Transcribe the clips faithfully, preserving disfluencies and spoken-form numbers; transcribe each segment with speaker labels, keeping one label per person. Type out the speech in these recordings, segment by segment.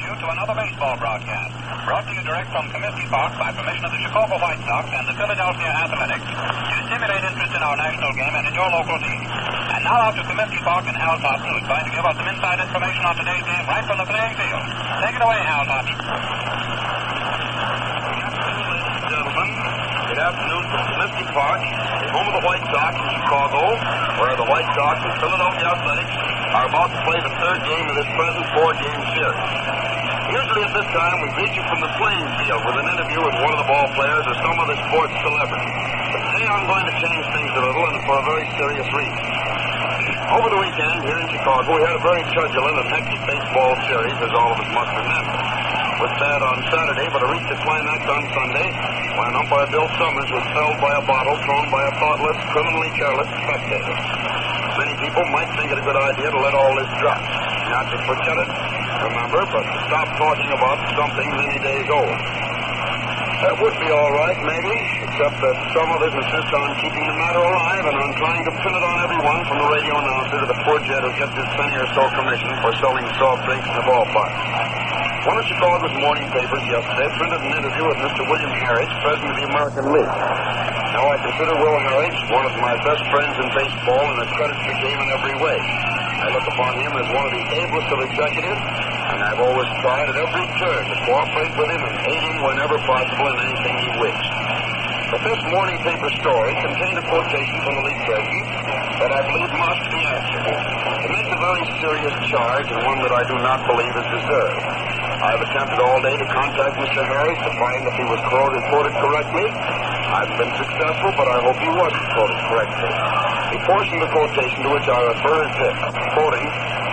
Speaker 1: you to another baseball broadcast, brought to you direct from Comiskey Park by permission of the Chicago White Sox and the Philadelphia Athletics to stimulate interest in our national game and in your local team. And now out to Comiskey Park and Hal Totten, who's going to give us some inside information on today's game right from the playing field. Take it away, Hal Totten.
Speaker 2: Good afternoon from Comiskey Park, the home of the White Sox in Chicago, where the White Sox and Philadelphia Athletics are about to play the third game of this present four-game series. Usually at this time, we greet you from the playing field with an interview with one of the ball players or some other sports celebrity. But today I'm going to change things a little, and for a very serious reason. Over the weekend here in Chicago, we had a very turbulent and hectic baseball series, as all of us must remember. It was bad on Saturday, but it reached a climax on Sunday when umpire Bill Summers was felled by a bottle thrown by a thoughtless, criminally careless spectator. Many people might think it a good idea to let all this drop. Not to forget it, remember, but to stop talking about something many days old. That would be all right, maybe, except that some others insist on keeping the matter alive and on trying to pin it on everyone from the radio announcer to the poor jet who gets his penny or so commission for selling soft drinks in the ballpark. One of Chicago's morning papers yesterday printed an interview with Mister William Harridge, president of the American League. Now, I consider Will Harridge one of my best friends in baseball and a credit to the game in every way. I look upon him as one of the ablest of executives, and I've always tried at every turn to cooperate with him and aid him whenever possible in anything he wished. But this morning paper story contained a quotation from the league president that I believe must be answered. It makes a very serious charge and one that I do not believe is deserved. I've attempted all day to contact Mister Harris to find if he was quoted correctly. I've been successful, but I hope he wasn't quoted correctly. The portion of the quotation to which I refer is this, quoting,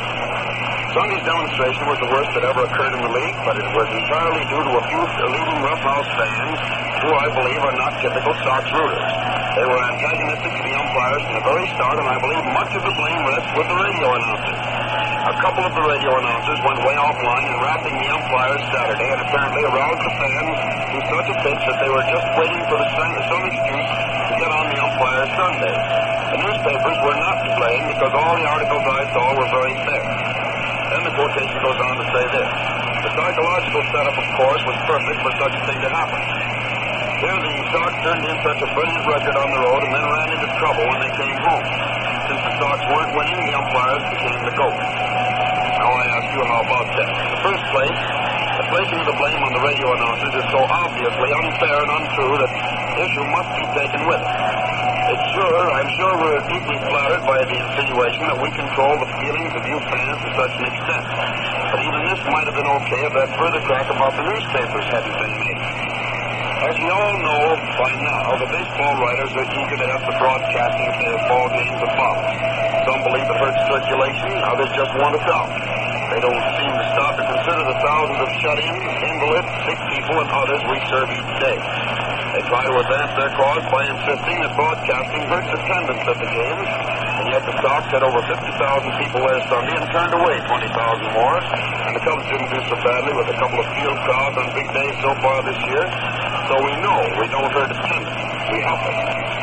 Speaker 2: Sunday's demonstration was the worst that ever occurred in the league, but it was entirely due to a few leading roughhouse fans who I believe are not typical Sox rooters. They were antagonistic to the umpires from the very start, and I believe much of the blame rests with the radio announcers. A couple of the radio announcers went way offline in rapping the umpires Saturday and apparently aroused the fans to such a pitch that they were just waiting for the some excuse to get on the umpires Sunday. The newspapers were not to blame because all the articles I saw were very fair. Then the quotation goes on to say this. The psychological setup, of course, was perfect for such a thing to happen. Here the Sox turned in such a brilliant record on the road and then ran into trouble when they came home. Since the Sox weren't winning, the umpires became the GOAT. Now I ask you, how about that? In the first place, the placing of the blame on the radio announcers is so obviously unfair and untrue that the issue must be taken with it. It's sure, I'm sure we're deeply flattered by the insinuation that we control the feelings of you fans to such an extent. But even this might have been okay if that further crack about the newspapers hadn't been made. As we all know by now, the baseball writers are eager to have the broadcasting of their ball games abolished. Some believe it hurts circulation, others just want it out. They don't seem to stop to consider the thousands of shut-ins, invalids, sick people, and others we serve each day. They try to advance their cause by insisting that broadcasting hurts attendance at the games, and yet the Sox had over fifty thousand people last Sunday and turned away twenty thousand more, and the Cubs didn't do so badly with a couple of field crowds on big days so far this year, so we know we don't hurt attendance. We help it.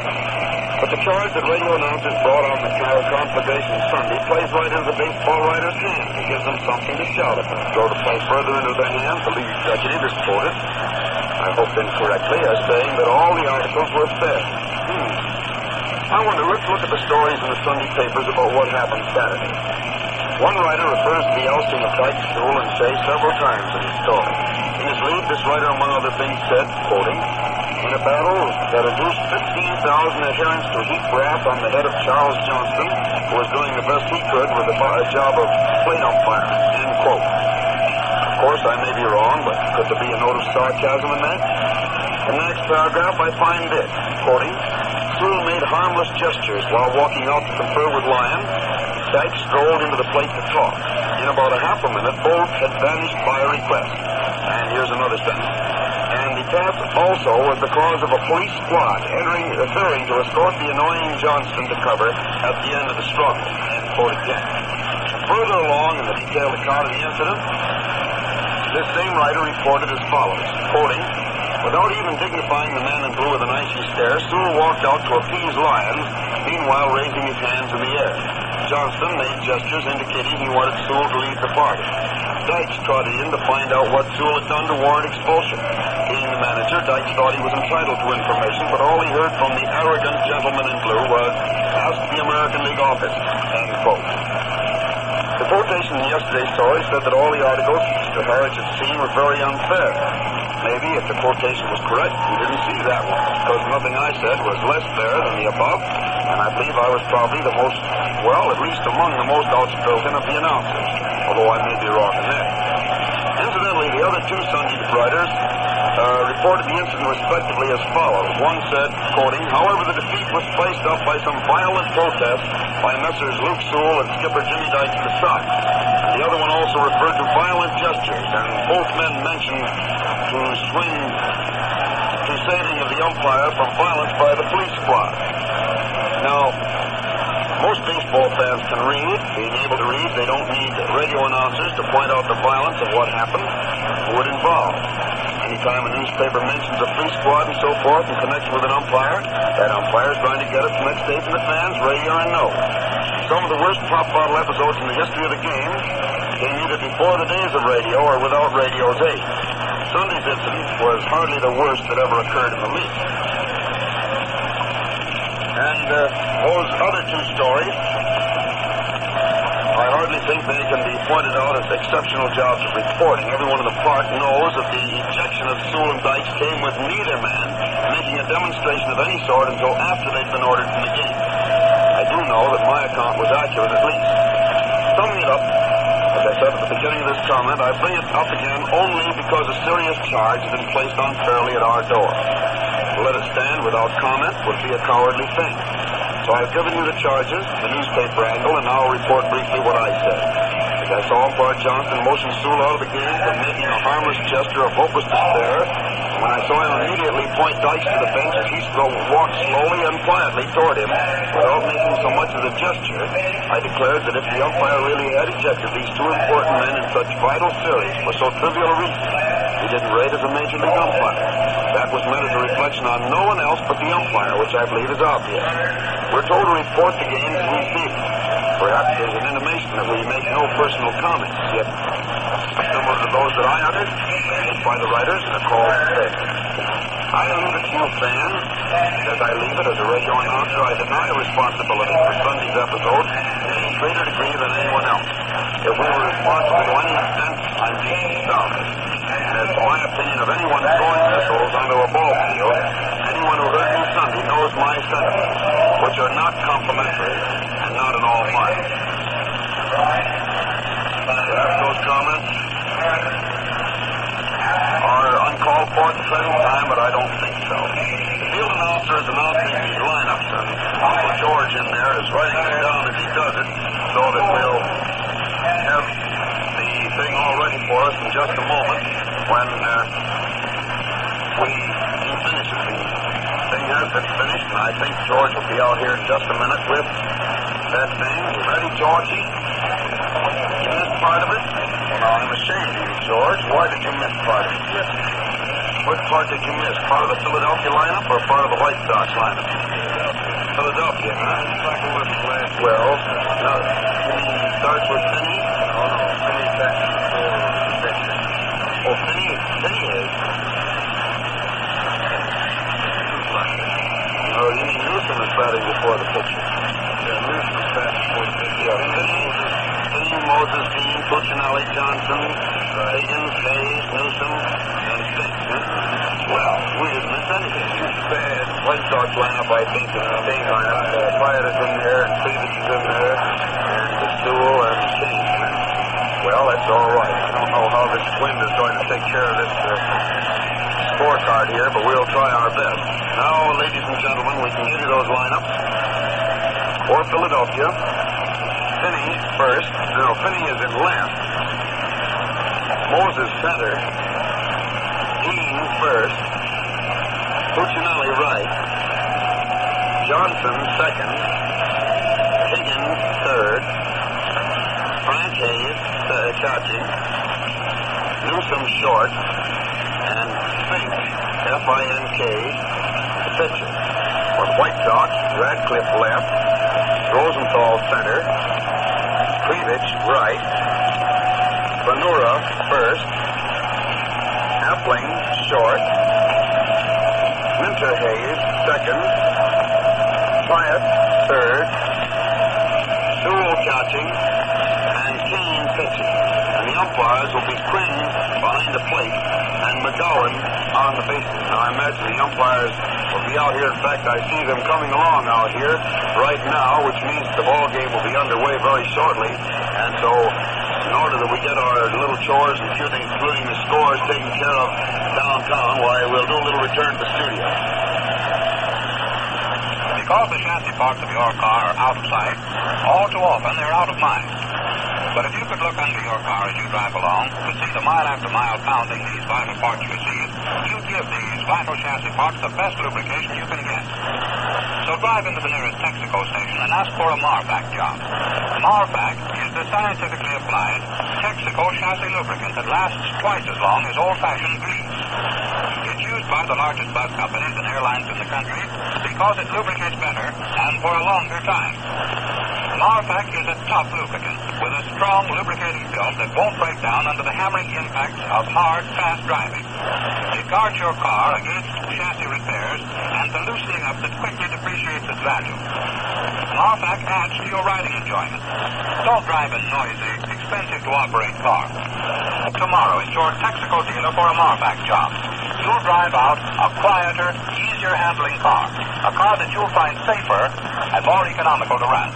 Speaker 2: But the charge that radio announcers brought on the conflagration Sunday plays right into the baseball writers' hands. It gives them something to shout about. So to play further into their hands, the league executive is quoted, I hope incorrectly, as saying that all the articles were fair. Hmm. I wonder, let's look at the stories in the Sunday papers about what happened Saturday. One writer refers to the ousting of Tyke School and Shea several times in his story. In his lead, this writer, among other things, said, quoting, in a battle that reduced fifteen thousand adherents to heat wrath on the head of Charles Johnston, who was doing the best he could with the job of plate umpire, end quote. Of course, I may be wrong, but could there be a note of sarcasm in that? In the next paragraph, I find this, quoting, Sewell made harmless gestures while walking out to confer with Lyon. Tyke strolled into the plate to talk. In about a half a minute, both had vanished by request. And here's another sentence. And the death also was the cause of a police squad entering, referring to escort the annoying Johnston to cover at the end of the struggle. End quote again. Further along in the detailed account of the incident, this same writer reported as follows, quoting, without even dignifying the man in blue with an icy stare, Sewell walked out to appease Lyons, meanwhile raising his hands in the air. Johnston made gestures indicating he wanted Sewell to leave the party. Dykes trotted in to find out what Sewell had done to warrant expulsion. Being the manager, Dykes thought he was entitled to information, but all he heard from the arrogant gentleman in blue was, ask the American League office, end quote. The quotation in yesterday's story said that all the articles Mister Harridge had seen were very unfair. Maybe, if the quotation was correct, he didn't see that one, because nothing I said was less fair than the above, and I believe I was probably the most, well, at least among the most outspoken of the announcers, although I may be wrong in that. Incidentally, the other two Sunday writers uh, reported the incident respectively as follows. One said, quoting, however, the defeat was spiced up by some violent protests by Messrs. Luke Sewell and skipper Jimmy Dykes of the Sox. The other one also referred to violent gestures, and both men mentioned to swing to saving of the umpire from violence by the police squad. Now, most baseball fans can read. Being able to read, they don't need radio announcers to point out the violence of what happened, who it involved. Anytime a newspaper mentions a police squad and so forth in connection with an umpire, that umpire is trying to get its next day from the fans, radio and no. Some of the worst pop bottle episodes in the history of the game came either before the days of radio or without radio's aid. Sunday's incident was hardly the worst that ever occurred in the league. And uh, those other two stories, I hardly think they can be pointed out as exceptional jobs of reporting. Everyone in the park knows that the ejection of Sewell and Dykes came with neither man making a demonstration of any sort until after they'd been ordered from the game. I do know that my account was accurate at least. Summing it up, as I said at the beginning of this comment, I bring it up again only because a serious charge has been placed unfairly at our door. To let it stand without comment would be a cowardly thing. So I've given you the charges, the newspaper angle, and now I'll report briefly what I said. As I saw umpire Johnson motion Sewell out of the game for making a harmless gesture of hopeless despair, and when I saw him immediately point Dykes to the bench as he walked slowly and quietly toward him without making so much as a gesture, I declared that if the umpire really had ejected these two important men in such vital series for so trivial a reason, he didn't rate as a major league umpire. That was meant as a reflection on no one else but the umpire, which I believe is obvious. We're told to report the game as we see it. Perhaps there's an intimation that we make no personal comments, yet similar to those that I uttered, made by the writers and are called fair. I leave it to you fans, as I leave it as a radio announcer, I deny responsibility for Sunday's episode in any greater degree than anyone else. If we were responsible to any extent, I'm being selfish. And as to my opinion of anyone throwing missiles onto a ball field, anyone who heard me Sunday knows my sentiments, which are not complimentary and not at all mild. Perhaps those comments are uncalled for at the present time, but I don't think so. The field announcer is announcing the lineups, and Uncle George in there is writing them down as he does it, so that we'll have the thing all ready for us in just a moment when uh, we he finishes. The thing has been finished, and I think George will be out here in just a minute with that thing. You ready, Georgie? You missed part of it? Well, I'm ashamed of you, George. Why did you miss part of it? What part did you miss? Part of the Philadelphia lineup or part of the White Sox lineup? Philadelphia, huh? Well, no, you mean he starts with Finney? Oh, no, Finney's back before the pitcher. Oh, Finney, Finney is. Oh, you mean Newsom is batting before the pitcher? Yeah, Newsom is batting before the pitcher. Yeah, Finney, Finney, Moses, Dean, Puccinelli, Johnson, Higgins, Hayes, Newsom, and Fink, huh? Well, we didn't miss anything. It's bad. White Sox lineup, I think, is the same lineup. Uh, Pyatt is in there, and Cleavage is in there, and Sewell and King. Well, that's all right. I don't know how this wind is going to take care of this uh, scorecard here, but we'll try our best. Now, ladies and gentlemen, we can give you those lineups. For Philadelphia, Finney first. No, Finney is in left. Moses center. Dean first. Puccinelli right. Johnson second. Higgins third. Frank Hayes uh, catching. Newsom short. And Fink, F I N K, the pitcher. For the White Sox, Radcliffe left. Rosenthal center. Cleavage right. Benura first. Appling short. Minter Hayes second. Pyatt third. Sewell catching. And Kane pitching. And the umpires will be Quinn behind the plate and McGowan on the bases. Now I imagine the umpires will be out here. In fact, I see them coming along out here right now, which means the ball game will be underway very shortly. And so, in order that we get our little chores, including, including the scores, taken care of downtown, why, we'll do a little return to the studio.
Speaker 1: Because the chassis parts of your car are out of sight, all too often they're out of mind. But if you could look under your car as you drive along to see the mile after mile pounding these vital parts receive, you'd give these vital chassis parts the best lubrication you can get. So drive into the nearest Texaco station and ask for a Marvac job. Marvac is the scientifically applied Texaco chassis lubricant that lasts twice as long as old-fashioned grease. It's used by the largest bus companies and airlines in the country because it lubricates better and for a longer time. Marvac is a tough lubricant with a strong lubricating film that won't break down under the hammering impact of hard, fast driving. It guards your car against chassis repairs and the loosening up that quickly depreciates its value. Marvac adds to your riding enjoyment. Don't drive a noisy, expensive-to-operate car. Tomorrow, it's your Texaco dealer for a Marvac job. You'll drive out a quieter, easier-handling car, a car that you'll find safer and more economical to run.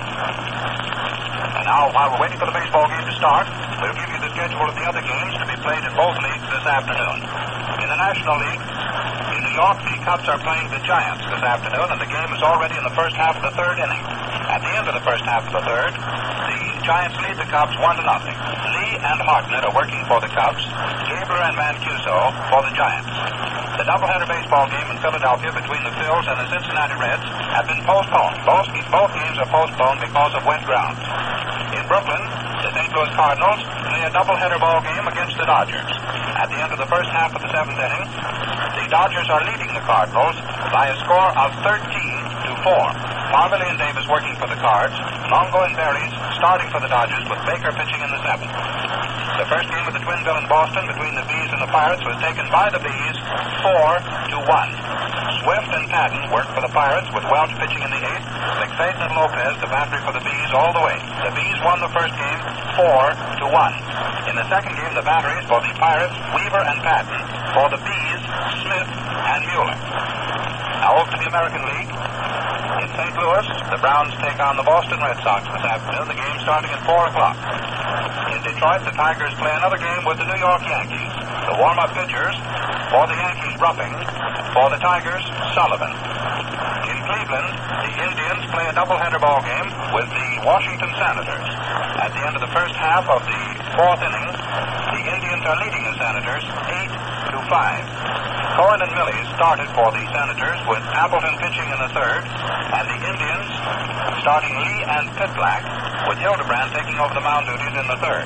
Speaker 1: And now, while we're waiting for the baseball game to start, we'll give you the schedule of the other games to be played in both leagues this afternoon. In the National League, in New York, the Cubs are playing the Giants this afternoon, and the game is already in the first half of the third inning. At the end of the first half of the third, the Giants lead the Cubs one to nothing. Lee and Hartnett are working for the Cubs, Gabler and Mancuso for the Giants. The doubleheader baseball game in Philadelphia between the Phils and the Cincinnati Reds have been postponed. Both, both games are postponed because of wet ground. In Brooklyn, the Saint Louis Cardinals play a doubleheader ball game against the Dodgers. At the end of the first half of the seventh inning, the Dodgers are leading the Cardinals by a score of thirteen to four. Parmalee and Davis working for the Cards. Longo and Berries starting for the Dodgers with Baker pitching in the seventh. The first game of the Twinville in Boston between the Bees and the Pirates was taken by the Bees four to one. Swift and Patton worked for the Pirates with Welch pitching in the eighth. McFadden and Lopez, the battery for the Bees all the way. The Bees won the first game four to one. In the second game, the batteries for the Pirates, Weaver and Patton. For the Bees, Smith and Mueller. Now over to the American League. In Saint Louis, the Browns take on the Boston Red Sox this afternoon. The game starting at four o'clock. In Detroit, the Tigers play another game with the New York Yankees. The warm-up pitchers for the Yankees, Rupping. For the Tigers, Sullivan. In Cleveland, the Indians play a doubleheader ball game with the Washington Senators. At the end of the first half of the fourth inning, the Indians are leading the Senators eight to five. Cohen and Millie started for the Senators with Appleton pitching in the third, and the Indians starting Lee and Pitlack with Hildebrand taking over the mound duties in the third.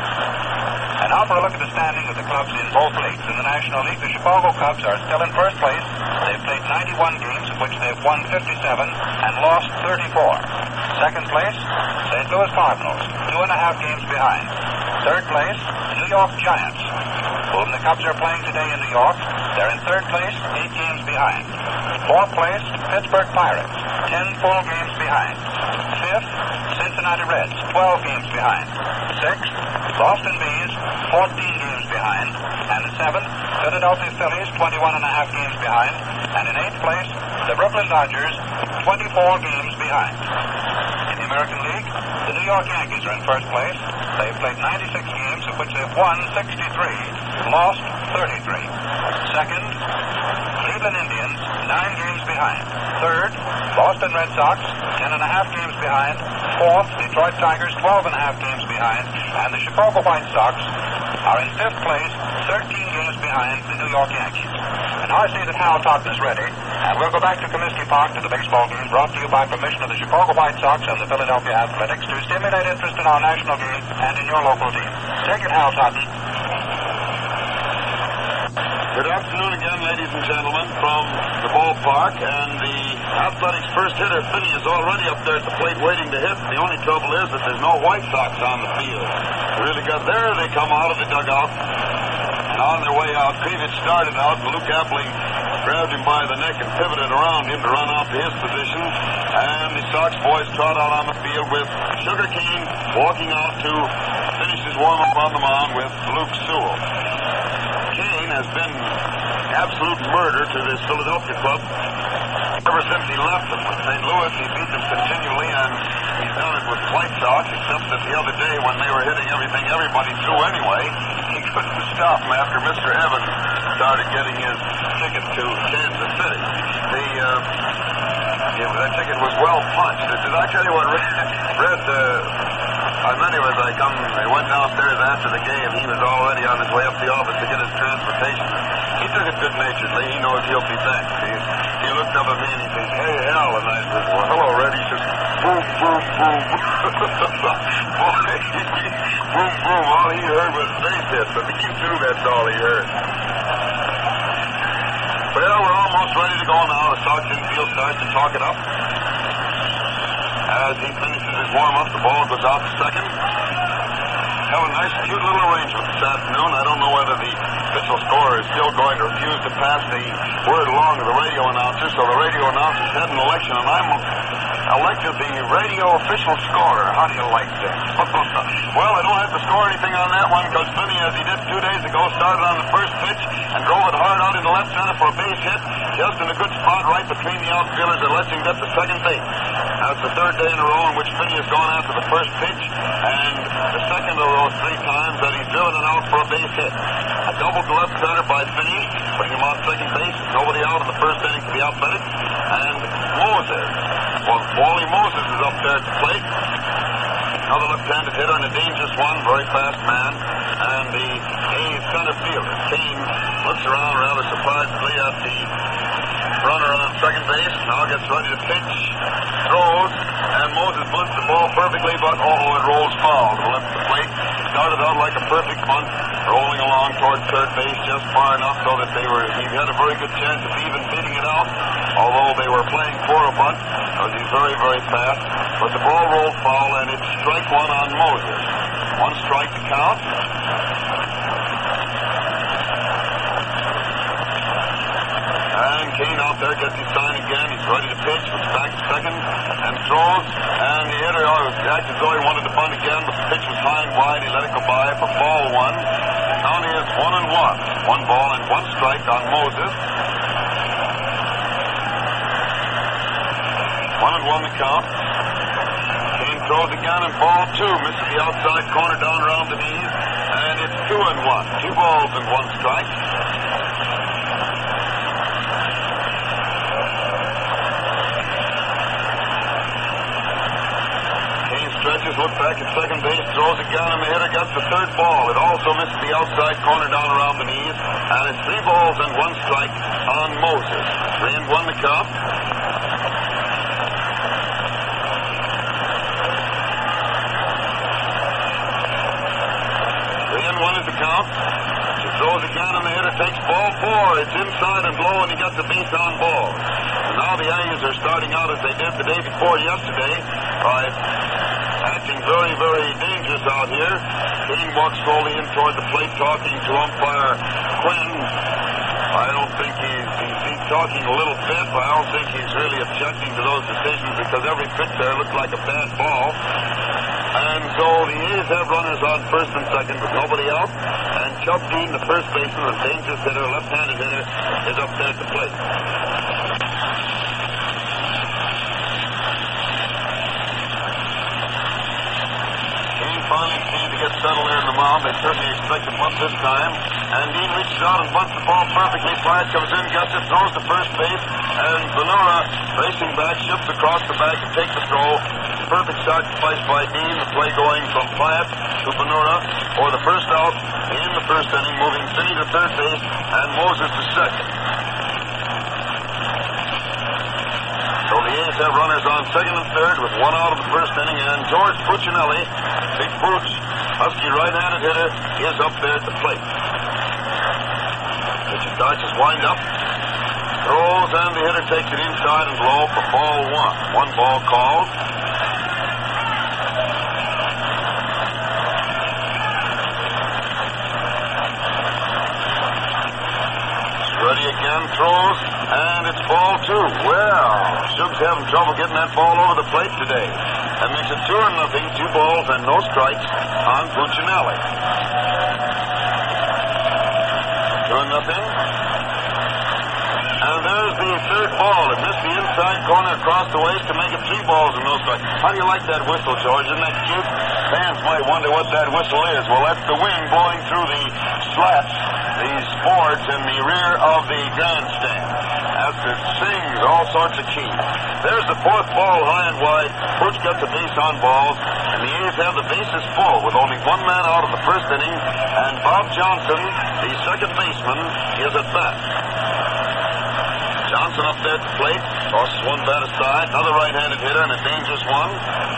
Speaker 1: And now for a look at the standing of the clubs in both leagues. In the National League, the Chicago Cubs are still in first place. They've played ninety-one games, of which they've won fifty-seven and lost thirty-four. Second place, Saint Louis Cardinals, two and a half games behind. Third place, New York Giants, whom the Cubs are playing today in New York. They're in third place, eight games behind. Fourth place, Pittsburgh Pirates, ten full games behind. Fifth, Cincinnati Reds, twelve games behind. Sixth, Boston Bees, fourteen games behind. And in seventh, Philadelphia Phillies, twenty-one and a half games behind. And in eighth place, the Brooklyn Dodgers, twenty-four games behind. In the American League, the New York Yankees are in first place. They've played ninety-six games, of which they've won sixty-three, lost thirty-three. Second, Cleveland Indians, nine games behind. Third, Boston Red Sox, ten and a half games behind. Fourth, Detroit Tigers, twelve and a half games behind. And the Chicago White Sox are in fifth place, thirteen games behind the New York Yankees. And now I see that Hal Totten is ready, and we'll go back to Comiskey Park to the baseball game brought to you by permission of the Chicago White Sox and the Philadelphia Athletics to stimulate interest in our national game and in your local team. Take it, Hal Totten.
Speaker 2: Good afternoon again, ladies and gentlemen, from the ballpark. And the Athletics' first hitter, Finney, is already up there at the plate waiting to hit. The only trouble is that there's no White Sox on the field. They really got there. They come out of the dugout. And on their way out, Krivich started out, and Luke Appling grabbed him by the neck and pivoted around him to run out to his position. And the Sox boys trot out on the field with Sugar Kane walking out to finish his warm-up on the mound with Luke Sewell. Kane has been absolute murder to this Philadelphia club ever since he left them with Saint Louis. He beat them continually, and he's done it with White Sox, except that the other day when they were hitting everything everybody threw anyway, he couldn't stop them after Mister Evans started getting his ticket to Kansas City. The, uh, yeah, that ticket was well punched. Did I tell you what Red, Red uh, I met him as I come, I went downstairs after the game. He was already on his way up the office to get his transportation. He took it good-naturedly. He knows he'll be back. He, he looked up at me and he says, "Hey, Al," and I said, "Well, hello, Red." He says, "Boom, boom, boom." Boy, boom, boom. All he heard was base hits, and he knew that's all he heard. Well, we're almost ready to go now. The Sox infield starts to talk it up. As he finishes his warm-up, the ball goes out to second. Have a nice, cute little arrangement this afternoon. I don't know whether the official scorer is still going to refuse to pass the word along to the radio announcer, so the radio announcer's had an election, and I'm elected the radio official scorer. How do you like that? Well, I don't have to score anything on that one, because Finney, as he did two days ago, started on the first pitch and drove it hard out into left center for a base hit, just in a good spot right between the outfielders that lets him get to second base. That's the third day in a row in which Finney has gone after the first pitch, and the second of those three times that he's driven it out for a base hit. A double to left center by Finney, putting him on second base. Nobody out in the first inning for the Athletics. And Moses. Well, Wally Moses is up there at the plate. Another left-handed hitter and a dangerous one, very fast man. And the A's center fielder, Kane, looks around rather surprisingly at the runner on second base. Now gets ready to pitch, throws, and Moses bunts the ball perfectly, but oh, it rolls foul to the left of the plate. Started out like a perfect bunt, rolling along toward third base just far enough so that they were, he had a very good chance of even beating it out, although they were playing for a bunt, because he's very, very fast. But the ball rolled foul, and it's strike one on Moses. One strike to count. And Kane out there gets his sign again. He's ready to pitch. Looks back to second and throws. And the hitter acted as though he wanted to bunt again, but the pitch was high and wide. He let it go by for ball one. Count is one and one. One ball and one strike on Moses. One and one the count. Kane throws again, and ball two misses the outside corner down around the knees. And it's two and one. Two balls and one strike. Stretches, look back at second base, throws again, and the hitter gets the third ball. It also misses the outside corner down around the knees, and it's three balls and one strike on Moses. Three and one to count. Three and one is the count. He throws again, and the hitter takes ball four. It's inside and low, and he gets the base on ball. And now the A's are starting out as they did the day before yesterday by acting very, very dangerous out here. Kane walks slowly in toward the plate, talking to umpire Quinn. I don't think he's, he's, he's talking a little bit, but I don't think he's really objecting to those decisions, because every pitch there looked like a bad ball. And so the A's have runners on first and second with nobody out. And Chubb Dean, the first baseman, a dangerous hitter, left-handed hitter, is up there at the plate. Finally seemed to get settled there in the mound. They certainly expect a bunt this time. And Dean reaches out and bunts the ball perfectly. Pyatt comes in, gets it, throws to first base. And Bonura, racing back, shifts across the back and takes the throw. Perfect sacrifice by Dean. The play going from Pyatt to Bonura for the first out in the first inning, moving Finney to third base and Moses to second. So the A's have runners on second and third with one out of the first inning, and George Puccinelli, Big Pooch, Husky right-handed hitter, is up there at the plate. Pitch is Dodges wind up. Throws, and the hitter takes it inside and low for ball one. One ball called. Ready again, throws, and it's ball two. Well, Shug's having trouble getting that ball over the plate today. That makes it two and nothing, two balls and no strikes on Puccinelli. Two and nothing. And there's the third ball. It missed the inside corner across the waist to make it three balls and no strikes. How do you like that whistle, George? Isn't that cute? Fans might wonder what that whistle is. Well, that's the wind blowing through the slats, these boards in the rear of the grandstand. As it sings all sorts of keys. There's the fourth ball high and wide. Pooch gets the base on balls, and the A's have the bases full with only one man out of the first inning, and Bob Johnson, the second baseman, is at bat. Johnson up there at the plate, tosses one bat aside, another right-handed hitter and a dangerous one.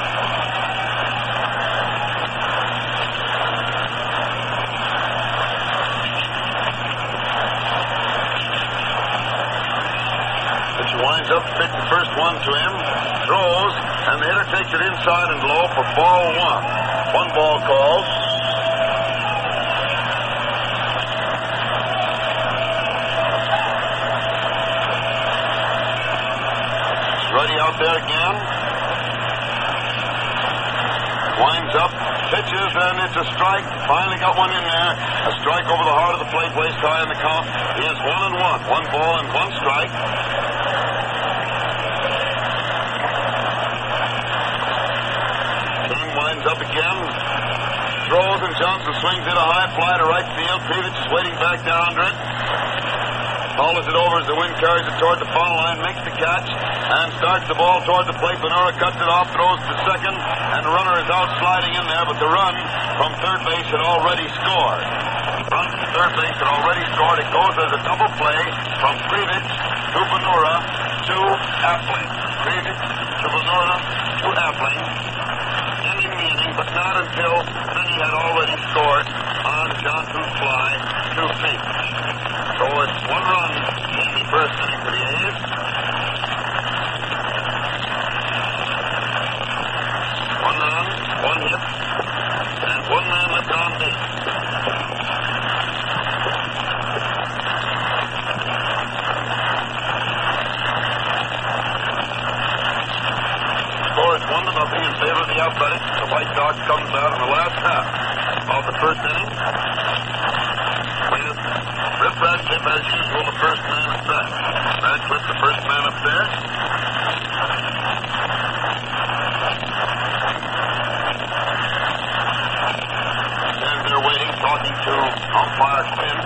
Speaker 2: Pitcher winds up, pitch the first one to him, throws, and the hitter takes it inside and low for ball one. One ball called. Ready out there again. Winds up, pitches, and it's a strike. Finally got one in there. A strike over the heart of the plate, waist high in the count. Is one and one. One ball and one strike. King winds up again. Throws, and Johnson swings it a high fly to right field. Krivich is waiting back there under it. Follows it over as the wind carries it toward the foul line, makes the catch, and starts the ball toward the plate. Ventura cuts it off, throws to second, and the runner is out sliding in there, but the run from third base had already scored. The run from third base had already scored. It goes as a double play from Krivich to Ventura to Appling. Krivich to Ventura to Appling. Ending the inning, but not until Finney had already scored on Johnson's fly to Krivich. So it's one run in the first inning for the A's. One run, one hit, and one man left on base. Score is one to nothing in favor of the Athletics. The White Sox comes out in the last half of the first inning. With Rip Radcliffe, as usual, the first man at bat. Radcliffe, the first man up there. And they're waiting, talking to umpire Quinn.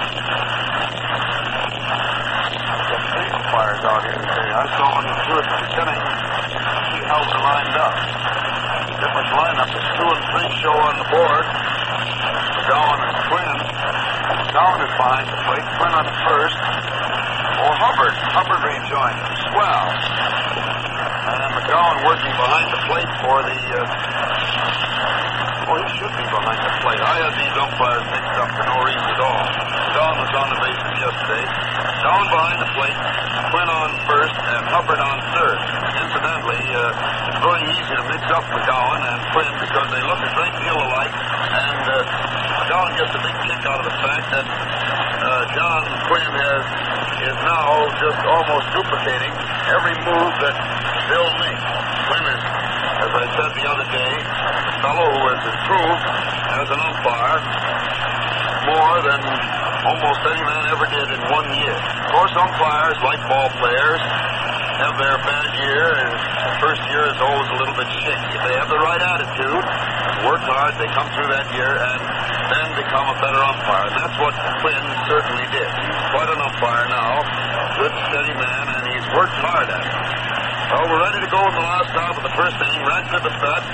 Speaker 2: Got three umpires out here today. I saw one in two at the beginning. See how they're lined up. Different lineup. There's two and three show on the board. McGowan and Quinn. McGowan is behind the plate. Quinn on first. Oh, Hubbard. Hubbard rejoined. Swell. And McGowan working behind the plate for the... Uh... Oh, he should be behind the plate. I had these umpires mixed up for no reason at all. McGowan was on the bases yesterday. McGowan behind the plate. Quinn on first and Hubbard on third. Incidentally, uh, it's very easy to mix up McGowan and Quinn because they look a great deal alike. And uh, McGowan gets a big kick out of the fact that uh, John Quinn has, is now just almost duplicating every move that Bill makes. Quinn is, as I said the other day, a fellow who has improved as an umpire more than almost any man ever did in one year. Of course, umpires, like ball players, have their bad year, and the first year is always a little bit shaky. If they have the right attitude, work hard, they come through that year, and then become a better umpire. And that's what Quinn certainly did. He's quite an umpire now, good, steady man, and he's worked hard at it. Well, we're ready to go in the last half of the first inning. Radcliffe at bat.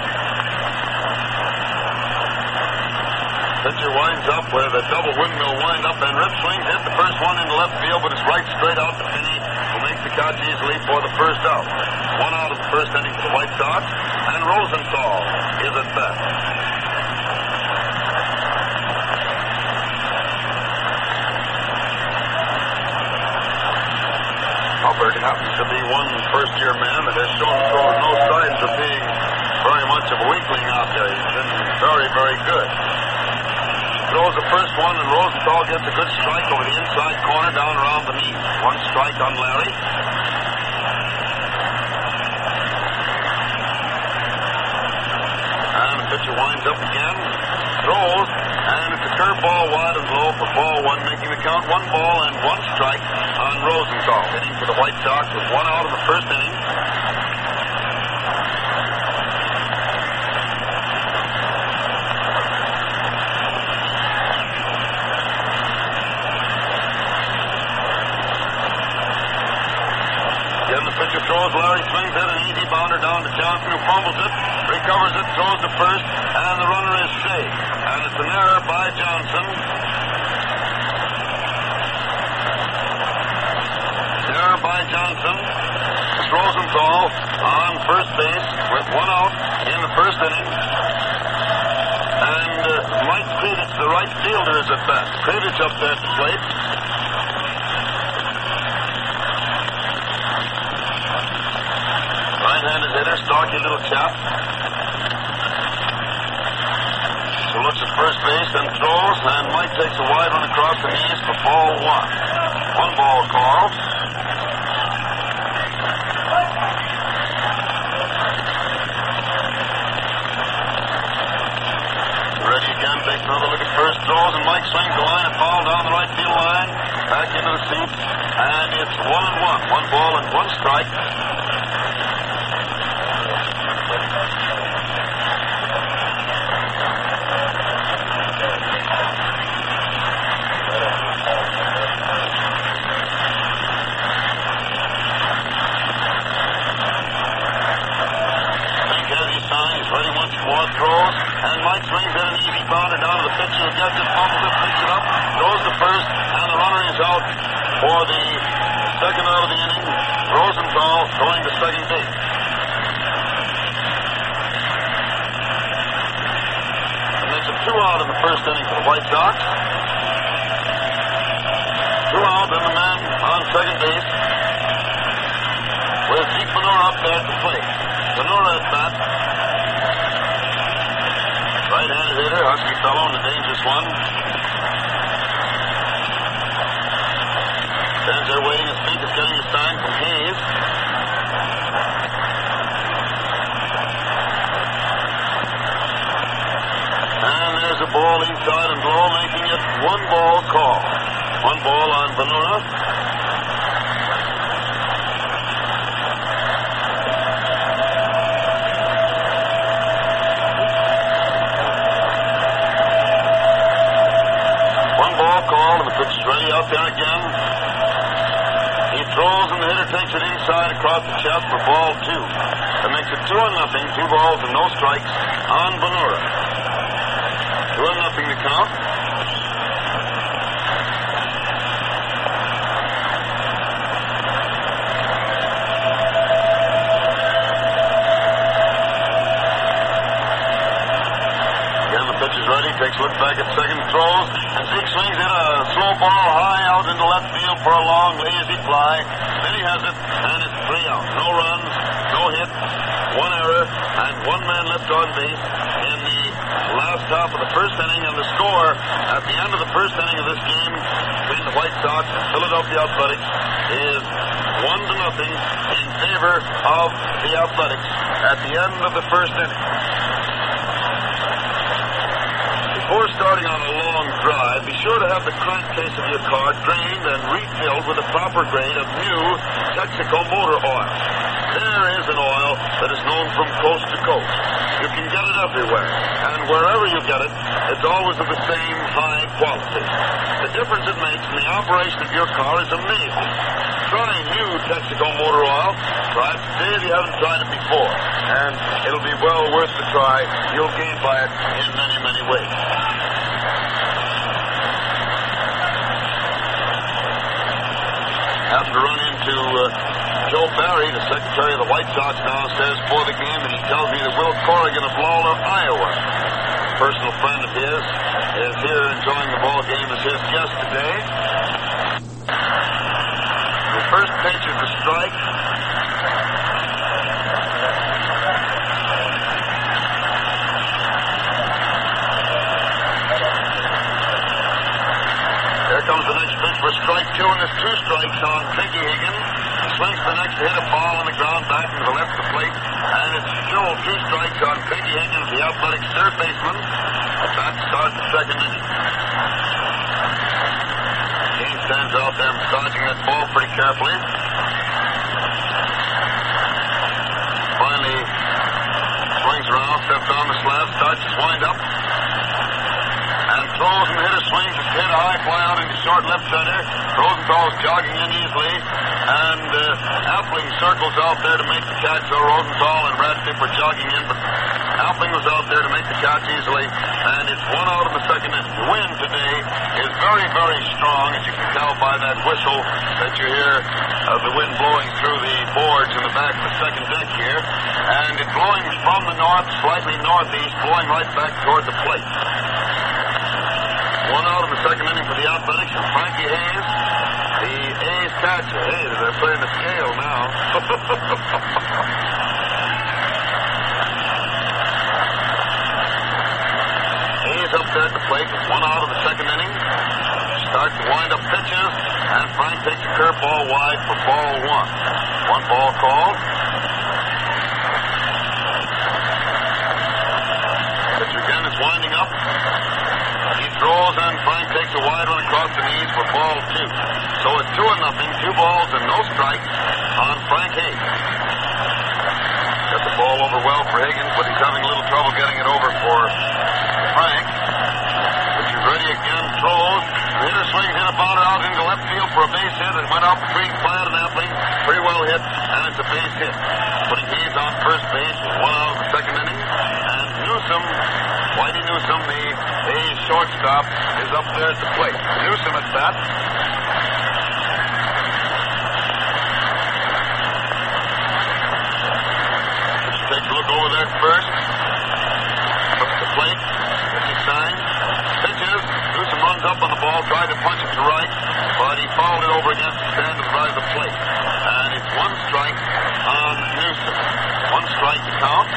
Speaker 2: Pitcher winds up with a double windmill wind up, and Rip swings, hit the first one into left field, but it's right straight out to Finney, who makes the catch easily for the first out. One out of the first inning for the White Sox, and Rosenthal is at bat. Alberti happens to be one first-year man that has shown shown no signs of being very much of a weakling out there. He's been very, very good. Throws the first one, and Rosenthal gets a good strike over the inside corner down around the knee. One strike on Larry. And the pitcher winds up again, throws, and it's a curveball wide and low for ball one, making the count one ball and one strike on Rosenthal. Hitting for the White Sox with one out in the first inning. Pitcher throws, Larry swings it, an easy bounder down to Johnson, who fumbles it, recovers it, throws to first, and the runner is safe. And it's an error by Johnson. Error by Johnson. It's Rosenthal on first base with one out in the first inning. And uh, Mike Krivich, the right fielder, is at bat. Krivich up there at the plate. Right-handed hitter, stocky little chap. So looks at first base and throws, and Mike takes a wide one across the knees for ball one. One ball call. Reggie again takes another look at first, throws, and Mike swings the line and foul down the right field line, back into the seat, and it's one and one. One ball and one strike. Throws, and Mike swings at an easy bounder down to the pitcher who gets it, fumbles it, picks it up, throws to first, and the runner is out for the second out of the inning. Rosenthal going to second base. It makes it two out in the first inning for the White Sox. Two out, and the man on second base with Zeke Ventura up there to play. Ventura at bat. Right-handed hitter, husky fellow, and a dangerous one. Stands there waiting his feet, is getting a sign from Hayes. And there's a ball inside and low, making it one ball call. One ball on Ventura. Pitches ready out there again. He throws and the hitter takes it inside across the chest for ball two. That makes it two and nothing. Two balls and no strikes on Venura. Two and nothing to count. Again, the pitch is ready. Takes a look back at second, throws, and Zeke swings in a slow ball high out into left field for a long, lazy fly. Then he has it, and it's three out. No runs, no hit, one error, and one man left on base in the last half of the first inning. And the score at the end of the first inning of this game between the White Sox and Philadelphia Athletics is one to nothing in favor of the Athletics at the end of the first inning. Before starting on a long drive, be sure to have the crankcase of your car drained and refilled with a proper grade of new Texaco motor oil. There is an oil that is known from coast to coast. You can get it everywhere, and wherever you get it, it's always of the same high quality. The difference it makes in the operation of your car is amazing. Try new Texaco motor oil. Try it today if you haven't tried it before, and it'll be well worth the try. You'll gain by it in many, many ways. Happened to run into uh, Joe Barry, the secretary of the White Sox, downstairs for the game, and he tells me that Will Corrigan of Lawler, Iowa, a personal friend of his, is here enjoying the ball game as his guest today. The first pitch is a strike. Here comes the next pitch for strike two, and there's two strikes on Pinky Higgins. Swings the next to hit a ball on the ground back to the left of the plate, and it's still two strikes on Pinky Higgins, the athletic third baseman. That starts the second inning. He stands out there massaging that ball pretty carefully. Finally swings around, steps on the slab, starts his wind up, and throws, and the hitter swings his head, a high fly out into short left center. Rosenthal's jogging in easily, and uh, Appling circles out there to make the catch. So Rosenthal and Radcliffe were jogging in, but Appling was out there to make the catch easily, and it's one out of the second inning. The wind today is very, very strong, as you can tell by that whistle that you hear of the wind blowing through the boards in the back of the second deck here, and it's blowing from the north, slightly northeast, blowing right back toward the plate. One out in the second inning for the Athletics, and Frankie Hayes, the A's catcher. Hey, they're playing the scale now. Hayes up there at the plate with one out of the second inning. Starts to wind up pitches, and Frank takes a curveball wide for ball one. One ball called. Pitcher again is winding up. He throws, and Frank takes a wide one across the knees for ball two. So it's two and nothing, two balls and no strikes on Frank Hayes. Got the ball over well for Higgins, but he's having a little trouble getting it over for Frank. Which is ready again, throws. The hitter swings in a bounder out into left field for a base hit. It went out between Plant and Appling. Pretty well hit, and it's a base hit. Putting Hayes on first base with one out of the second inning. And Newsom, Whitey Newsom, the A's shortstop, is up there at the plate. Newsom at bat. Just takes a look over there first. Looks at the plate. Gets his sign. Pitches. Newsom runs up on the ball, tried to punch it to right, but he fouled it over against the stand to the right of the plate. And it's one strike on Newsom. One strike to count.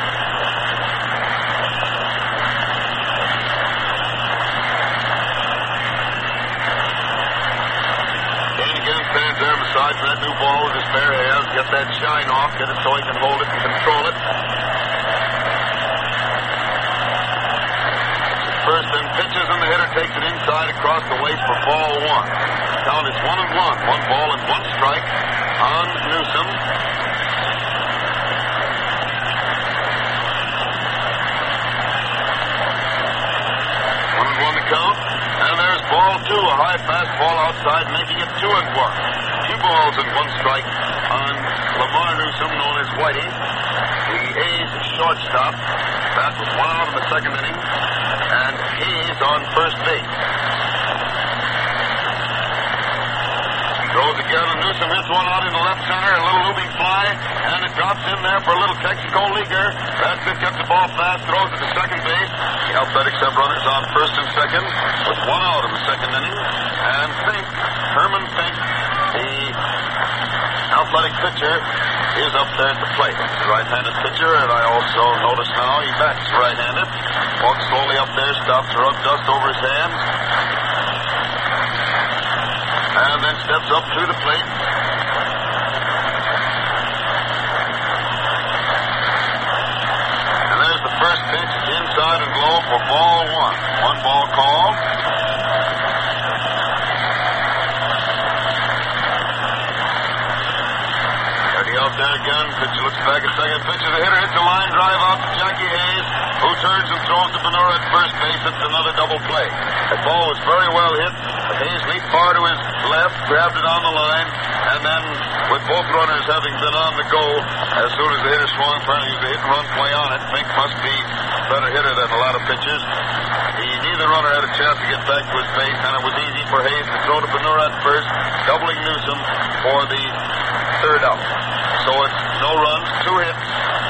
Speaker 2: Stands there beside that new ball with his bare hands, get that shine off, get it so he can hold it and control it. First and pitches, and the hitter takes it inside across the waist for ball one. Count is one and one. One ball and one strike on Newsom. One and one to count. And there's ball two, a high fastball outside, making it two and one. Two balls and one strike on Lamar Newsom, known as Whitey. The A's shortstop. That was one out of the second inning. And Hayes on first base. Throws again, and Newsom hits one out into left center, a little looping fly, and it drops in there for a little Texaco leaguer. That's it, gets the ball fast, throws it to second base. The Athletics have runners on first and second, with one out in the second inning. And Fink, Herman Fink, the Athletic pitcher, is up there at the plate. He's a right-handed pitcher, and I also notice now he bats right-handed. Walks slowly up there, stops to rub dust over his hands, and then steps up to the plate. And there's the first pitch. It's inside and low for ball one. One ball call. Eddie out there again. Pitcher looks back at second. Pitcher, the hitter hits a line drive out to Jackie Hayes, who turns and throws to Benura at first base. It's another double play. The ball was very well hit. Hayes leaped far to his left, grabbed it on the line, and then with both runners having been on the go, as soon as the hitter swung, apparently he was a hit-and-run play on it. Fink must be a better hitter than a lot of pitchers. He, neither runner had a chance to get back to his base, and it was easy for Hayes to throw to Benura at first, doubling Newsom for the third out. So it's no runs, two hits.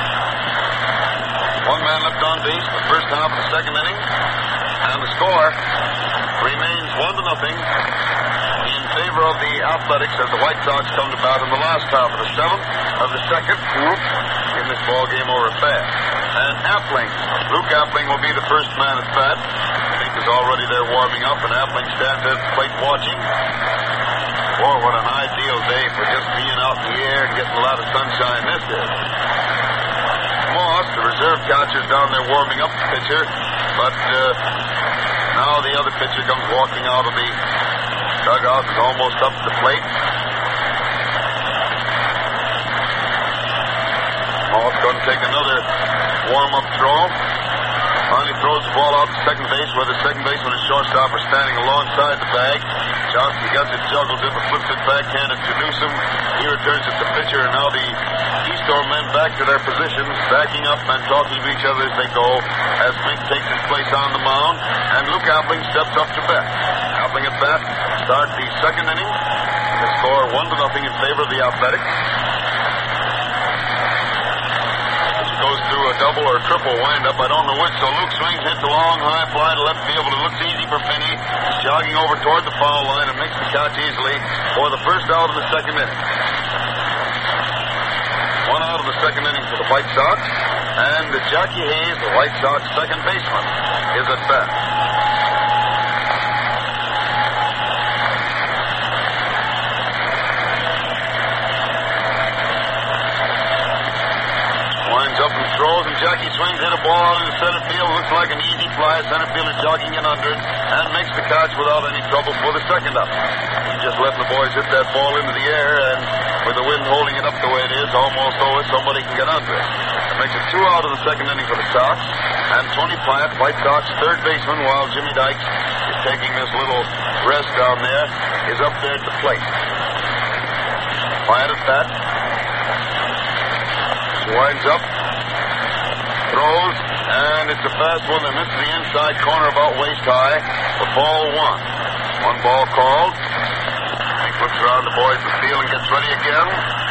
Speaker 2: One man left on base the first half of the second inning, and the score remains one to nothing in
Speaker 3: favor of the Athletics as the White Sox come to bat in the last half of the seventh of the second in this ball game over fast. And Appling, Luke Appling will be the first man at bat. Fink is already there warming up, and Appling stands at the plate watching. Boy, what an ideal day for just being out in the air and getting a lot of sunshine this is. Moss, the reserve catcher, is down there warming up the pitcher, but uh, now the other pitcher comes walking out of the dugout, is almost up to the plate. Moss going to take another warm-up throw. Finally throws the ball out to second base, where the second baseman and shortstop are standing alongside the bag. Johnson gets it, juggles it, but flips it backhanded to Newsom. He returns it to pitcher, and now the Eastorm men back to their positions, backing up and talking to each other as they go, as Fink takes his place on the mound, and Luke Appling steps up to bat. Appling at bat, start the second inning. The score one to nothing in favor of the Athletics. Goes through a double or triple windup, I don't know which, so Luke swings, hits a long high fly to left field, but it looks easy for Finney. He's jogging over toward the foul line and makes the catch easily for the first out of the second inning. One out of the second inning for the White Sox, and Jackie Hayes, the White Sox second baseman, is at bat. Up and throws, and Jackie swings, hit a ball into center field. Looks like an easy fly. Center fielder jogging in under it and makes the catch without any trouble for the second up. He's just letting the boys hit that ball into the air, and with the wind holding it up the way it is, almost over, somebody can get under it. It makes it two out of the second inning for the Sox, and Tony Pyatt, White Sox third baseman, while Jimmy Dykes is taking this little rest down there, is up there at the plate. Pyatt at bat. Winds up. Throws, and it's a fast one that misses the inside corner about waist high for ball one. One ball called. He looks around the boys in the field and gets ready again.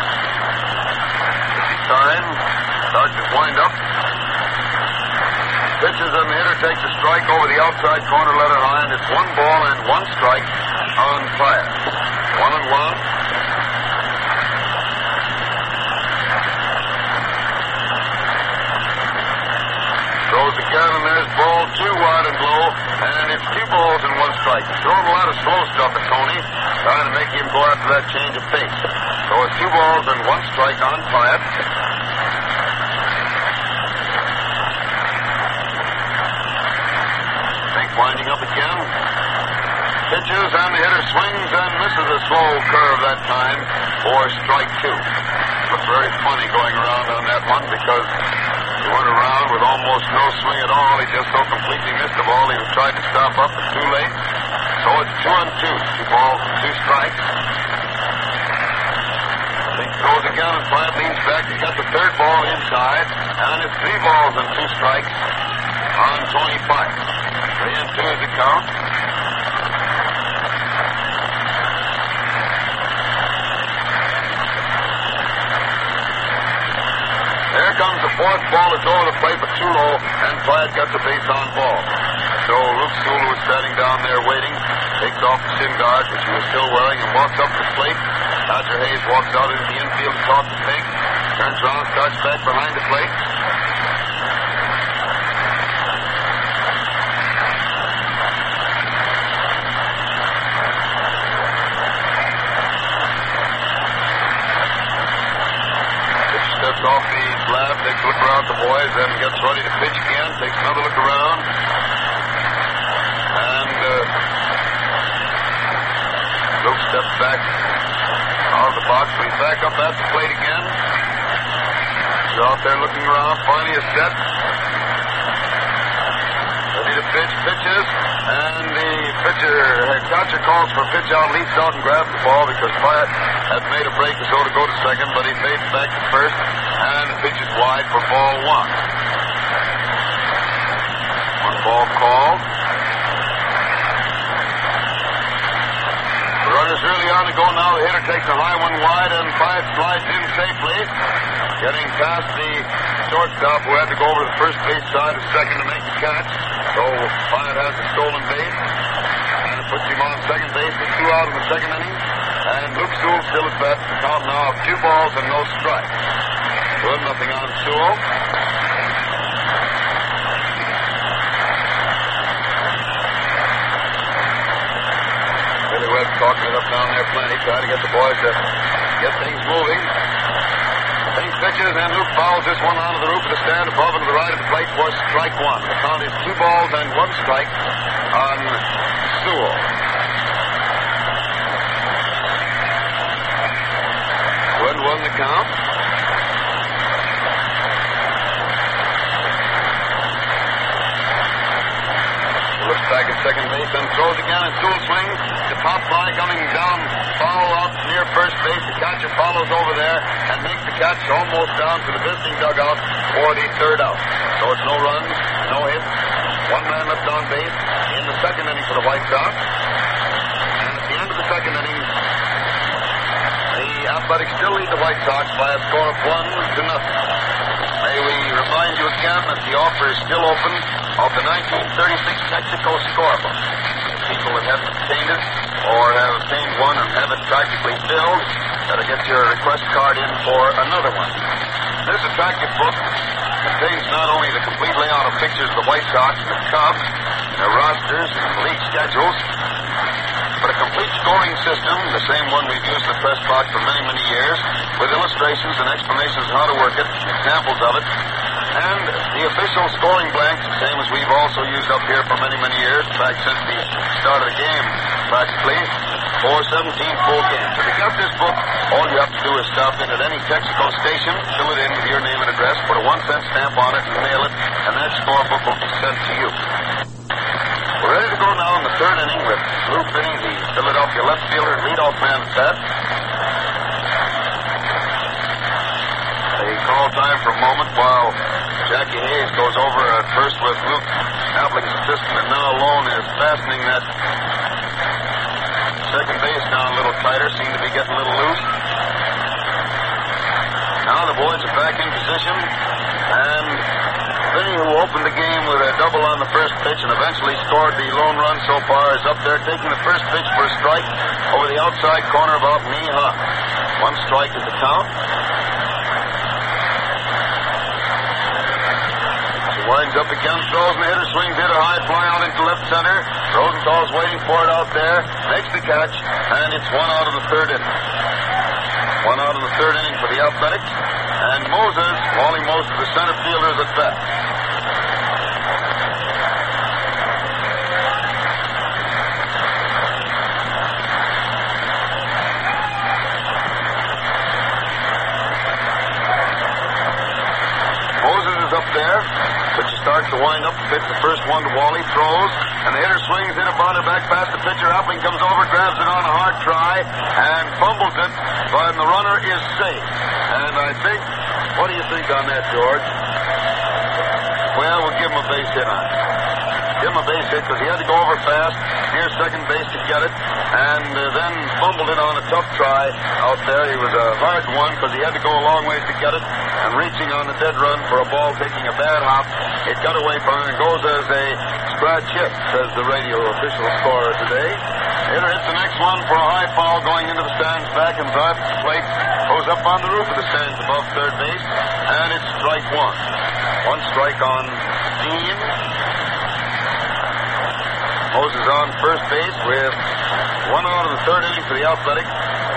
Speaker 3: Time. Starts his wind up. Pitches, and the hitter takes a strike over the outside corner letter high, and it's one ball and one strike on fire. One and one. Throws again, and there's ball two wide and low, and it's two balls and one strike. Throwing a lot of slow stuff at Tony, trying to make him go after that change of pace. So it's two balls and one strike on Pyatt. Fink winding up again. Pitches, and the hitter swings and misses a slow curve that time for strike two. Looked very funny going around on that one, because he went around with almost no swing at all. He just so completely missed the ball. He was trying to stop up, but too late. So it's two and two. Two balls and two strikes. Fink throws again, and Pyatt leans back to get the third ball inside. And it's three balls and two strikes on Tony Pyatt. Three and two is the count. There comes the fourth ball. It's over the plate, but too low, and Pyatt gets a base on ball. So Luke Sewell, was standing down there waiting, takes off the shin guards, which he was still wearing, and walks up to the plate. Roger Hayes walks out into the infield to talk to Fink, turns around, starts back behind the plate. Steps off the slab, takes a look around the boys, then gets ready to pitch again, takes another look around, and uh, Luke steps back out of the box, but he's back up at the plate again. He's out there looking around, finally is set. Ready to pitch, pitches, and the pitcher, catcher calls for a pitch out, leaps out and grabs the ball because Pyatt had made a break as though to go to second, but he fades back to first, and the pitch is wide for ball one. One ball called. The runner's really on to go now. The hitter takes a high one wide, and Pyatt slides in safely, getting past the shortstop who had to go over to the first base side of second to make the catch. So Pyatt has a stolen base, and a puts him on second base with two out in the second inning. And Luke Sewell still at bat. The count now of two balls and no strikes. Good, nothing on Sewell. Billy Webb talking it up down there plenty, trying to get the boys to get things moving. Pink pitches, and Luke fouls this one onto the roof of the stand above and to the right of the plate for strike one. The count is two balls and one strike on Sewell. One won the count. Looks back at second base and throws again, and Sewell swings. The pop fly coming down, foul out near first base. The catcher follows over there and makes the catch almost down to the visiting dugout for the third out. So it's no runs, no hits. One man left on base in the second inning for the White Sox. And at the end of the second inning, the Athletics still lead the White Sox by a score of one to nothing. May we remind you again that the offer is still open of the nineteen thirty-six Texaco scorebook. People that haven't obtained it or have obtained one and have it practically filled, better get your request card in for another one. This attractive book contains not only the complete layout of pictures of the White Sox and the Cubs, their rosters and league schedules, but a complete scoring system, the same one we've used in the press box for many, many years, with illustrations and explanations of how to work it, examples of it, and the official scoring blanks, the same as we've also used up here for many, many years, in fact, since the start of the game, practically, for seventeen full games. If you got this book, all you have to do is stop in at any Texaco station, fill it in with your name and address, put a one cent stamp on it, and mail it, and that scorebook will be sent to you. We're ready to go now in the third inning with Lou Finney, the Philadelphia left fielder and leadoff man at bat. They call time for a moment while Jackie Hayes goes over at first with Luke Appling's assistant, and now alone is fastening that second base down a little tighter, seem to be getting a little loose. Now the boys are back in position, and Finney, who opened the game with a double on the first pitch and eventually scored the lone run so far, is up there taking the first pitch for a strike over the outside corner about knee high. One strike is the count. He winds up again, throws, and the hitter swings, hit a high fly out into left center. Rosenthal's waiting for it out there, makes the catch, and it's one out of the third inning. One out of the third inning for the Athletics, and Moses, Wally Moses, the center fielder, is at bat. Moses is up there. Pitcher starts to wind up, pitch the first one to Wally, throws, and the hitter swings in a bounder back past the pitcher. Appling comes over, grabs it on a hard try, and fumbles it, but the runner is safe. And I think, what do you think on that, George? Well, we'll give him a base hit on it. Give him a base hit because he had to go over fast near second base to get it, and uh, then fumbled it on a tough try out there. He was a hard one because he had to go a long ways to get it, and reaching on the dead run for a ball taking a bad hop, it got away from him and goes as a scratch hit, says the radio official scorer today. Hitter hits the next one for a high foul going into the stands back and drives the plate, goes up on the roof of the stands above third base, and it's strike one. One strike on Dean. Moses on first base with one out of the third inning for the Athletics.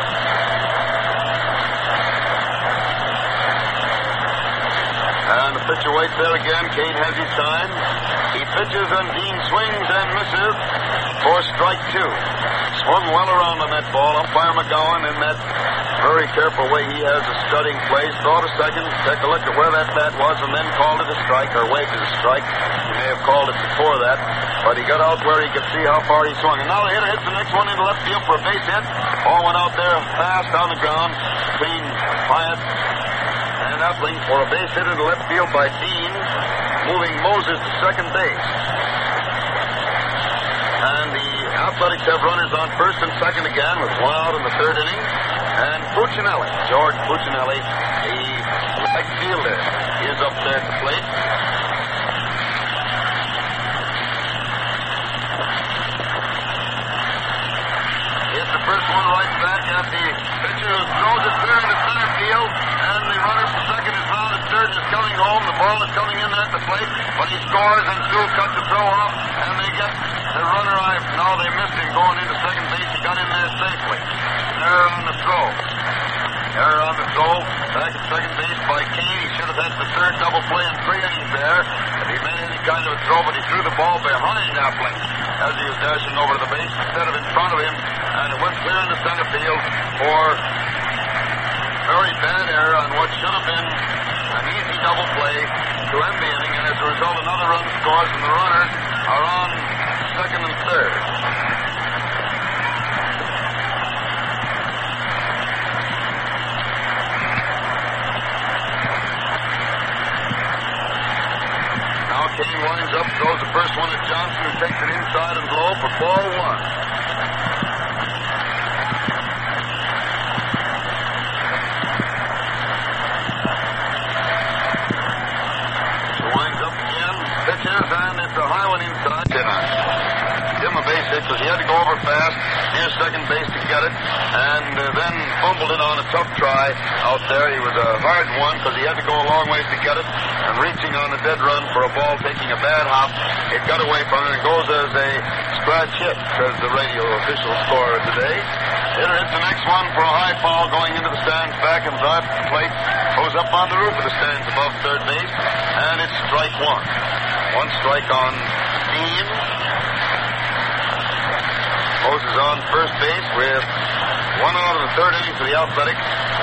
Speaker 3: And the pitcher waits there again. Kane has his time. He pitches and Dean swings and misses for strike two. Swung well around on that ball. Umpire McGowan, in that very careful way he has of studying plays, thought a second, took a look at where that bat was, and then called it a strike, or waved it a strike. He may have called it before that, but he got out where he could see how far he swung. And now the hitter hits the next one into left field for a base hit. Ball went out there fast on the ground between Hyatt and Appling for a base hit into left field by Dean, moving Moses to second base. And the Athletics have runners on first and second again with one out in the third inning. And Puccinelli, George Puccinelli, the right fielder, is up there at the plate. one right back at the pitcher who throws it clear into center field, and the runner from second is round at third and is coming home. The ball is coming in at the plate, but he scores, and Sue cuts the throw off, and they get the runner. I now they missed him going into second base. He got in there safely. Error on the throw. Error on the throw. Back at second base by Kane. He should have had the third double play in three innings there. If he made any kind of a throw, but he threw the ball behind Appling as he was dashing over to the base instead of in front of him, and it went clear into center field for very bad error on what should have been an easy double play to end the inning, and as a result, another run scores, and the runners are on second and third. Kane winds up, throws the first one at Johnson, who takes it inside and low for ball one. So winds up again, pitches, and it's a high one inside. Give him a base hit because he had to go over fast near second base to get it, and uh, then fumbled it on a tough try out there. He was a hard one because he had to go a long ways to get it, and reaching on a dead run for a ball taking a bad hop, it got away from him and goes as a scratch hit, says the radio official scorer today. Hitter hits the next one for a high ball going into the stands back, and drives to the plate, goes up on the roof of the stands above third base, and it's strike one. One strike on Dean. Moses on first base with one out of the third inning for the Athletics.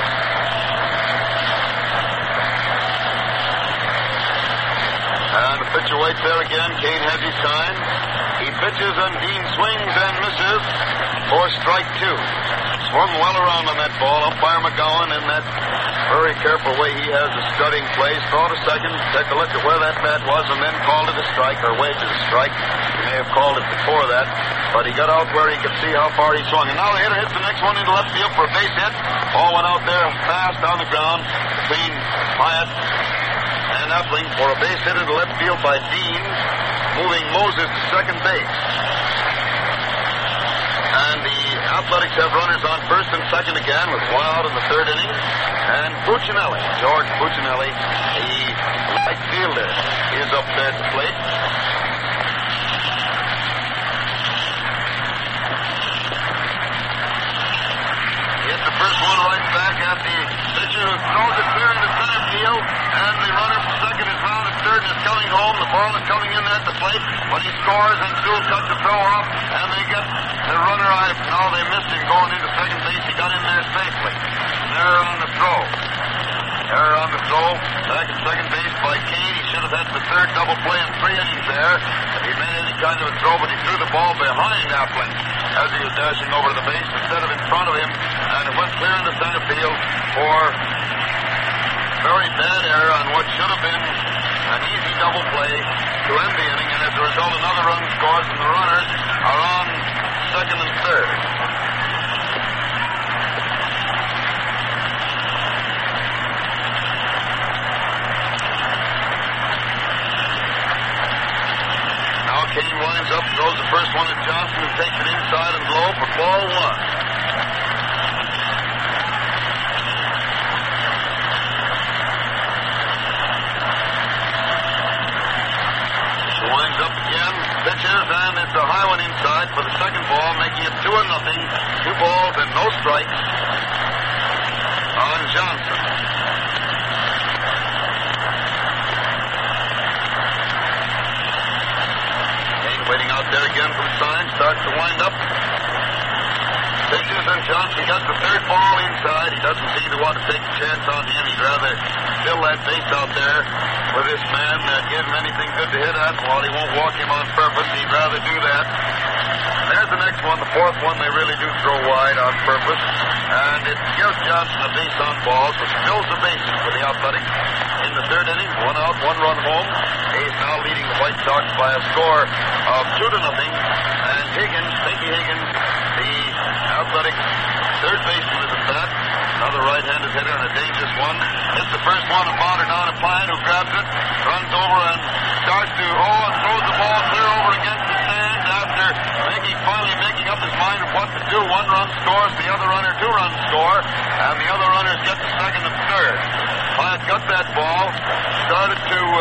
Speaker 3: And the pitcher waits there again. Kane has his sign. He pitches, and Dean swings and misses for strike two. Swung well around on that ball. Umpire McGowan, in that very careful way he has of studying plays, thought a second, took a look at where that bat was, and then called it a strike, or waved it a strike. He may have called it before that, but he got out where he could see how far he swung. And now the hitter hits the next one into left field for a base hit. Ball went out there fast on the ground between Hyatt and Appling for a base hit into left field by Dean, moving Moses to second base. And the Athletics have runners on first and second again with one out in the third inning. And Puccinelli, George Puccinelli, the right fielder, is up there at the plate. Hit the first one right back at the pitcher, who throws it clear into center field, and the runner from second is round at third and is coming home. The ball is coming in at the plate, but he scores, and Sewell cuts the throw off, and they get the runner out. Now they missed him going into second base. He got in there safely. Error on the throw. Error on the throw. Back at second base by Kane. He should have had the third double play in three innings there. If he made any kind of a throw, but he threw the ball behind Appling as he was dashing over to the base instead of in front of him, and it went clear into center field for very bad error on what should have been an easy double play to end the inning, and as a result, another run scores, and the runners are on second and third. Now Kane winds up, throws the first one at Johnson, who takes it inside and low for ball one. Winds up again, pitches, and it's a high one inside for the second ball, making it two and nothing. Two balls and no strikes on Johnson. Kane waiting out there again for the sign, starts to wind up. Pitches, and Johnson got the third ball inside. He doesn't seem to want to take a chance on him. He'd rather fill that base out there with this man, uh, give him anything good to hit at. While he won't walk him on purpose, he'd rather do that. There's the next one, the fourth one. They really do throw wide on purpose, and it gives Johnson a base on balls, which fills the bases for the Athletics in the third inning. One out, one run home. Hayes now leading the White Sox by a score of two to nothing. And Higgins, Mickey Higgins, the Athletics third baseman, is at bat. Another right-handed hitter and a dangerous one. Hits the first one and mounted on a Pine, who grabs it, runs over and starts to, oh, and throws the ball clear over against the stand after making, finally making up his mind of what to do. two one-run scores, the other runner two-run score, and the other runners get the second and third. Pyatt got that ball, started to uh,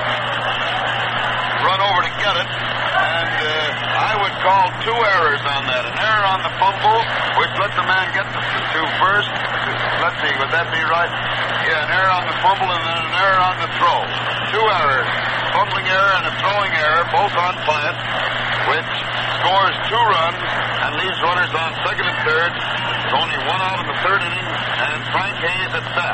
Speaker 3: run over to get it, and uh, I would call two errors on that. An error on the fumble, which let the man get to, to first. Let's see, would that be right? Yeah, an error on the fumble and then an error on the throw. Two errors, fumbling error and a throwing error, both on Pyatt, which scores two runs and leaves runners on second and third. There's only one out in the third inning, and Frank Hayes at bat.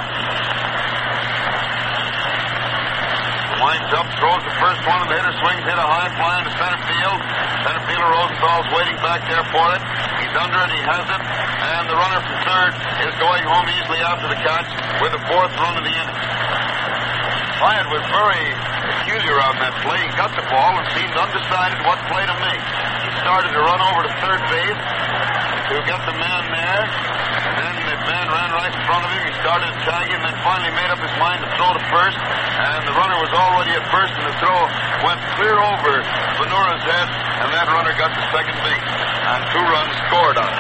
Speaker 3: Winds up, throws the first one, and the hitter swings, hit a high fly into center field. Center fielder Rosenthal's waiting back there for it. He's under it, he has it, and the runner from third is going home easily after the catch with the fourth run of the inning. Pyatt was very peculiar on that play. He got the ball and seemed undecided what play to make. He started to run over to third base to get the man there, and then the man ran right in front of him. He started to tag him, then finally made up his mind to throw to first, and the runner was already at first, and the throw went clear over Venura's head, and that runner got to second base, and two runs scored on it.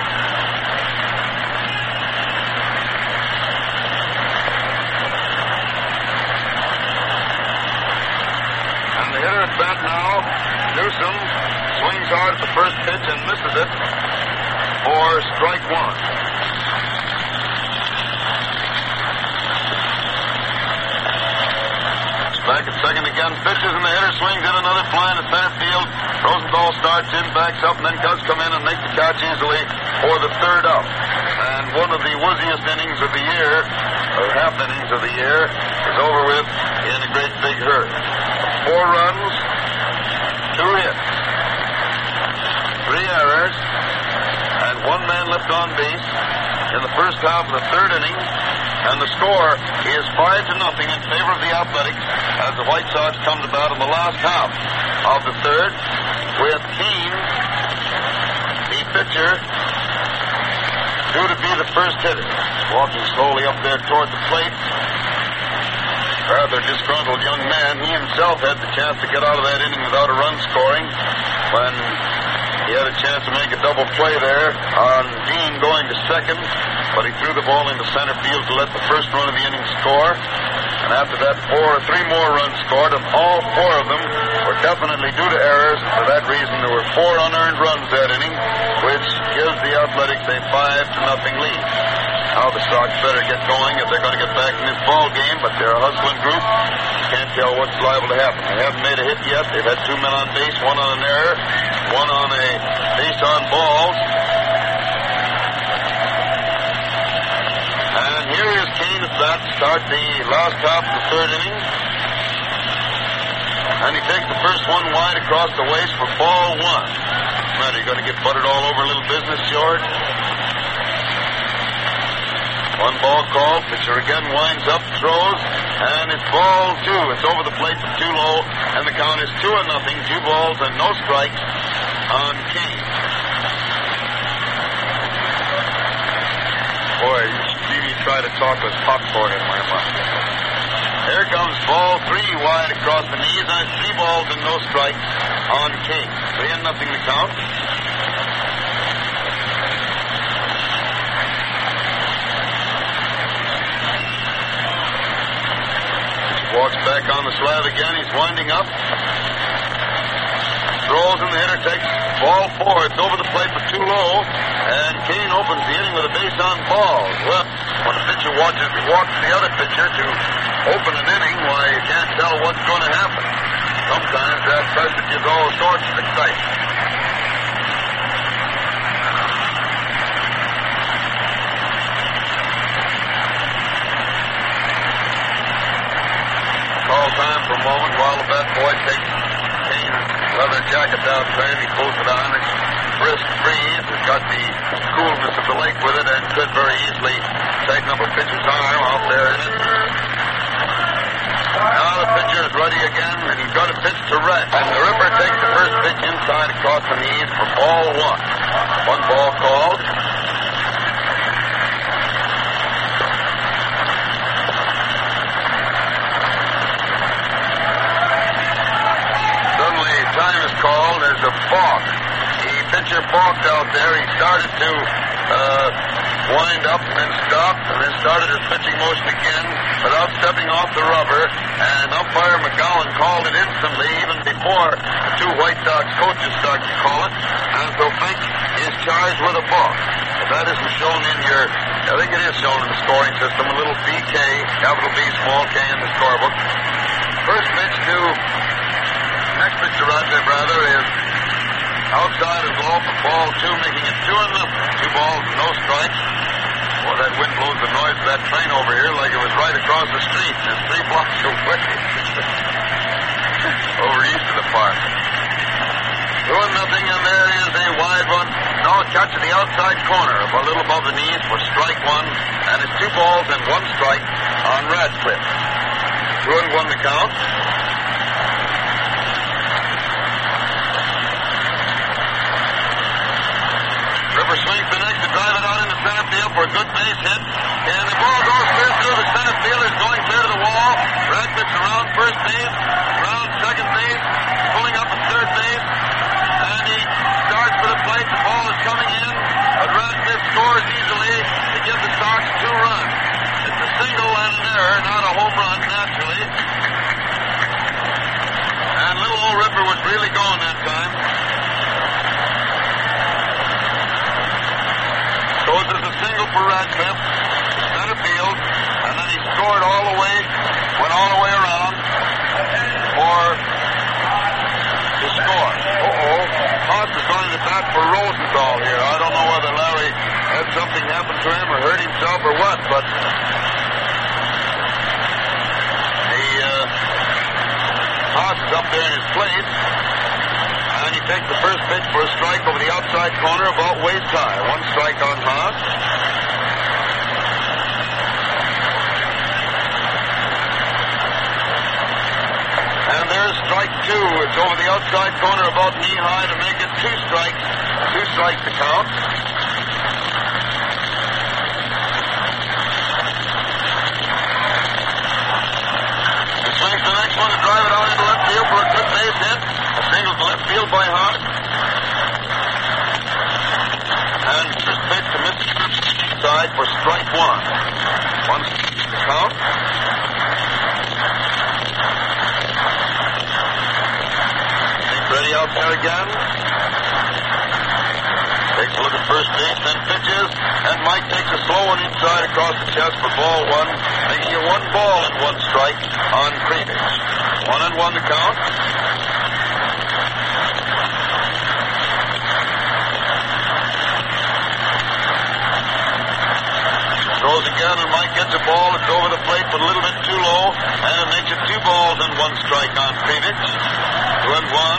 Speaker 3: And the hitter at bat now, Newsom, swings hard at the first pitch and misses it for strike one. Back at second again, pitches, and the hitter swings in another fly in the center field. Rosenthal starts in, backs up, and then does come in and make the catch easily for the third out. And one of the wooziest innings of the year, or half innings of the year, is over with in a great big hurry. Four runs, two hits, three errors, and one man left on base in the first half of the third inning. And the score is five to nothing in favor of the Athletics as the White Sox come to bat in the last half of the third, with Keene, the pitcher, due to be the first hitter, walking slowly up there toward the plate. Rather disgruntled young man. He himself had the chance to get out of that inning without a run scoring when he had a chance to make a double play there on Dean going to second, but he threw the ball into center field to let the first run of the inning score. And after that, four, three more runs scored, and all four of them were definitely due to errors. And for that reason, there were four unearned runs that inning, which gives the Athletics a five to nothing lead. Now the Sox better get going if they're going to get back in this ball game, but they're a hustling group. You can't tell what's liable to happen. They haven't made a hit yet. They've had two men on base, one on an error, one on a base on balls. And here is Keene at bat to start the last half of the third inning. And he takes the first one wide across the waist for ball one. Now, are you going to get buttered all over a little business, George? One ball called, pitcher again winds up, throws, and it's ball two. It's over the plate but too low, and the count is two and nothing, two balls and no strikes on Keene. Boy, you should see me try to talk with popcorn in my mouth. Here comes ball three wide across the knees, and it's three balls and no strikes on Keene. Three and nothing the count. Walks back on the slab again. He's winding up. Throws, and the hitter takes ball four. It's over the plate but too low. And Keene opens the inning with a base on balls. Well, when a pitcher watches, walks the other pitcher to open an inning, why, you can't tell what's going to happen. Sometimes that pressure gives all sorts of excitement. Call time for a moment while the bat boy takes Keene's leather jacket down to him. He pulls it on. It's brisk breeze. It's got the coolness of the lake with it and could very easily tighten up a pitcher's arm out there in it. Now the pitcher is ready again, and he's got to pitch to Red. And the Ripper takes the first pitch inside across the knees for ball one. One ball called. Time is called as a balk. He pitched pitcher balked out there. He started to uh, wind up and then stopped and then started his pitching motion again without stepping off the rubber. And umpire McGowan called it instantly, even before the two White Sox coaches started to call it. And so Fink is charged with a balk. If that isn't shown in your, I think it is shown in the scoring system, a little B K, capital B, small K in the scorebook. First pitch to, next pitch to Roger, rather, is outside and low for ball two, making it two and nothing. Two balls, no strikes. Boy, that wind blows the noise of that train over here like it was right across the street. There's three blocks away. Over east of the park. Two and nothing, and there is a wide one. No, a catch at the outside corner, a little above the knees for strike one, and it's two balls and one strike on Radcliffe. Two and one to count. Ripper swings the next to drive it out into center field for a good base hit. And the ball goes clear through the center fielder, going clear to the wall. Radcliffe's around first base, around second base, pulling up at third base. And he starts for the plate. The ball is coming in. But Radcliffe scores easily to give the Sox two runs. It's a single and an error, not a home run, naturally. And little old Ripper was really going that time. So it was a single for Radcliffe, center field, and then he scored all the way, went all the way around for to score. Uh-oh. Haas is going to bat for Rosenthal here. I don't know whether Larry had something happen to him or hurt himself or what, but he, uh, Haas is up there in his place. And he takes the first pitch for a strike over the outside corner about waist high. One strike on Haas. And there's strike two. It's over the outside corner about knee high to make it two strikes. Two strikes to count. He swings the next one to drive it out into left field for a good base hit. A single to left field by Hart. And first pitch to mid side for strike one. One to count. He's ready out there again. Takes a look at first base, then pitches. And Mike takes a slow one inside across the chest for ball one, making it one ball and one strike on Krevich. One and one to count. Throws again, and Mike gets a ball. It's over the plate, but a little bit too low, and it makes it two balls and one strike on Krevich. Two and one.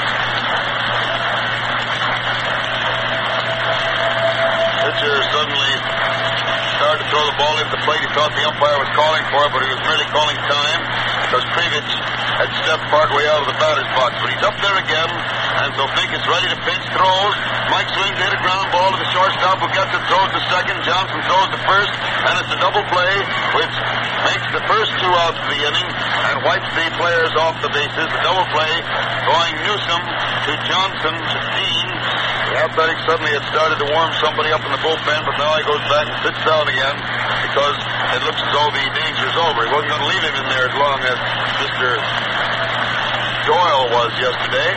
Speaker 3: Pitcher suddenly started to throw the ball into the plate. He thought the umpire was calling for it, but he was merely calling time because Krevich had stepped partway out of the batter's box. But he's up there again, and so Fink is ready to pitch, throws. Mike swings, hit a ground ball to the shortstop, who gets it, throws to second. Johnson throws to first, and it's a double play, which makes the first two outs of the inning and wipes the players off the bases. A double play going Newsom to Johnson to Dean. The Athletics suddenly had started to warm somebody up in the bullpen, but now he goes back and sits down again because it looks as though the danger's over. He wasn't going to leave him in there as long as Mister Doyle was yesterday.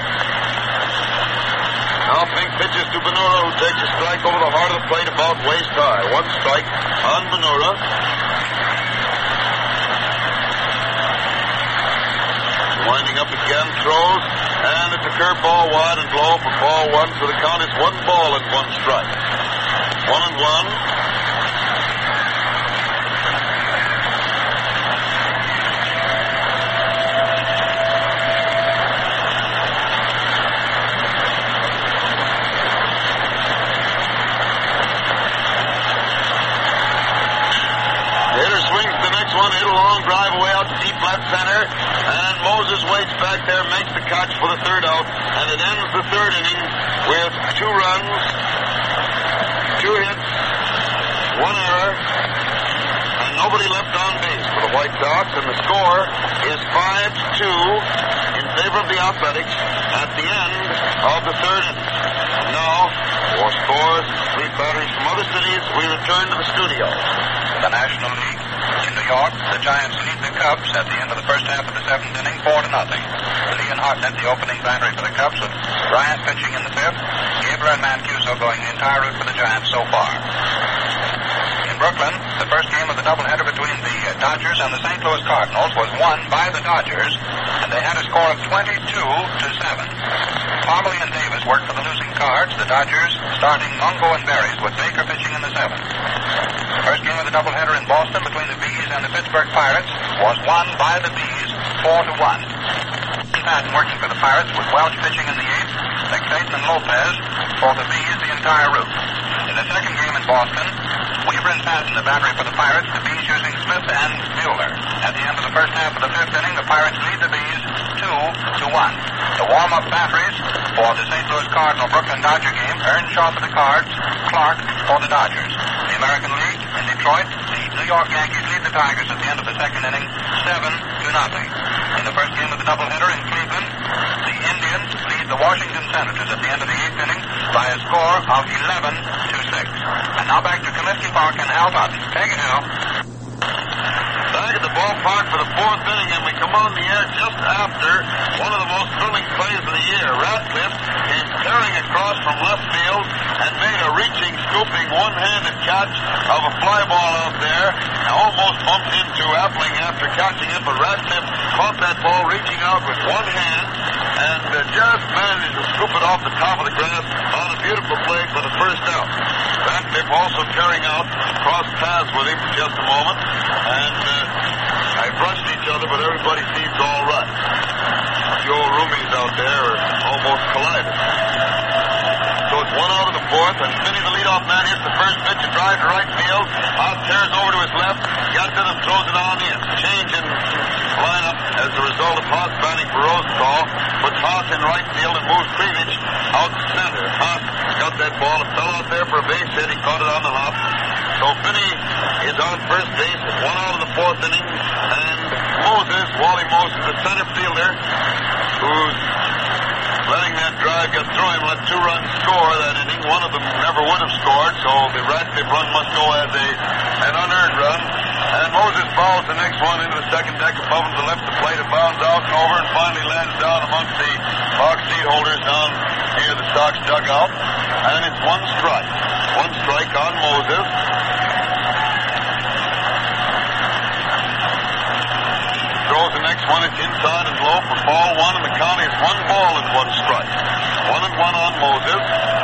Speaker 3: Now Fink pitches to Benura, who takes a strike over the heart of the plate about waist high. One strike on Benura. Winding up again, throws, and it's a curveball wide and low for ball one, so the count is one ball and one strike. One and one. One hit a long drive away out to deep left center, and Moses waits back there, makes the catch for the third out, and it ends the third inning with two runs, two hits, one error, and nobody left on base for the White Sox, and the score is five to two in favor of the Athletics at the end of the third inning. now, for scores and complete batteries from other cities, we return to the studio.
Speaker 1: The National League. In New York, the Giants lead the Cubs at the end of the first half of the seventh inning, four to nothing. Leon Hartnett, the opening battery for the Cubs, with Bryant pitching in the fifth. Gabler and Mancuso going the entire route for the Giants so far. In Brooklyn, the first game of the doubleheader between the Dodgers and the Saint Louis Cardinals was won by the Dodgers, and they had a score of twenty-two to seven. Parmalee and Davis worked for the losing Cards. The Dodgers starting Mungo and Berries, with Baker pitching in the seventh. First game of the doubleheader in Boston between the Bees and the Pittsburgh Pirates was won by the Bees four to one. Patton working for the Pirates with Welch pitching in the eighth, McFadden and Lopez for the Bees the entire route. In the second game in Boston, Weaver and Patton the battery for the Pirates, the Bees using Smith and Mueller. At the end of the first half of the fifth inning, the Pirates lead the Bees two to one. The warm-up batteries for the Saint Louis Cardinal Brooklyn Dodger game, Earnshaw for the Cards, Clark for the Dodgers. The American League in Detroit, the New York Yankees lead the Tigers at the end of the second inning, seven to nothing. In the first game of the doubleheader in Cleveland, the Indians lead the Washington Senators at the end of the eighth inning by a score of eleven to six. And now back to Comiskey Park and Al Totten. Take it, Al.
Speaker 3: Back at the ballpark for the fourth inning, and we come on the air just after one of the most thrilling plays of the year. Radcliffe came tearing across from left field and made a reaching, scooping, one-handed catch of a fly ball out there, and almost bumped into Appling after catching it, but Radcliffe caught that ball reaching out with one hand and uh, just managed to scoop it off the top of the grass on a beautiful play for the first out. Radcliffe also carrying out, crossed paths with him for just a moment, and uh, I brushed each other, but everybody seems all right. The old roomies out there are almost collided. So it's one out of the fourth, and Finney, the leadoff man, hits the first pitch, a drive to right field. Out tears over to his left, gets it and throws it on in. Change in lineup as a result of Haas batting for Rosenthal. Puts Haas in right field and moves Krivich out to center. Haas got that ball and fell out there for a base hit. He caught it on the hop. So Finney is on first base, one out of the fourth inning, and Moses, Wally Moses, the center fielder, who's letting that drive get through him, let two runs score that inning. One of them never would have scored, so the Radcliffe run must go as a an unearned run. And Moses fouls the next one into the second deck above him to the left of the plate. It bounds out and over and finally lands down amongst the box seat holders down near the Sox dugout. And it's one strike. One strike on Moses. Throws the next one, it's inside and low for ball one, and the count is one ball and one strike. One and one on Moses.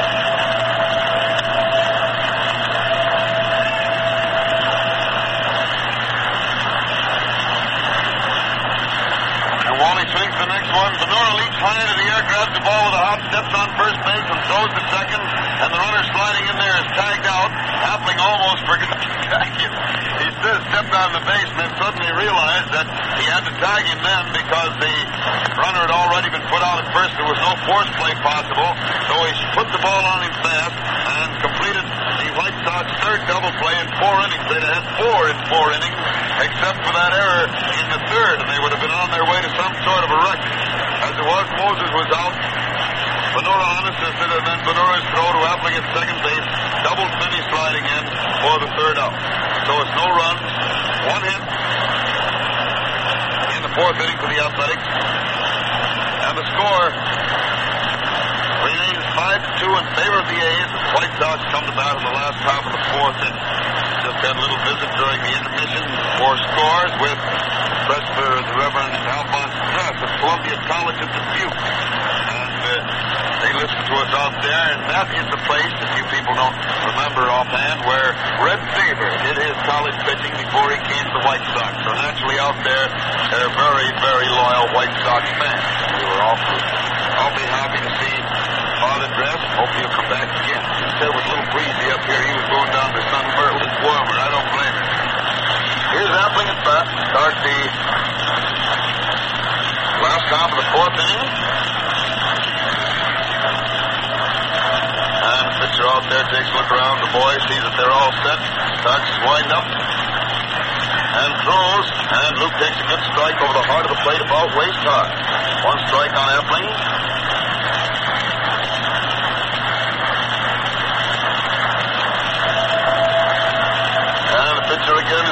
Speaker 3: And Wally swings the next one. Benora leaps high into the air, grabs the ball with a hop, steps on first base and throws to second, and the runner sliding in there is tagged out. Appling almost forgot to tag him. He just stepped on the base and then suddenly realized that he had to tag him then because the runner had already been put out at first. There was no force play possible, so he put the ball on him fast and completed the White Sox third double play in four innings. They'd have had four in four innings, except for that error in the third, and they would have been on their way to some sort of a record. As it was, Moses was out. Benora unassisted, and then Benora's throw to Appling at second base, double Finney sliding in for the third out. So it's no runs, one hit in the fourth inning for the Athletics, and the score remains five to two in favor of the A's. The White Sox come to bat in the last half of the fourth inning. Just had a little visit during the intermission for scores with Presbyter, the Reverend Alphonse Press of Columbia College at Dubuque. And uh, they listened to us out there, and that is the place, if you people don't remember offhand, where Red Faber did his college pitching before he came to the White Sox. So naturally out there, they're very, very loyal White Sox fans. We were awful, awfully happy to see Father Dress. Hope he'll come back again. He said it was a little breezy up here. He was going down to Sunburn. It's warmer. I don't blame him. Here's Appling at bat. Start the last half of the fourth inning. And the pitcher out there takes a look around. The boys see that they're all set. Starts to wind up. And throws. And Luke takes a good strike over the heart of the plate about waist high. One strike on Appling.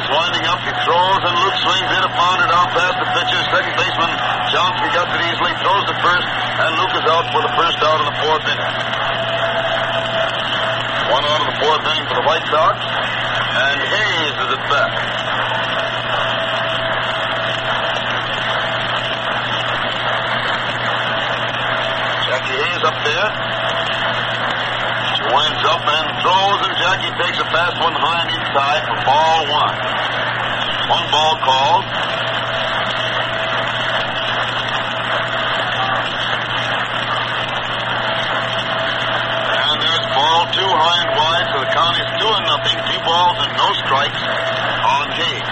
Speaker 3: winding up. He throws, and Luke swings in upon it down past the pitcher. Second baseman Johnson gets it easily, throws to first, and Luke is out for the first out in the fourth inning. One out of the fourth inning for the White Sox, and Hayes is at bat. Jackie Hayes up there. She winds up and throws, and Jackie takes a fast one high and inside for ball one. One ball called. And there's ball two high and wide, so the count is two and nothing. Two balls and no strikes on Hayes.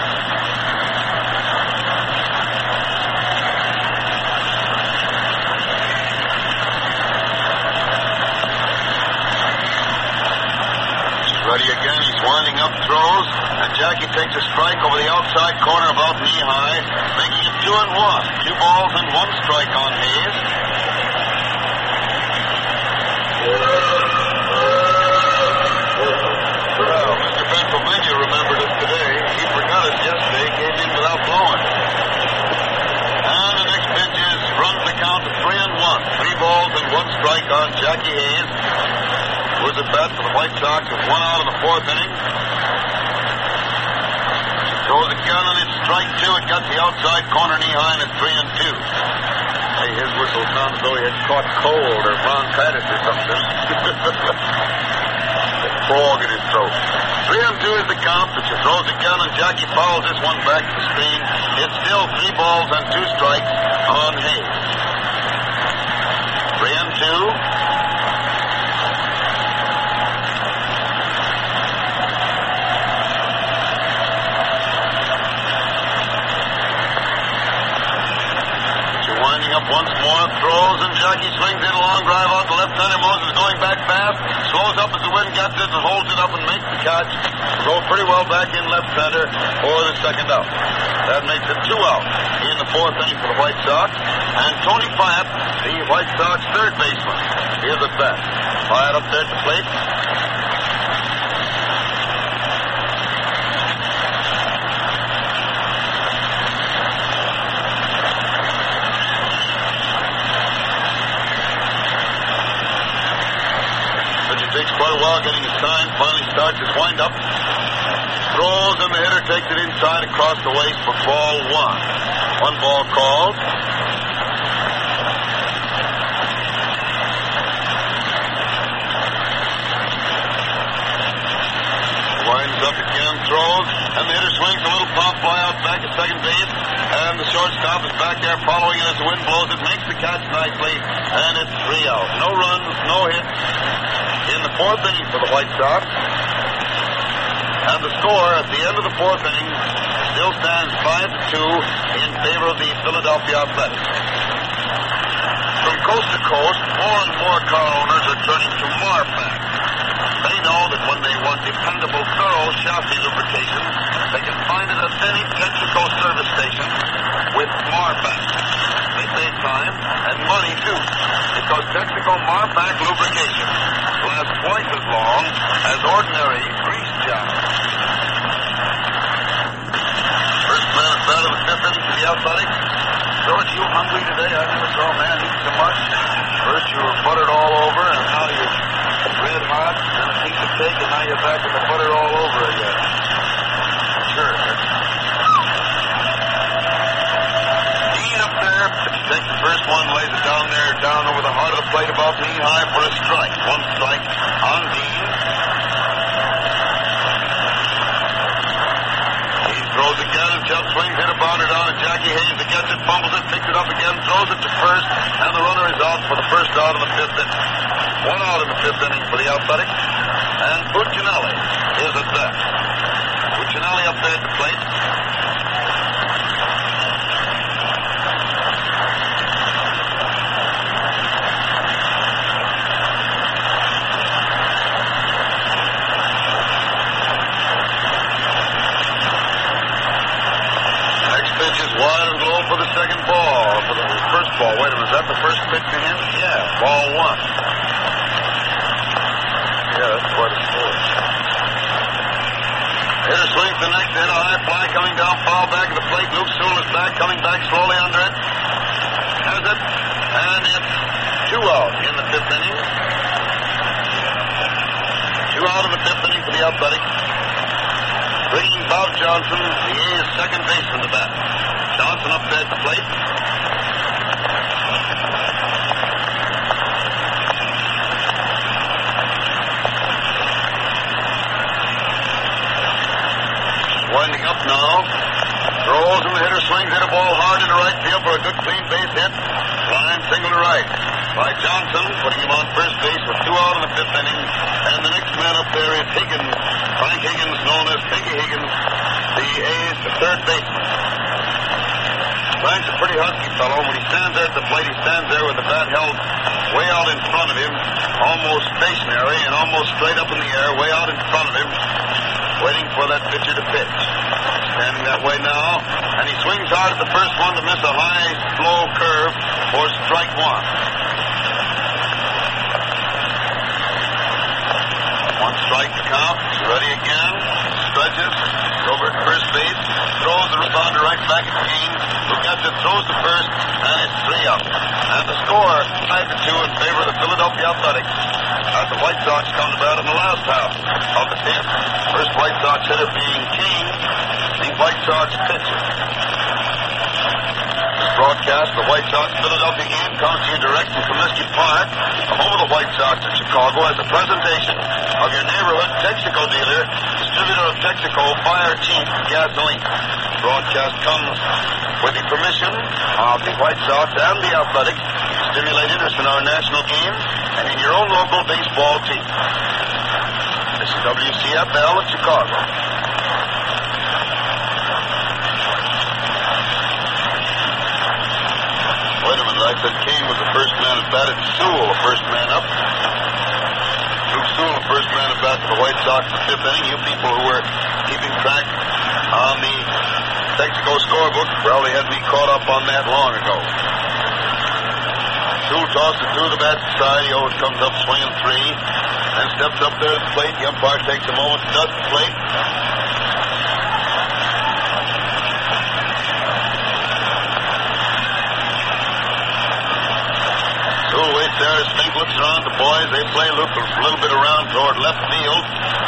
Speaker 3: Ready again, he's winding up, throws, and Jackie takes a strike over the outside corner about knee-high, making it two and one. Two balls and one strike on Hayes. Well, Mister Pennsylvania remembered it today. He forgot it yesterday, came in without blowing. And the next pitch is runs the count to three and one. Three balls and one strike on Jackie Hayes. Was at bat for the White Sox with one out in the fourth inning. Throws again and it's strike two. It got the outside corner knee high and it's three and two. Hey, his whistle sounds as though he had caught cold or bronchitis or something. A frog in his throat. Three and two is the count, but she throws again and Jackie fouls this one back to the screen. It's still three balls and two strikes on Hayes. Three and two. Winding up once more, throws, and Jackie swings in a long drive out to left-hander. Moses going back fast, slows up as the wind gets it and holds it up and makes the catch. Go pretty well back in left-hander for the second out. That makes it two out in the fourth inning for the White Sox. And Tony Pyatt, the White Sox third baseman, is at bat. Pyatt up there at the plate. Takes quite a while getting his time, finally starts his wind-up. Throws, and the hitter takes it inside across the waist for ball one. One ball called. Winds up again, throws, and the hitter swings a little pop fly out back at second base, and the shortstop is back there following it as the wind blows it, makes the catch nicely, and it's three out. No runs, no hits in the fourth inning for the White Sox. And the score at the end of the fourth inning still stands five to two in favor of the Philadelphia Athletics. From coast to coast, more and more car owners are turning to Marpac. They know that when they want dependable, thorough chassis lubrication, they can find it at any Texaco service station with Marpac. They save time and money, too, because Texaco Marpac lubrication lasts twice as long as ordinary grease jobs. First man at bat of the fifth inning for the Athletics. George, you hungry today? I never saw a man eat so much. First you were buttered all over, and now you're red hot, and a piece of cake, and now you're back with the butter all over again. Sure. Up there, takes the first one, lays it down there, down over the heart of the plate, about knee high for a strike. One strike on Dean. He throws again, and Chubb swings, hit a bounder down at Jackie Hayes. He gets it, fumbles it, picks it up again, throws it to first, and the runner is out for the first out in the fifth inning. One out in the fifth inning for the Athletics, and Buccinelli is at bat. Buccinelli up there at the plate. Wide and low for the second ball, for the first ball. Wait a minute, is that the first pitch to him? Yeah, ball one. Yeah, that's quite a score. Hitter swings Here's the next hit, a high fly coming down, foul back of the plate. Luke Sewell is back, coming back slowly under it. Has it, and it's two out in the fifth inning. Two out in the fifth inning for the Athletics. Bringing Bob Johnson, the A's second baseman, to bat. Johnson up there at the plate. Winding up now. Throws and the hitter swings, hit a ball hard into right field for a good clean base hit. Line single to right by Johnson, putting him on first base with two out in the fifth inning. And the next man up there is Higgins, Frank Higgins, known as Piggy Higgins, the A's third baseman. Frank's a pretty husky fellow. When he stands there at the plate, he stands there with the bat held way out in front of him, almost stationary and almost straight up in the air, way out in front of him, waiting for that pitcher to pitch. Standing that way now, and he swings hard at the first one to miss a high, slow curve for strike one. One strike to count. He's ready again. Stretches. Over at first base. Throws the rebounder right back at Kane, who gets it, throws to first, and it's three up. And the score, five to two in favor of the Philadelphia Athletics, as the White Sox come to bat in the last half of the tenth. First White Sox hitter being Kane, the White Sox pitcher. This broadcast, the White Sox Philadelphia game, comes to you direct from Comiskey Park, the home of the White Sox in Chicago, as a presentation of your neighborhood Texaco dealer, distributor of Texaco Fire Chief gasoline. The broadcast comes with the permission of the White Sox and the Athletics to stimulate interest in our national game and in your own local baseball team. This is W C F L in Chicago. Wait a minute, I said Kane was the first man at bat. It's Sewell, the first man up. Luke Sewell, the first man at bat for the White Sox in the fifth inning. You people who were keeping track on the Texaco scorebook probably had me caught up on that long ago. Sewell tosses it through the bat side. He always comes up swinging three, and steps up there at the plate. The umpire takes a moment to dust the plate. Sewell waits there as Fink looks around at the boys. They play look a little bit around toward left field.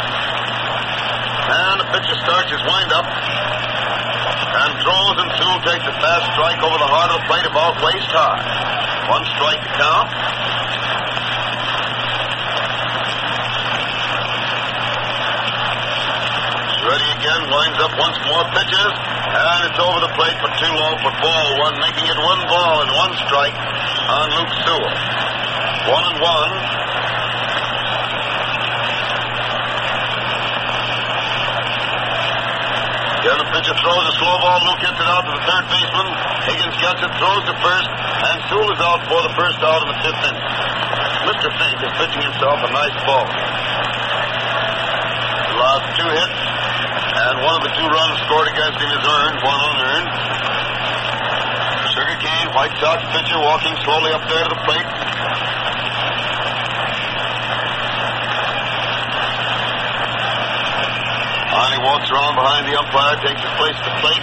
Speaker 3: And the pitcher starts his windup and throws, and Sewell takes a fast strike over the heart of the plate about waist high. One strike to count. He's ready again, winds up once more, pitches, and it's over the plate for too low for ball one, making it one ball and one strike on Luke Sewell. One and one. Again, the pitcher throws a slow ball. Luke gets it out to the third baseman. Higgins gets it, throws to first, and Sewell is out for the first out in the fifth inning. Mister Fink is pitching himself a nice ball. The last two hits, and one of the two runs scored against him is earned, one unearned. Sugar Cane, White Sox pitcher, walking slowly up there to the plate. And he walks around behind the umpire, takes his place at the plate.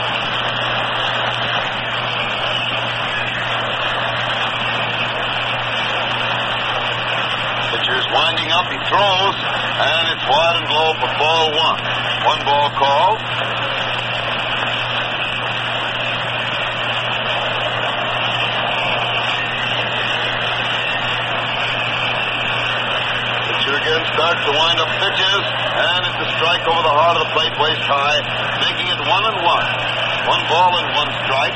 Speaker 3: Pitcher is winding up, he throws, and it's wide and low for ball one. One ball called. Again starts to wind up pitches, and it's a strike over the heart of the plate, waist high, making it one and one. One ball and one strike.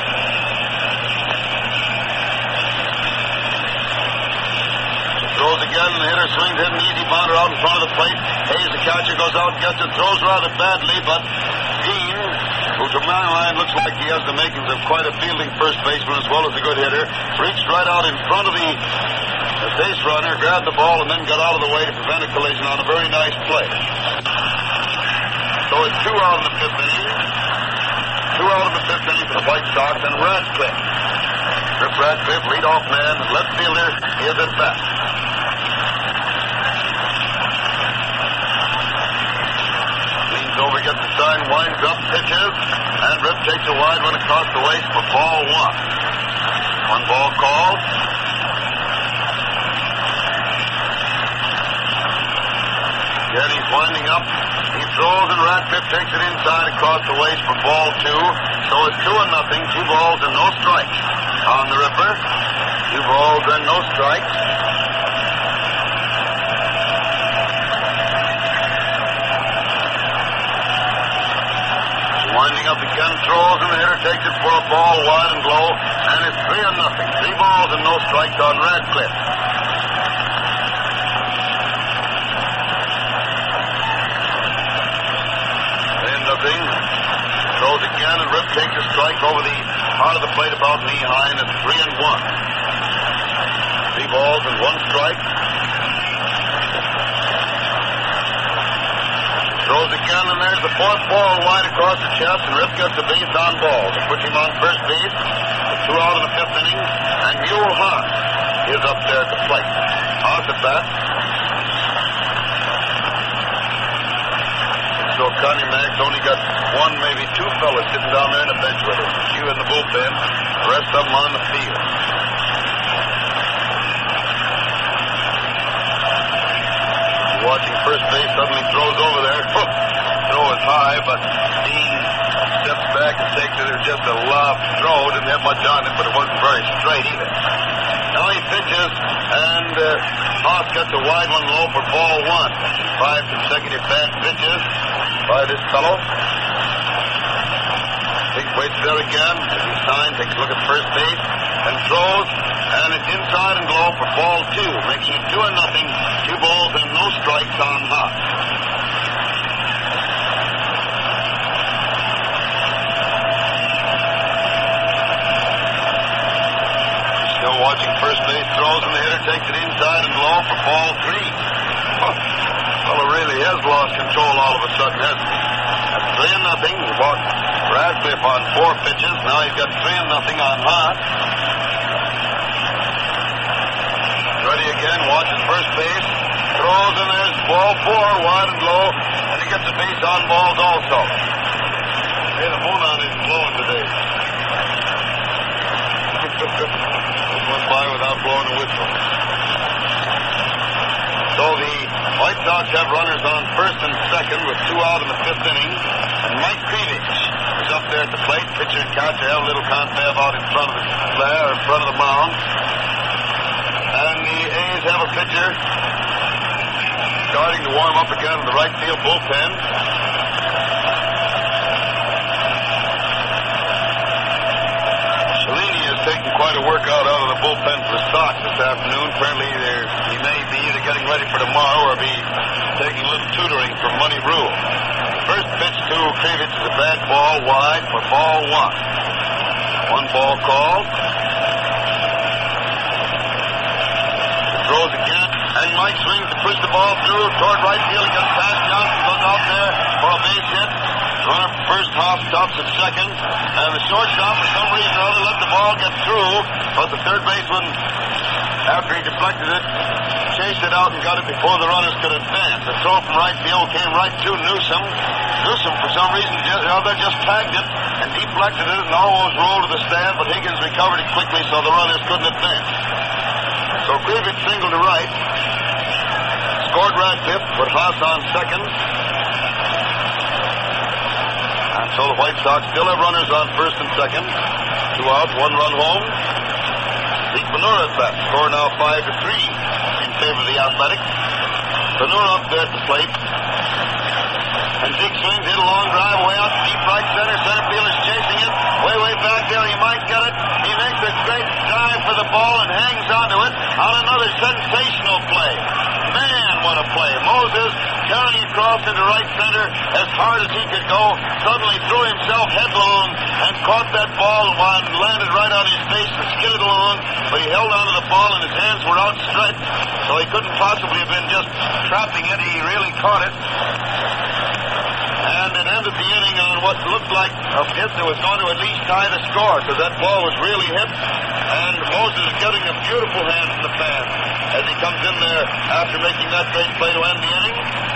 Speaker 3: Throws again, and the hitter swings, hit an easy bounder out in front of the plate. Hayes, the catcher, goes out, gets it, throws rather badly, but Dean, who to my mind looks like he has the makings of quite a fielding first baseman as well as a good hitter, reached right out in front of the The base runner, grabbed the ball and then got out of the way to prevent a collision on a very nice play. So it's two out in the fifth inning. Two out in the fifth inning for the White Sox, and Radcliffe. Rip Radcliffe, leadoff man, left fielder, is at bat. Leans over, gets the Valentine winds up, pitches, and Rip takes a wide one across the waist for ball one. One ball called. Again, he's winding up. He throws, and Ratcliffe takes it inside across the waist for ball two. So it's two and nothing, two balls and no strikes on the Ripper. Two balls and no strikes. Winding up again, throws, and the hitter takes it for a ball wide and low, and it's three and nothing. Three balls and no strikes on Ratcliffe. Three and nothing. Throws again, and Rip takes a strike over the heart of the plate about knee high, and it's three and one. Three balls and one strike. Throws again, and there's the fourth ball wide across the chest, and Rip gets the base on ball. They put him on first base. Two out in the fifth inning, and Mule Haas is up there at the plate. Haas at bat. So Connie Mack's only got one, maybe two fellas sitting down there in the bench with him. A few in the bullpen, the rest of them on the field. Watching first base, suddenly throws over there. Throw is high, but Dean steps back and takes it. It's just a lob throw. Didn't have much on it, but it wasn't very straight either. Now he pitches, and uh, Haas gets a wide one low for ball one. Five consecutive bad pitches by this fellow. Big waits there again. As he signs, takes a look at first base, and throws, and it's inside and low for ball two, making it two and nothing. Two balls and no strikes on Haas. Still watching first base, throws, and the hitter takes it inside and low for ball three. Well, it really has lost control all of a sudden, hasn't he? That's three and nothing. He walked Radcliffe on four pitches. Now he's got three and nothing on Haas. Ready again, watches first base, throws, and there's ball four, wide and low, and he gets a base on balls also. Hey, the moon on isn't blowing today. It went by without blowing a whistle. So the White Sox have runners on first and second with two out in the fifth inning, and Mike Krivich is up there at the plate. Pitcher and catcher have a little confab out in front of the flare, in front of the mound. And the A's have a pitcher starting to warm up again in the right field bullpen. Cellini is taking quite a workout out of the bullpen for the Sox this afternoon. Apparently he may be either getting ready for tomorrow or be taking a little tutoring from Money Rule. First pitch to Krivich is a bad ball wide for ball one. One ball called. Throws again, and Mike swings to push the ball through toward right field against Pat Johnson. Goes out there for a base hit. Runner first, Hoff stops at second, and the shortstop, for some reason or other, let the ball get through, but the third baseman, after he deflected it, chased it out and got it before the runners could advance. The throw from right field came right to Newsom. Newsom, for some reason, just, you know, they just tagged it and deflected it and almost rolled to the stand, but Higgins recovered it quickly so the runners couldn't advance. So Krivich singled to right, scored Radcliffe, put Haas on second. And so the White Sox still have runners on first and second. Two outs, one run home. Zeke Ventura at bat. Score now five to three in favor of the Athletics. Ventura up there at the plate. And Zeke swings, hit a long drive way out deep right center. Center fielder's chasing it. Way, way back there. He might get it. He makes a great dive for the ball and hangs onto it on another sensational play. Man, what a play. Moses carrying across into right center as hard as he could go, suddenly threw himself headlong and caught that ball and landed right on his face and skidded along, but he held onto the ball and his hands were outstretched, so he couldn't possibly have been just trapping it. He really caught it. And it ended the inning on what looked like a hit that was going to at least tie the score, because that ball was really hit. And Moses is getting a beautiful hand from the fans as he comes in there after making that great play to end the inning.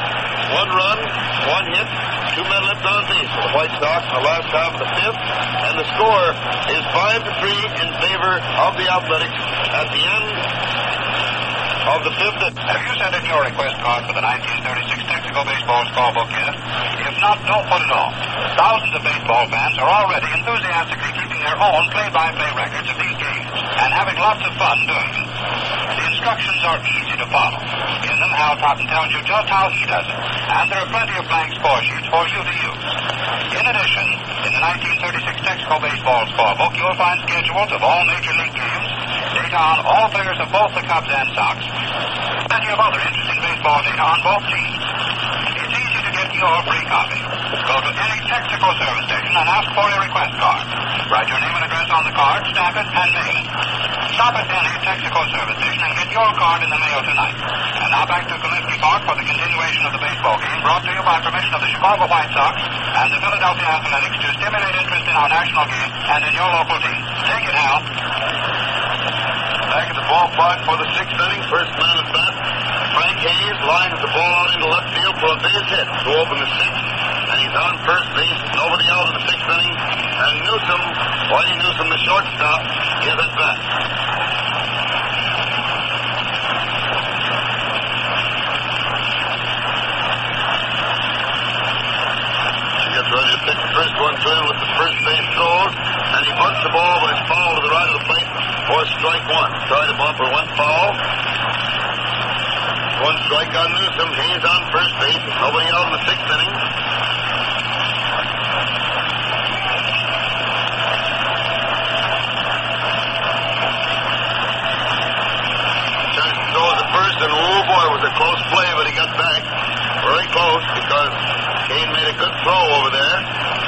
Speaker 2: one run, one hit, two men left on base for the White Sox in the last half of the fifth, and the score is five to three in favor of the Athletics at the end of the fifth.
Speaker 1: Have you sent in your request card for the nineteen thirty-six Texaco Baseball Scorebook yet? If not, don't put it off. Thousands of baseball fans are already enthusiastically keeping their own play-by-play records of these games and having lots of fun doing it. The instructions are easy to follow. In them, Hal Totten tells you just how he does it, and there are plenty of blank score sheets for you to use. In addition, in the nineteen thirty-six Texaco Baseball Scorebook, you'll find schedules of all major league games, data on all players of both the Cubs and Sox, plenty of other interesting baseball data on both teams. It's easy to get your free copy. Go to any Texaco service station and ask for a request card. Write your name and address on the card, stamp it, and mail it. Stop at any Texaco service station and get your card in the mail tonight. And now back to Comiskey Park for the continuation of the baseball game, brought to you by permission of the Chicago White Sox and the Philadelphia Athletics to stimulate interest in our national game and in your local team. Take it, Hal.
Speaker 2: Back at the ballpark for the sixth inning, first man at bat. Frank Hayes lines the ball out into left field for a base hit to open the sixth, and he's on first base. Nobody out in the sixth inning, and Newsom, Whitey Newsom, the shortstop, is at bat. He gets ready to pick the first one to him with the first base throws, and he bunts the ball, but it's foul to the right of the plate for strike one. Tried to bump for one foul. One strike on Newsom. Hayes on first base. Nobody out in the sixth inning. Turns throws at first, and oh boy, it was a close play, but he got back very close because Kane made a good throw over there.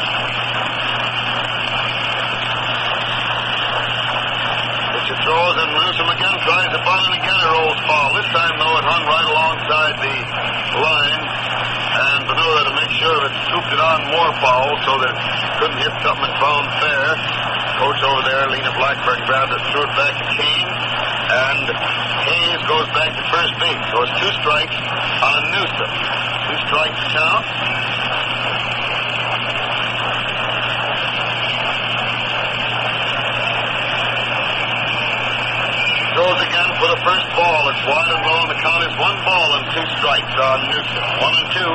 Speaker 2: Pitcher throws, and Newsom again tries to bunt, and again it rolls foul. This time, though, it hung right alongside the line, and Benura, to make sure of it, scooped it on more foul so that it couldn't hit something and found fair. Coach over there, Lena Blackburn, grabbed it, threw it back to Kane, and Hayes goes back to first base. So it's two strikes on Newsom. Two strikes count. Throws again for the first ball. It's wide and low, and the count is one ball and two strikes on Newsom. One and two.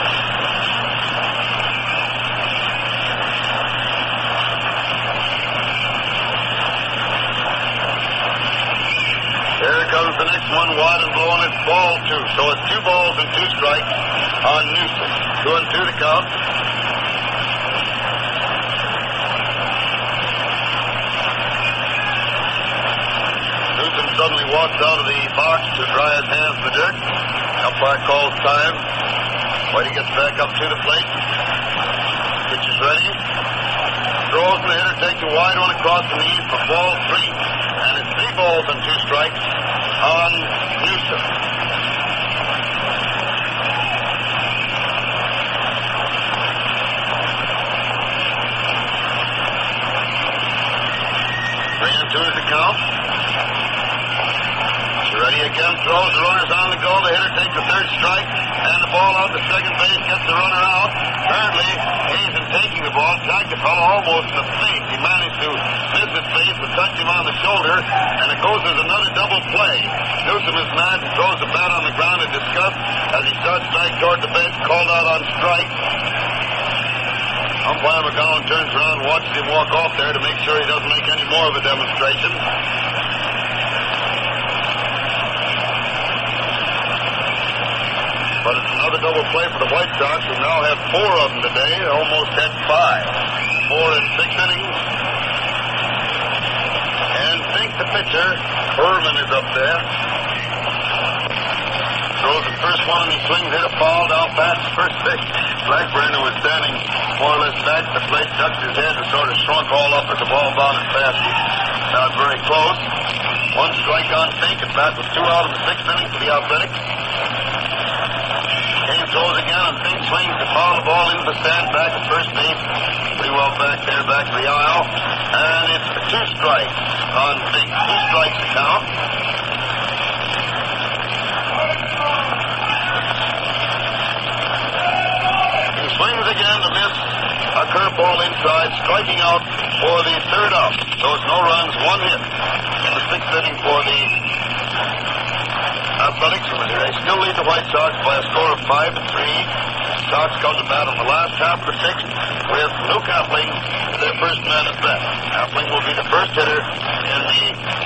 Speaker 2: Here comes the next one, wide and low, and it's ball two. So it's two balls and two strikes on Newsom. Two and two to count. Suddenly walks out of the box to dry his hands in the dirt. Umpire calls time. Whitey gets back up to the plate. Pitch is ready. Throws, and the hitter takes a wide one across the knees for ball three. And it's three balls and two strikes on Newsom. Three and two is the count. Ready again, throws, the runner's on the go, the hitter takes the third strike, and the ball out to second base, gets the runner out. Apparently, Hayes, in taking the ball, tagged the fellow almost in the face. He managed to miss his face, but touched him on the shoulder, and it goes as another double play. Newsom is mad and throws the bat on the ground in disgust as he starts back toward the bench, called out on strike. Umpire McGowan turns around and watches him walk off there to make sure he doesn't make any more of a demonstration. But it's another double play for the White Sox, who now have four of them today. They almost had five. Four in six innings. And Fink, the pitcher, Herman is up there. Throws the first one and he swings, hit a foul down past first base. Blackburn, who was standing more or less back at the plate, ducked his head and sort of shrunk all up as the ball bounded past him. Not very close. One strike on Fink. At bat was two out in the sixth inning for the Athletics. Kane throws again, and Fink swings to foul the ball into the stand back at first base. Pretty well back there, back to the aisle. And it's two strikes on Fink. Two strikes to count.
Speaker 3: Swings again to miss a curveball inside, striking out for the third out. So it's no runs, one hit in the sixth inning for the Athletics. They still lead the White Sox by a score of five to three. Sox come to bat in the last half of the sixth with Luke Appling, their first man at bat. Appling will be the first hitter in the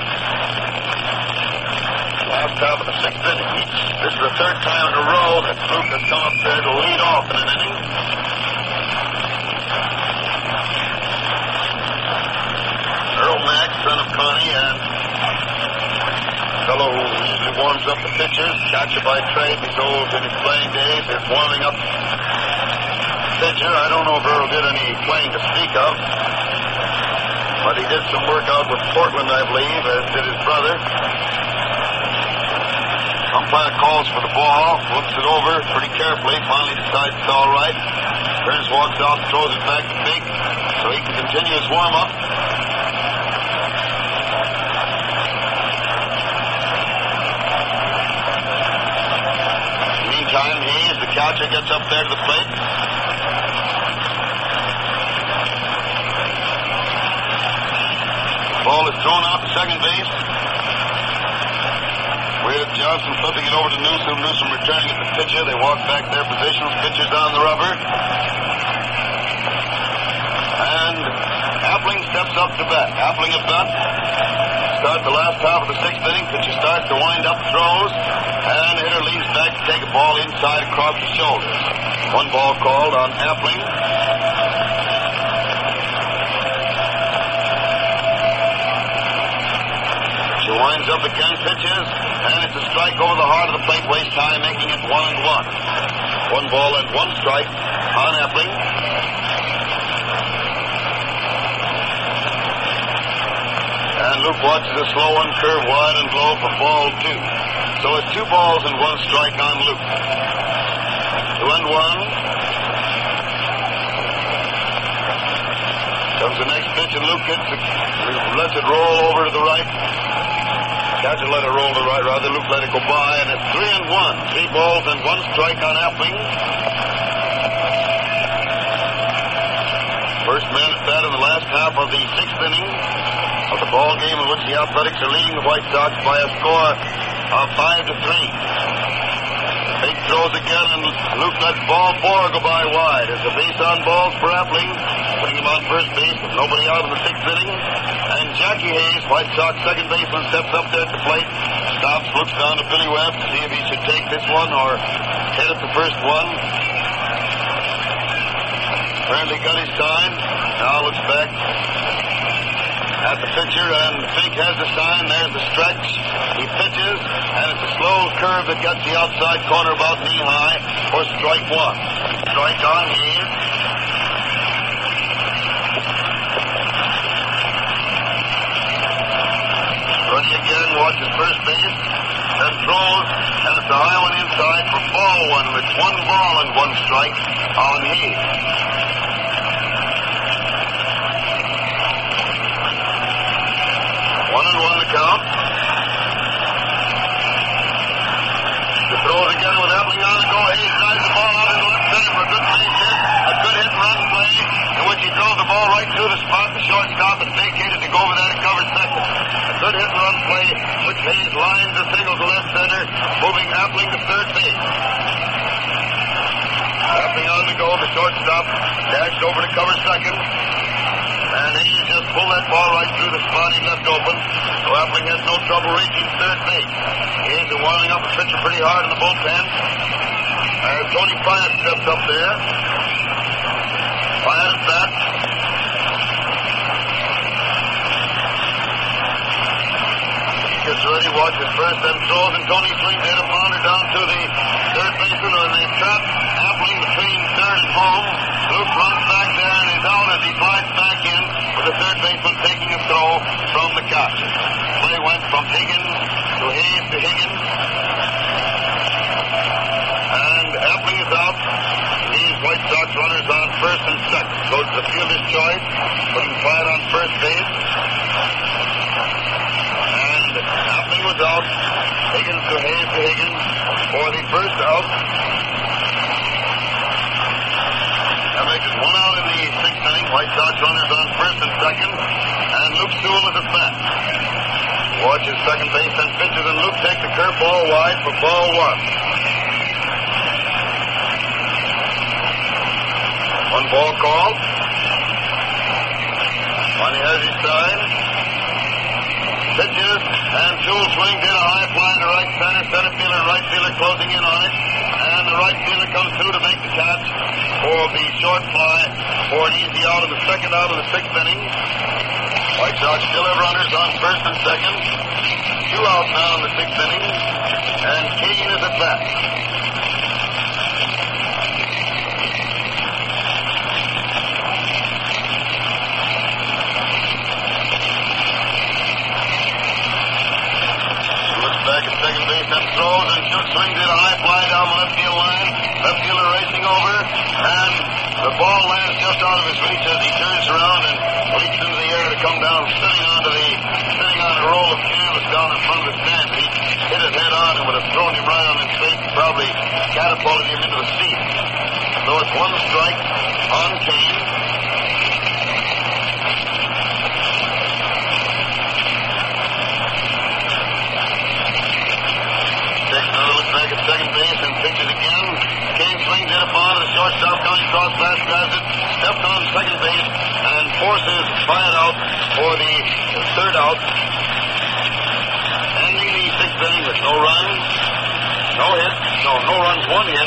Speaker 3: last half of the sixth inning. This is the third time in a row that Luke has come up there to lead off in an inning. Earl Mack, son of Connie, and fellow who usually warms up the pitchers, catcher by trade, he's old in his playing days, is warming up pitcher. I don't know if Earl did any playing to speak of, but he did some work out with Portland, I believe, as did his brother. Umpire calls for the ball, looks it over pretty carefully, finally decides it's all right. Turns, walks out, throws it back to Big so he can continue his warm-up. Meantime, Hayes, the catcher, gets up there to the plate. The ball is thrown out to second base. With Johnson flipping it over to Newsom. Newsom returning it to the pitcher. They walk back their positions. Pitcher's on the rubber. And Appling steps up to bat. Appling at bat. Start the last half of the sixth inning. Pitcher starts to wind up, throws. And the hitter leans back to take a ball inside across the shoulders. One ball called on Appling. She winds up again, pitches, and it's a strike over the heart of the plate, waist high, making it one and one. One ball and one strike on Appling. And Luke watches a slow one curve wide and low for ball two. So it's two balls and one strike on Luke. Two and one. Comes the next pitch, and Luke hits it, lets it roll over to the right. Catcher let it roll to the right, rather. Luke let it go by, and it's three and one. Three balls and one strike on Appling. First man at bat in the last half of the sixth inning of the ball game in which the Athletics are leading the White Sox by a score of five to three. Big throws again, and Luke lets ball four go by wide. It's a base on balls for Appling, putting him on first base with nobody out in the sixth inning. And Jackie Hayes, White Sox second baseman, steps up there at the plate, stops, looks down to Billy Webb to see if he should take this one or hit it the first one. Apparently got his sign. Now looks back at the pitcher, and Fink has the sign. There's the stretch. He pitches, and it's a slow curve that gets the outside corner about knee high for strike one. Strike on Hayes. Ready again, watches first base, then throws, and it's a high one inside for ball one. It's one ball and one strike on Hayes. One and one to count. The throw again with Appling on the go. Hayes drives the ball out into left center for a good base hit. A good hit and run play in which he drove the ball right through the spot. The shortstop is vacated to go over that and cover second. A good hit and run play which Hayes lines the single to left center, moving Appling to third base. Appling on the go. The shortstop dashed over to cover second. And Hayes just pulled that ball right through the spot he left open. So Appling has no trouble reaching third base. Hayes is winding up the pitcher pretty hard in the bullpen. As Tony Pyatt steps up there. Pyatt at bat. He gets ready, watches first, then throws, and Tony swings in a pounder down to the third baseman, and they trap Appling between third and home. Luke runs back there and is out as he glides back in, with the third baseman taking a throw from the catcher. Play went from Higgins to Hayes to Higgins. And Appling is out. These White Sox runners on first and second. Goes to the fielder's choice, putting Pyatt on first base. And Appling was out. Higgins to Hayes to Higgins for the first out. White Sox runners on first and second, and Luke Sewell is at bat. Watches second base and pitches, and Luke takes the curveball wide for ball one. One ball called. On the early side. Pitches, and Sewell swings in a high fly to right center. Center fielder and right fielder closing in on it. And the right fielder comes through to make the catch for the short fly for an easy out of the second out of the sixth inning. White Sox still have runners on first and second. Two out now in the sixth inning. And Kane is at bat. Back at second base and throws and shoots, swings it a high fly down the left field line. Left fielder racing over, and the ball lands just out of his reach as he turns around and leaps into the air to come down, sitting onto the sitting on a roll of canvas down in front of the stand. He hit it head on and would have thrown him right on his face and probably catapulted him into the seat. So it's one strike on Kane. Second base and pitches again. Kane swings it upon the shortstop coming across fast, grabs it, steps on second base, and forces Bryant out for the third out. Ending the sixth inning with no runs, no hits, no, no runs, one hit,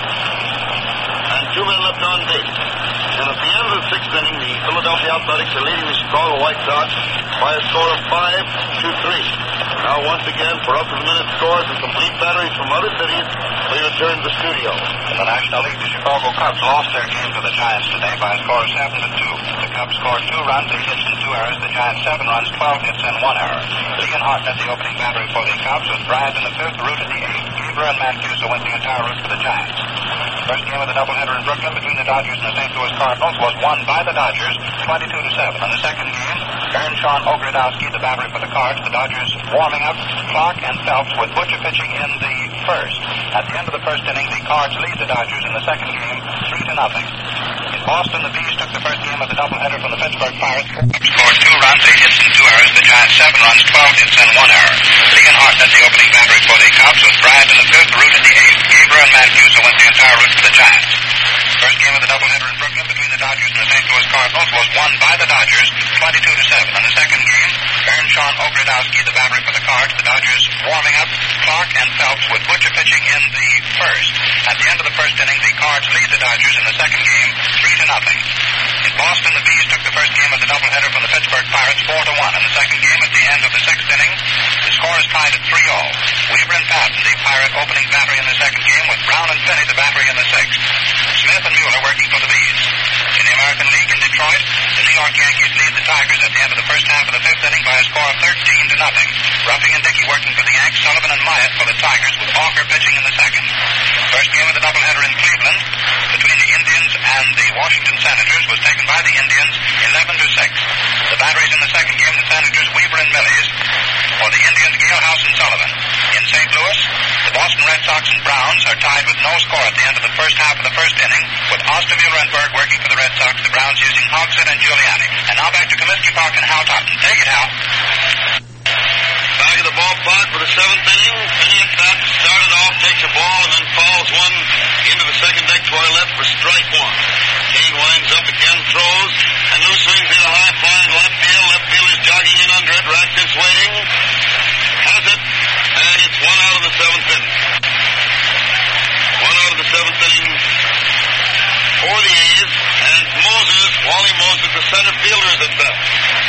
Speaker 3: and two men left on base. And at the end of the sixth inning, the Philadelphia Athletics are leading the Chicago White Sox by a score of five to three. Now, once again, for up-to-the-minute scores and complete batteries from other cities, we return to the studio.
Speaker 1: In the National League, the Chicago Cubs lost their game to the Giants today by a score of seven to two. The Cubs scored two runs, eight hits, and two errors. The Giants seven runs, twelve hits, and one error. Leon Hart led the opening battery for the Cubs, with Bryant in the fifth, Root in the eighth. Bieber and Mancuso went the entire route for the Giants. First game of the doubleheader in Brooklyn between the Dodgers and the Saint Louis Cardinals was won by the Dodgers, twenty-two to seven. In the second game, Earnshaw Ogrodowski, the battery for the Cards. The Dodgers warming up. Clark and Phelps with Butcher pitching in the first. At the end of the first inning, the Cards lead the Dodgers in the second game, three to nothing. In Boston, the Bees took the first game of the doubleheader from the Pittsburgh Pirates. Scored two runs, eight hits, and two errors. The Giants seven runs, twelve hits, and one error. Leon Hart led the opening battery for the Cubs, with Bryant in the fifth, Root in the eighth. Bieber and Mancuso went the entire route for the Giants. First game of the doubleheader in Brooklyn between the Dodgers and the Saint Louis Cardinals was won by the Dodgers, twenty-two to seven. In the second game, Earnshaw Ogrodowski, the battery for the Cards. The Dodgers warming up. Clark and Phelps with Butcher pitching in the first. At the end of the first inning, the Cards lead the Dodgers in the second game, three to nothing. In Boston, the Bees took the first game of the doubleheader from the Pittsburgh Pirates, four to one. In the second game, at the end of the sixth inning, the score is tied at three all. Weaver and Patton, the Pirate opening battery in the second game, with Brown and Finney, the battery in the sixth. Smith and Mueller working for the Bees. In the American League in Detroit, the New York Yankees lead the Tigers at the end of the first half of the fifth inning by a score of thirteen to nothing. Ruffing and Dickey working for the Yanks, Sullivan and Myatt for the Tigers, with Walker pitching in the second. First game of the doubleheader in Cleveland between the Indians and the Washington Senators was taken by the Indians eleven to six. The batteries in the second game, the Senators, Weaver and Millies. For the Indians, Galehouse and Sullivan. In Saint Louis, the Boston Red Sox and Browns are tied with no score at the end of the first half of the first inning, with Ostermuller and Berg working for the Red Sox, the Browns using Hogsett and Giuliani. And now back to Comiskey Park and Hal Totten. Take it, Hal.
Speaker 3: Back at the ballpark for the seventh inning. Finney at bat, started off, takes a ball, and then fouls one into the second deck to our left for strike one. Kane winds up again, throws, and loose swings in a high fly in left field. Left fielder's jogging in under it. Ratcliffe's waiting. Has it, and it's one out of the seventh inning. One out of the seventh inning for the A's, and Moses, Wally Moses, the center fielder, is at bat.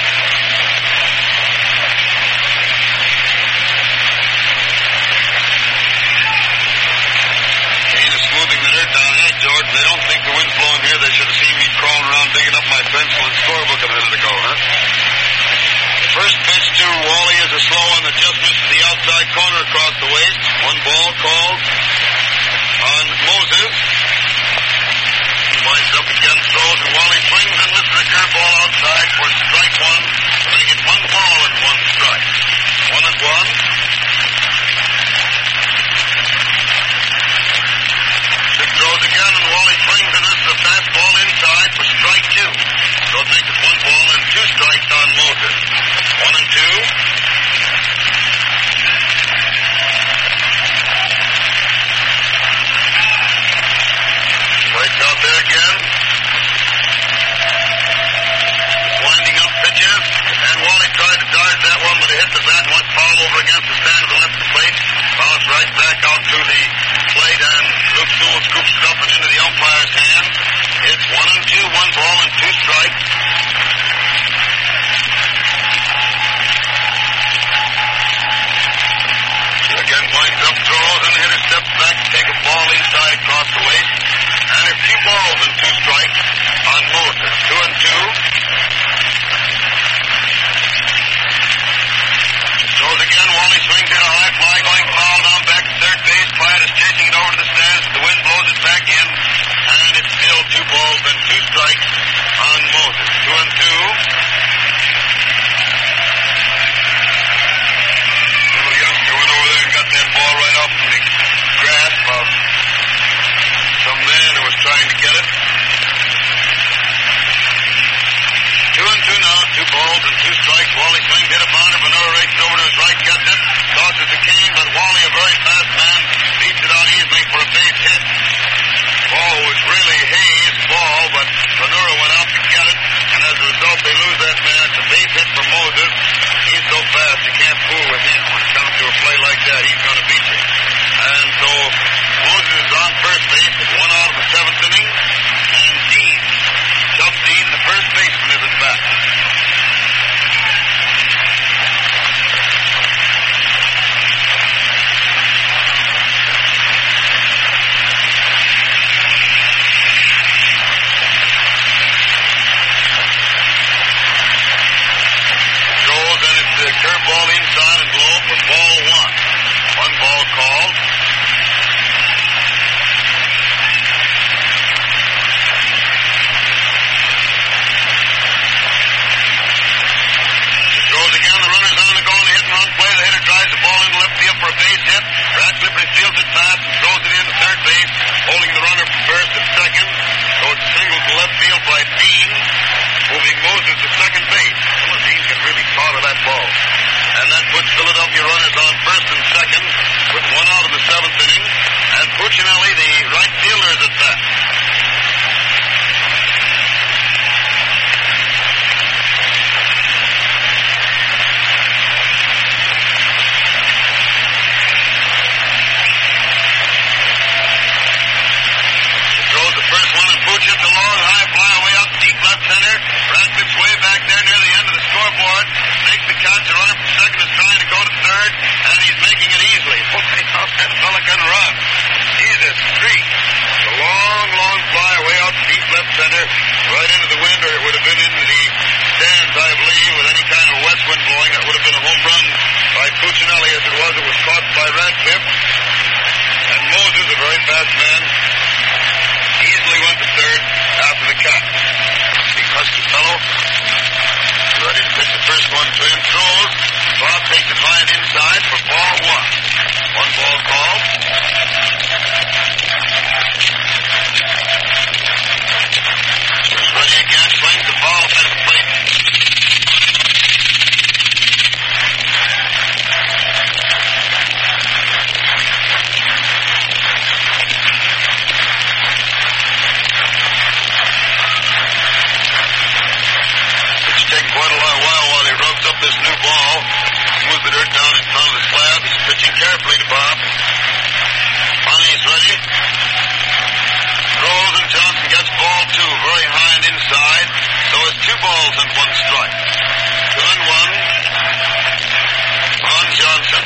Speaker 3: Smoothing the dirt down. Hey, George, they don't think the wind's blowing here. They should have seen me crawling around digging up my pencil and scorebook a minute ago, huh? First pitch to Wally is a slow one that just misses the outside corner across the waist. One ball called on Moses. He winds up again, throws, and Wally swings and misses the curveball outside for strike one. But he gets one ball and one strike. One and one. Throws again, and Wally swings and misses a fastball inside for strike two. So it makes it one ball and two strikes on Moses. One and two. Strikes out there again. Winding up pitches. And Wally tried to dodge that one, but he hit the bat and went foul over against the stand to the left of the plate. Bounced right back out to the plate, and Luke Sewell scoops it up and into the umpire's hand. It's one and two, one ball and two strikes. Again winds up, throws, and the hitter steps back to take a ball inside across the waist. And it's two balls and two strikes on Moses. Two and two. Throws again, Wally swings it a high fly, going foul down back to third base. Pyatt is chasing it over to the stands, but the wind blows it back in. And it's still two balls and two strikes on Moses. Two and two. Little youngster went over there and got that ball right off from the grasp of some man who was trying to get it. Two and two now, two balls and two strikes. Wally swings, hit a bounder. Ventura races over to his right, gets it, tosses the cane, but Wally, a very fast man, beats it out easily for a base hit. Ball was really Hayes' ball, but Ventura went out to get it, and as a result, they lose that man. It's a base hit for Moses. He's so fast, you can't fool with him. When it comes to a play like that, he's going to beat you. And so Moses is on first base with one out of the seventh inning, and Dean, Chuck Dean, the first baseman, is at bat. Curveball inside and low for ball one. One ball called. He throws again. The runner's on the go on the hit and run play. The hitter drives the ball into left field for a base hit. Radcliffe fields it fast and throws it into third base, holding the runner from first and second. So it's singled to left field by Dean, moving Moses to second base. Well, Dean can really taught that ball. And that puts Philadelphia runners on first and second with one out of the seventh inning. And Puccinelli, the right fielder, is at bat. He throws the first one, and Puch hits a long high fly away out deep left center. Radcliffe's way back there near the end of the scoreboard. Makes the catch. The runner from second is trying to go to third, and he's making it easily. Boy, how that fella can run. He's a streak. A long, long fly way out deep left center, right into the wind, or it would have been into the stands, I believe, with any kind of west wind blowing. That would have been a home run by Puccinelli. As it was, it was caught by Radcliffe. And Moses, a very fast man, easily went to third after the catch. Big husky fellow. Ready to pitch the first one to him. Throws. Bob takes it high and inside for ball one. One ball called. Ready again. Swings the ball at the plate. Quite a while while he rubs up this new ball. Smooth the dirt down in front of the slab. He's pitching carefully to Bob. Finally he's ready. Throws, and Johnson gets ball two. Very high and inside. So it's two balls and one strike. Two and one on Johnson.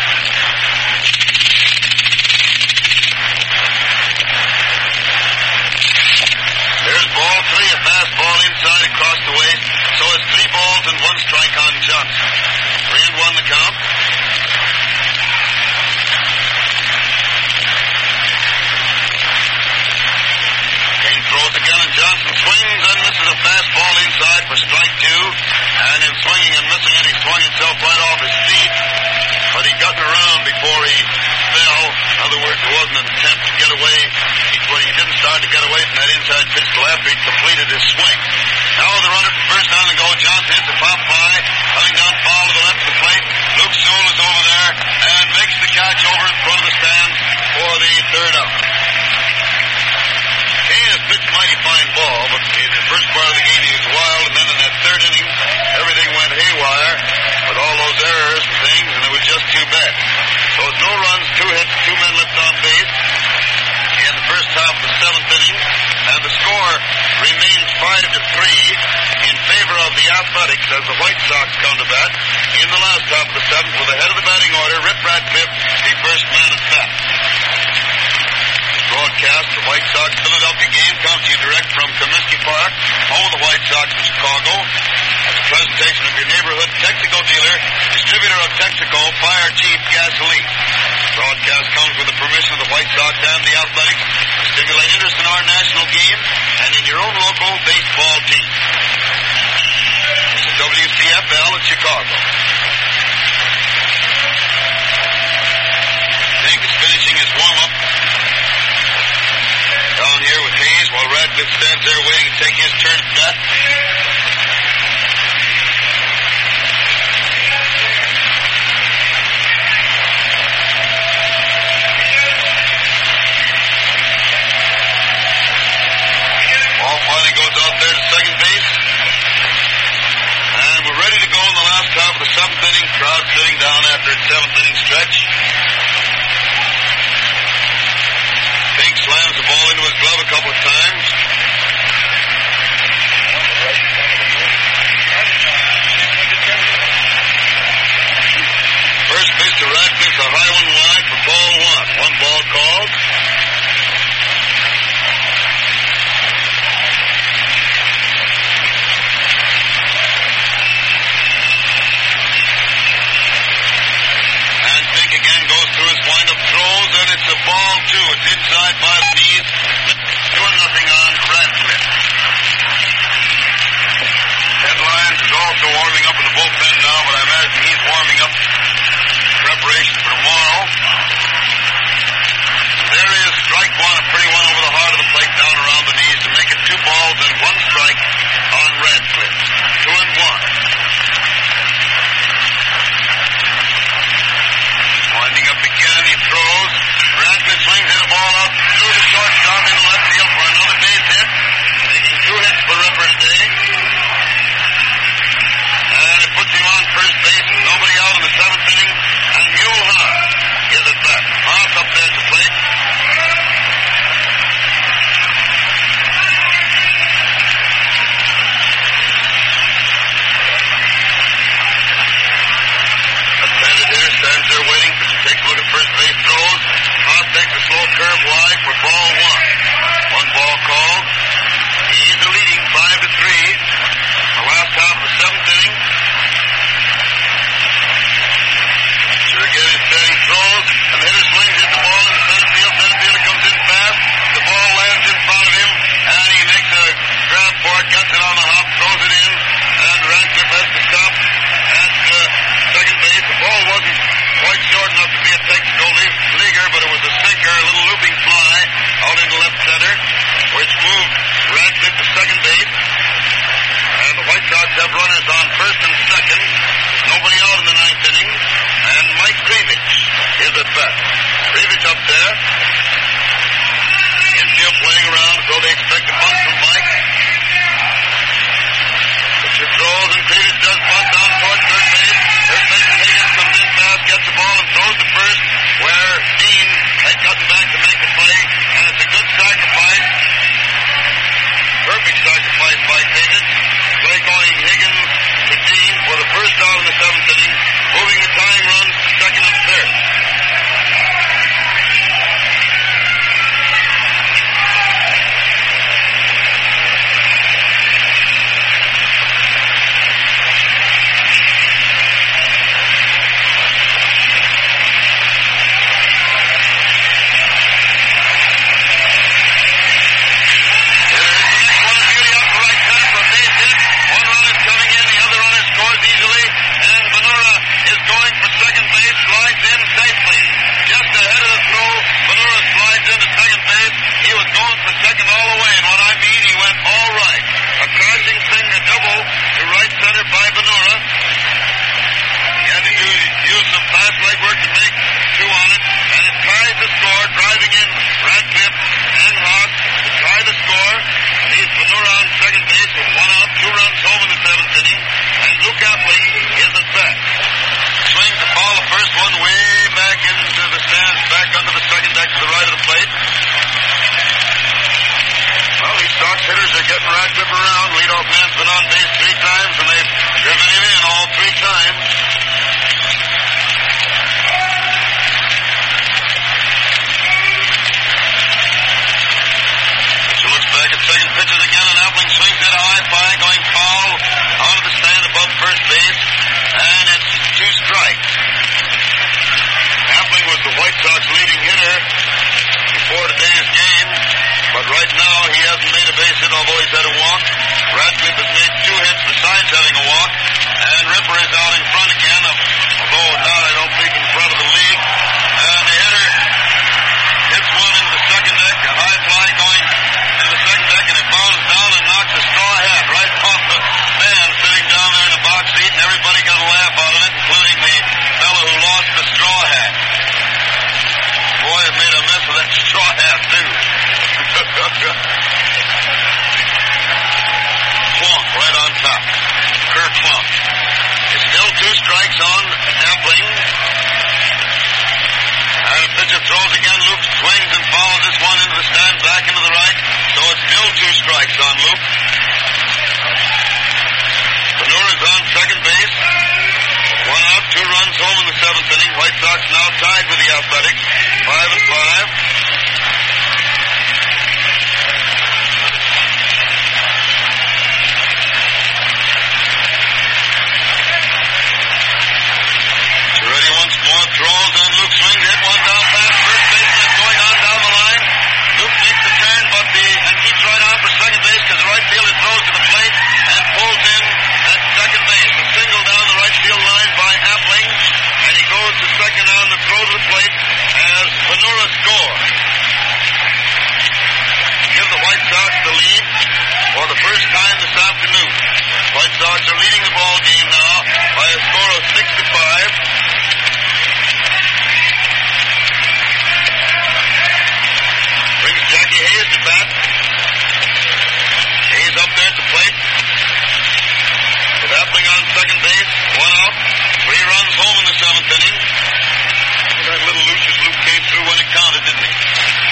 Speaker 3: There's ball three. A fastball inside across the waist. So it's three balls and one strike on Johnson. Three and one the count. Kane throws again, and Johnson swings and misses a fastball inside for strike two. And in swinging and missing it, he swung himself right off his feet. But he got around before he fell. In other words, it wasn't an attempt to get away. He, well, he didn't start to get away from that inside pitch till after he completed his swing. Now the runner for first down and goal. Johnson hits a pop fly. Coming down foul to the left of the plate. Luke Sewell is over there and makes the catch over in front of the stands for the third out. Kane has pitched mighty fine ball, but in the first part of the game he was wild, and then in that third inning, everything went haywire with all those errors and things, and it was just too bad. So it's no runs, two hits, two men left on base in the first half of the seventh inning, and the score remains five to three in favor of the Athletics as the White Sox come to bat in the last half of the seventh with the head of the batting order, Rip Ratcliffe, the first man at bat. Broadcast, the White Sox Philadelphia game comes to you direct from Comiskey Park, home of the White Sox in Chicago. As a presentation of your neighborhood Texaco dealer, distributor of Texaco Fire Chief Gasoline. Broadcast comes with the permission of the White Sox and the Athletics to stimulate interest in our national game and in your own local baseball team. This is W C F L in Chicago. Hank is finishing his warm-up down here with Hayes while Radcliffe stands there waiting to take his turn at bat. Ball finally goes out there to second base. And we're ready to go in the last half of the seventh inning. Crowd sitting down after its seventh inning stretch. Fink slams the ball into his glove a couple of times. First pitch to Radcliffe, a high one wide for ball one. One ball called. And Fink again goes through his wind-up throws, and it's a ball two. It's inside by the knees. Doing nothing on Radcliffe. Headlines is also warming up in the bullpen now, but I imagine he's warming up in preparation for tomorrow. There is strike one, a pretty one over the heart of the plate down around the knees to make it two balls and one strike on Radcliffe. Two and one. Winding up again, he throws. Radcliffe swings hit a ball out through the shortstop into left field for another base hit. Making two hits for Ripper today. And it puts him on first base. Nobody out in the seventh inning. And Mule Haas is at bat. Haas up there at the plate. Left-handed hitter stands there waiting. Takes a look at first base, throws. Haas takes a slow curve wide for ball one. One ball called. He's leading five to three. The last half of the seventh inning. Should get it steady, throws, and the hitter swings, hits the ball in the center field. Center fielder comes in fast. The ball lands in front of him, and he makes a grab for it, gets it on the hop, throws it in, and Radcliffe has to stop at uh, second base. The ball wasn't quite short enough to be a Texaco leaguer, but it was a sinker, a little looping fly out into left center, which moved Radcliffe to second base. And the White Sox have runners on first and second. Nobody out in the ninth inning. And Mike Krivich is at bat. Krivich up there. Infield playing around as though they expect a bunt from Mike. Pitcher throws and Krivich does bunt down towards third base. Third baseman Higgins comes in fast, gets the ball and throws to first, where Dean had gotten back to make the play. And it's a good sacrifice. Perfect sacrifice by Krivich. Play going Higgins to Dean for the first out in the Setting Radcliffe around. Leadoff man's been on base three times, and they've driven him in all three times. Pitcher looks back at second, pitches again, and Appling swings at a high fly, going foul out of the stand above first base, and it's two strikes. Appling was the White Sox leading hitter before today's game, but right now he hasn't made a base hit, although he's had a walk. Radcliffe has made two hits besides having a walk, and Ripper is out in front again, although not, I don't think, in front of the league. And the hitter hits one into the second deck, a high fly going into the second deck, and it bounces down and knocks a straw hat right off the man sitting down there in the box seat, and everybody got a laugh out of it, including the fellow who lost the straw hat. Boy, it made a mess of that straw hat, too. Plonk right on top. Kurt Plonk. It's still two strikes on Appling. And the pitcher throws again. Luke swings and fouls this one into the stand, back into the right. So it's still two strikes on Luke. Panura's on second base. One out, two runs home in the seventh inning. White Sox now tied with the Athletics. Five and five. Ready once more, throws, and Luke swings, hit one down past first base, and it's going on down the line. Luke makes the turn, but the and keeps right on for second base because the right fielder throws to the plate and pulls in at second base. A single down the right field line by Appling, and he goes to second on the throw to the plate as Panura scores. Give the White Sox the lead for the first time this afternoon. White Sox are leading the ball game now by a score of six to five. Brings Jackie Hayes to bat. Hayes up there at the plate. With Appling on second base, one out, three runs home in the seventh inning. That little Lucius Luke came through when it counted, didn't he?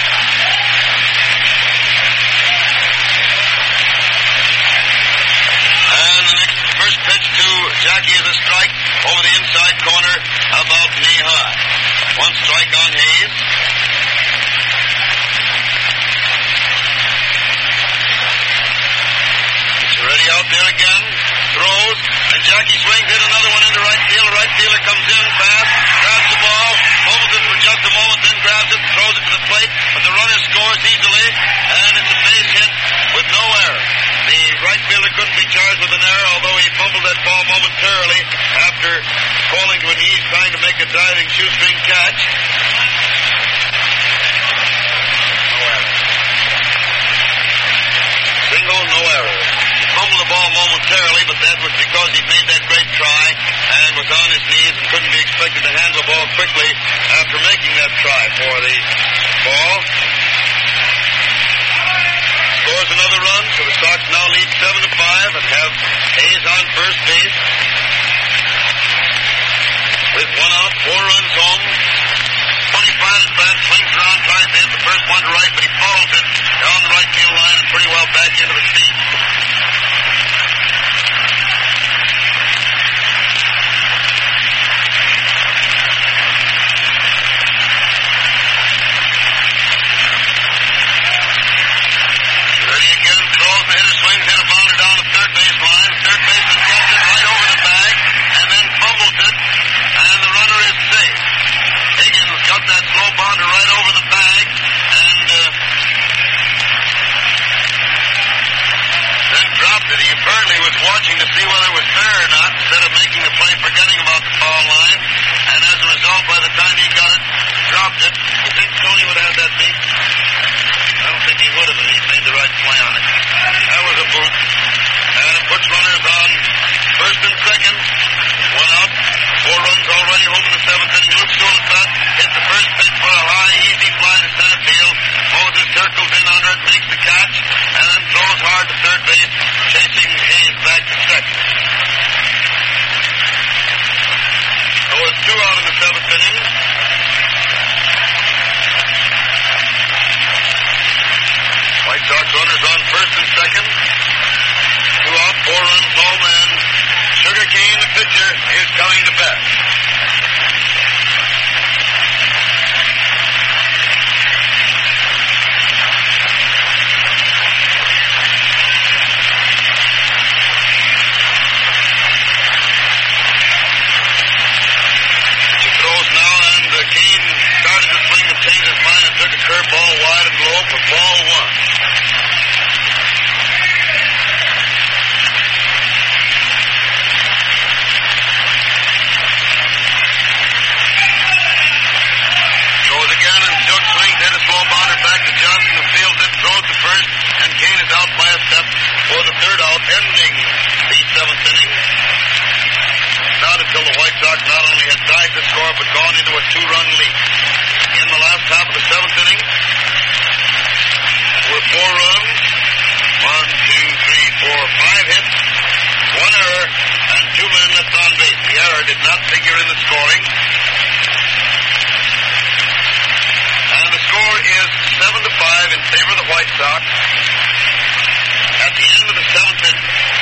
Speaker 3: And the next first pitch to Jackie is a strike over the inside corner, about knee high. One strike on Hayes. It's ready out there again. Throws, and Jackie swings in another one into right field. Right fielder comes in fast, grabs the ball, holds it for just a moment, then grabs it and throws it to the plate. But the runner scores easily, and it's a base hit with no error. The right fielder couldn't be charged with an error, although he fumbled that ball momentarily after falling to a knees trying to make a diving shoestring catch. No error. Single, no error. He fumbled the ball momentarily, but that was because he'd made that great try and was on his knees and couldn't be expected to handle the ball quickly after making that try for the ball. Scores another run, so the Sox now lead seven to five and have Hayes on first base. With one out, four runs home. twenty-five at bat, swings around, tries to hit the first one to right, but he fouls it down the right field line and pretty well back into the seat. Ready again, throws, the hitter swings, hit a bounder down the third base line. Third baseman gets it right over the bag and then fumbles it, and the runner is safe. Higgins got that slow bounder right over the bag, and uh, pitcher is coming to bat. He throws now, and uh, Kane started to swing and changed his mind and took a curveball wide and low for ball one. For the third out, ending the seventh inning. Not until the White Sox not only had tied the score, but gone into a two-run lead. In the last half of the seventh inning, were four runs, one, two, three, four, five hits, one error, and two men left on base. The error did not figure in the scoring. And the score is seven to five in favor of the White Sox. At the end of the seventh inning.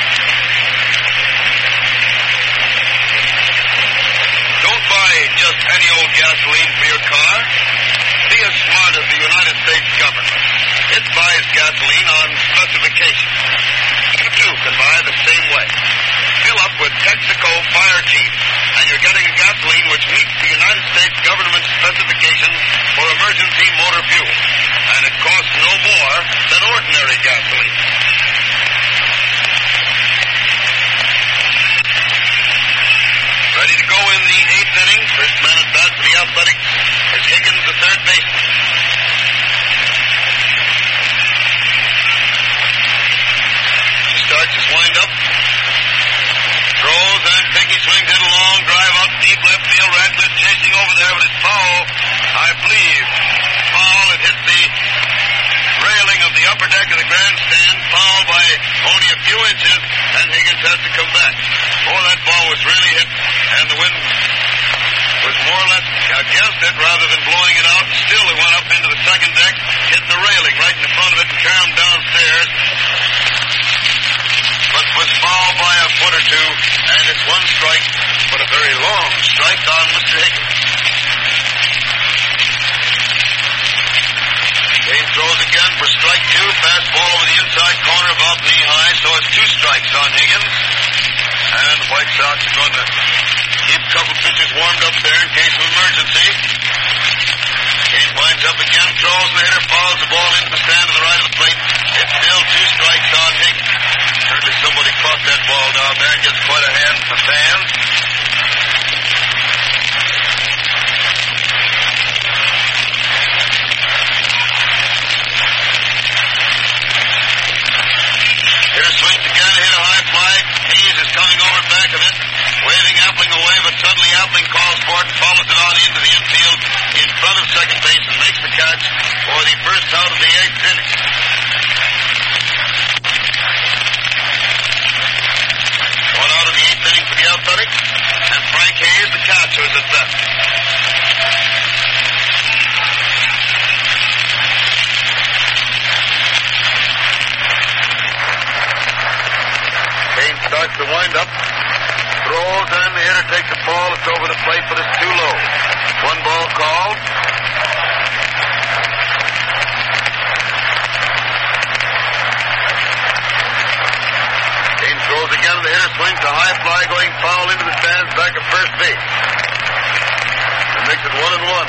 Speaker 3: Don't buy just any old gasoline for your car. Be as smart as the United States government. It buys gasoline on specification. You too can buy the same way. Fill up with Texaco Fire Chief, and you're getting a gasoline which meets the United States government specifications for emergency motor fuel. And it costs no more than ordinary gasoline. Ready to go in the eighth inning. First man at bat for the Athletics is Higgins, the third baseman. He starts his windup. Throws and Pinky swings it a long drive out deep left field. Radcliffe chasing over there, but it's foul. I believe foul. It hit the railing of the upper deck of the grandstand. Foul by only a few inches, and Higgins has to come back. Oh, that ball was really hit, and the wind was more or less against it rather than blowing it out. Still, it went up into the second deck, hit the railing right in the front of it, and carried him downstairs. But was fouled by a foot or two, and it's one strike, but a very long strike on Mister Higgins. Kane throws again for strike two. Fastball over the inside corner, about knee high, so it's two strikes on Higgins. And the White Sox are going to keep a couple pitchers warmed up there in case of emergency. Kane winds up again, throws, and the hitter follows the ball into the stand to the right of the plate. It's still two strikes on Higgins. Certainly somebody caught that ball down there and gets quite a hand from the fans. Hitter swings again, hit a high fly. Hayes is coming over back of it, waving Appling away, but suddenly Appling calls for it and follows it on into the infield in front of second base and makes the catch for the first out of the eighth inning. One out of the eighth inning for the Athletics, and Frank Hayes, the catcher, is at bat. Kane starts the windup, throws, and the hitter takes the ball. It's over the plate, but it's too low. One ball called. Kane throws again. The hitter swings a high fly going foul into the stands back at first base. It makes it one and one.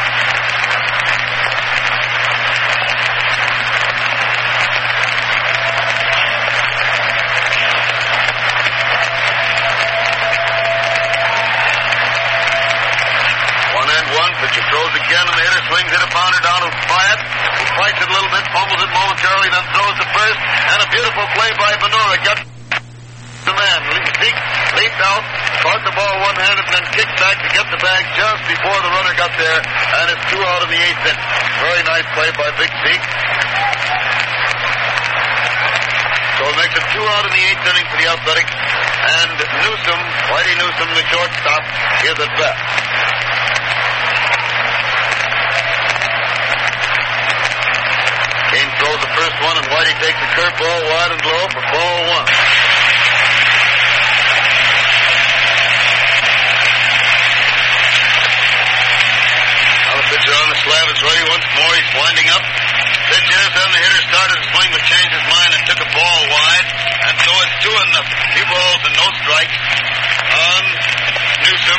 Speaker 3: Pitcher throws again, and the hitter swings it a pounder down to Wyatt, who fights it a little bit, fumbles it momentarily, then throws to first, and a beautiful play by Benura. Got the man, leaped, leaped out, caught the ball one-handed, and then kicked back to get the bag just before the runner got there, and it's two out of the eighth inning. Very nice play by Big Zeke. So it makes it two out of the eighth inning for the Athletics, and Newsom, Whitey Newsom, the shortstop, is at bat. Kane throws the first one, and Whitey takes the curveball wide and low for ball one.
Speaker 4: he's winding up. Pitches, then the hitter started to swing, but changed his mind and took a ball wide. And so it's two and nothing. Two balls and no strikes on Newsom.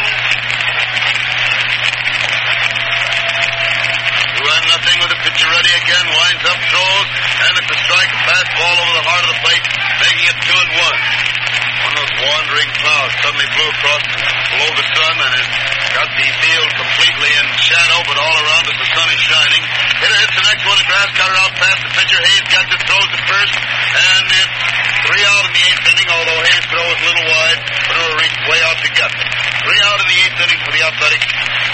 Speaker 4: Two and nothing with the pitcher ready again. Winds up, throws, and it's a strike. A fastball over the heart of the plate, making it two and one. One of those wandering clouds suddenly blew across below the sun and it got the field completely in shadow, but all around us the sun is shining. Hitter hits the next one, a grass cutter out past the pitcher. Hayes gets it, throws it first, and it's three out in the eighth inning, although Hayes' throw is a little wide, but it'll reach way out to get it. Three out in the eighth inning for the Athletics.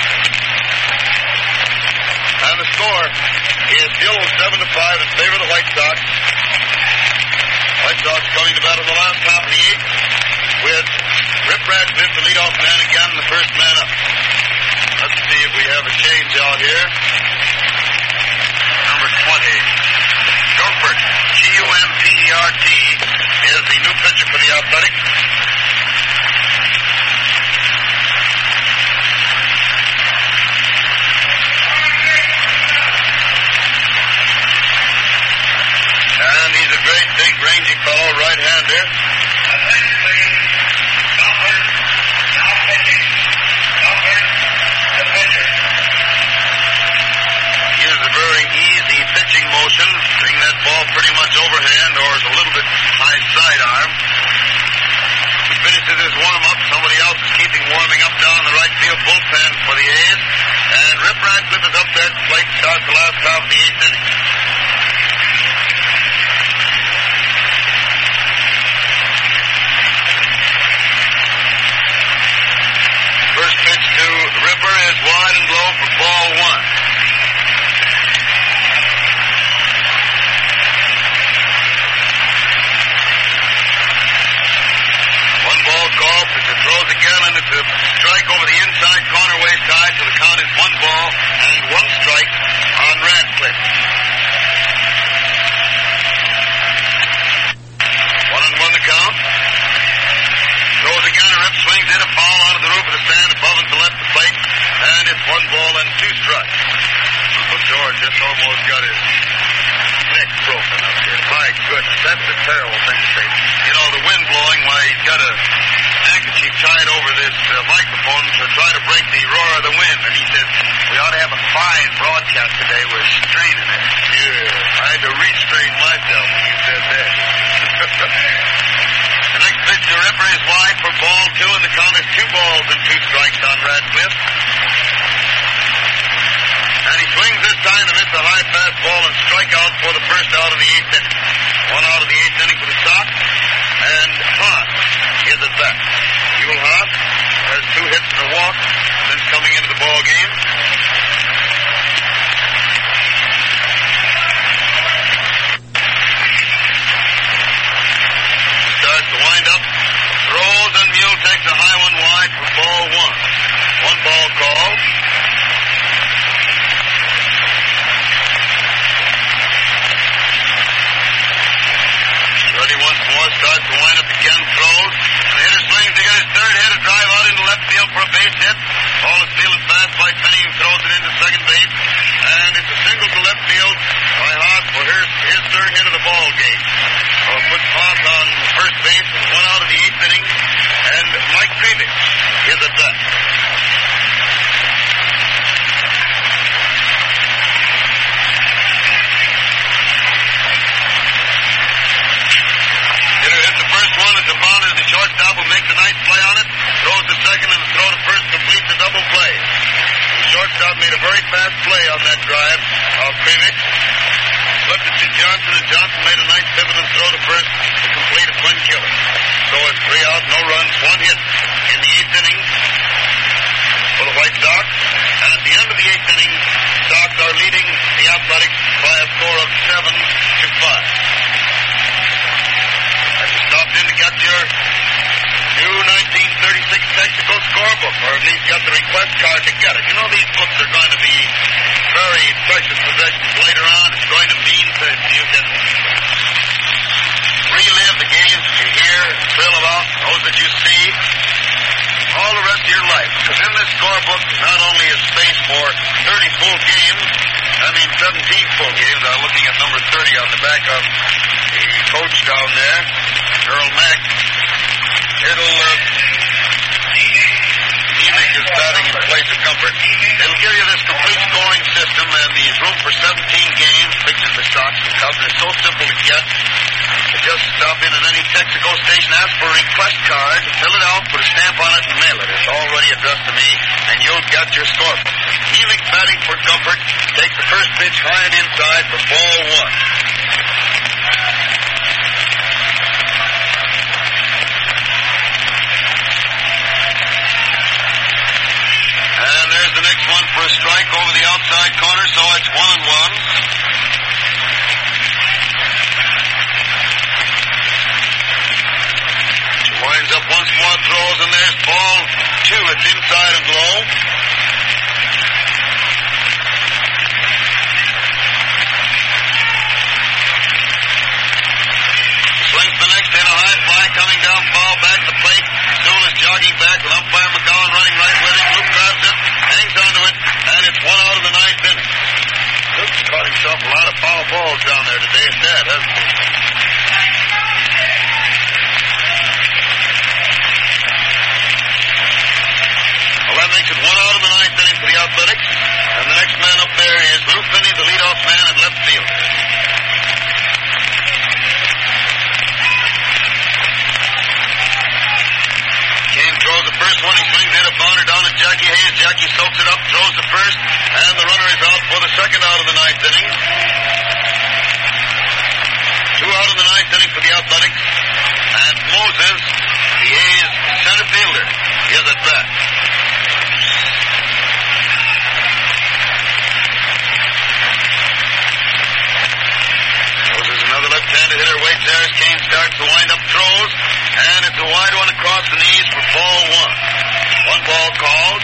Speaker 4: And the score is still seven to five in favor of the White Sox. White Sox coming to bat in the last half of the eighth with Rip Radcliffe, the leadoff man, again, the first man up. Let's see if we have a change out here. Number twenty. Gumpert, G U M P E R T, is the new pitcher for the Athletics. And he's a great, big, rangy fellow, right-hander. Uses a very easy pitching motion, bring that ball pretty much overhand or is a little bit high sidearm. He finishes his warm-up. Somebody else is keeping warming up down in the right field bullpen for the A's. And Rip Radcliffe is up there at the plate to start the last half of the eighth inning. First pitch to Ripper is wide and low for ball one. One ball call, pitcher throws again, and it's a strike over the inside corner waist high, so the count is one ball and one strike on Radcliffe. One and one to count. Throws again, and Rip swings in a foul out of the roof of the stand above and to left the plate, and it's one ball and two strikes. Uncle George just almost got his neck broken up here. My goodness, that's a terrible thing to say. You know, the wind blowing, why he's got a handkerchief tied over this uh, microphone to try to break the roar of the wind, and he said, we ought to have a fine broadcast today. We're straining it. Yeah, I had to restrain myself when you said that. The next pitch to Ripper is wide for ball two, and the count is two balls and two strikes on Radcliffe. And he swings this time to miss a high fastball and strike out for the first out of the eighth inning. One out of the eighth inning for the Sox. And Haas is at bat. Ewell Haas has two hits and a walk since coming into the ball game. Starts to wind up, throws, and Mule takes a high one wide for ball one. One ball called. Ready once more, starts to wind up again, throws, and the hitter swings to get his third hit, a drive out into left field for a base hit. Ball is fielded fast by Penny, who throws it into second base, and it's a single to left field by Haas for his, his third hit of the ball game. So it puts Haas on first base with one out of the eighth inning, and Mike Krivich is at bat. It's a bound as the shortstop who makes a nice play on it, throws to second, and the throw to first completes the double play. The shortstop made a very fast play on that drive of Krivich. Flipped it to Johnson, and Johnson made a nice pivot and throw to first to complete a twin killer. So it's three out, no runs, one hit in the eighth inning for the White Sox. And at the end of the eighth inning, Sox are leading the Athletics by a score of seven to five. Stopped in to get your new nineteen thirty-six Texaco scorebook, or at least got the request card to get it. You know, these books are going to be very precious possessions later on. It's going to mean that you can relive the games that you hear, thrill about, those that you see, all the rest of your life. Because in this scorebook, not only is space for thirty full games, I mean seventeen full games. I'm looking at number thirty on the back of the coach down there, Earl Mack. It'll, uh, Nemec is batting in place of Comfort. It'll give you this complete scoring system, and the room for seventeen games, pictures the stocks and cubs. They're so simple to get. Just stop in at any Texaco station, ask for a request card, fill it out, put a stamp on it, and mail it. It's already addressed to me, and you'll get your score. Nemec batting for Comfort takes the first pitch high and inside for ball one. And there's the next one for a strike over the outside corner, so it's one and one. Winds up once more, throws, and there's ball two. It's inside and low. Swings the next in a high fly, coming down, foul back to the plate. Sewell is jogging back with umpire McGowan running right with him. Luke grabs it, hangs onto it, and it's one out of the ninth inning. Luke's caught himself a lot of foul balls down there today at that, hasn't he? That makes it one out of the ninth inning for the Athletics. And the next man up there is Lou Finney, the leadoff man in left field. Kane throws the first one. He swings in a bounder down to Jackie Hayes. Jackie soaks it up, throws the first, and the runner is out for the second out of the ninth inning. Two out of the ninth inning for the Athletics. And Moses, the A's center fielder, is at bat. Left-handed hitter waits there as Kane starts to wind up throws, and it's a wide one across the knees for ball one. One ball called.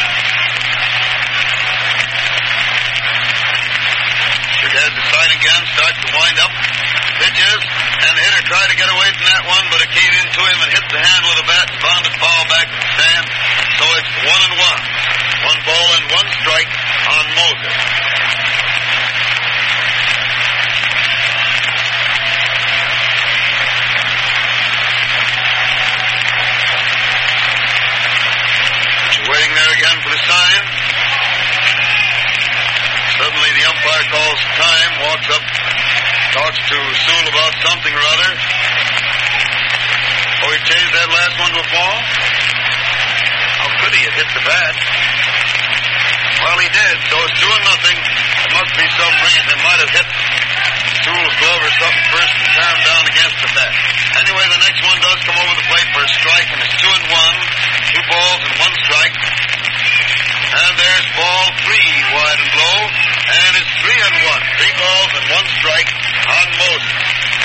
Speaker 4: Shook has the sign again, starts to wind up, pitches, and the hitter tried to get away from that one, but it came into him and hit the handle of the bat and bounded foul back to the stand. So it's one and one. One ball and one strike on Moses. Waiting there again for the sign. Suddenly the umpire calls time, walks up, talks to Sewell about something or other. Oh, he changed that last one to a ball? How could he? It hit the bat. Well, he did, so it's two and nothing. There must be some reason. It might have hit Sewell's glove or something first and tear him down against the bat. Anyway, the next one does come over the plate for a strike, and it's two and one. Two balls and one strike. And there's ball three, wide and low. And it's three and one. Three balls and one strike on Moses.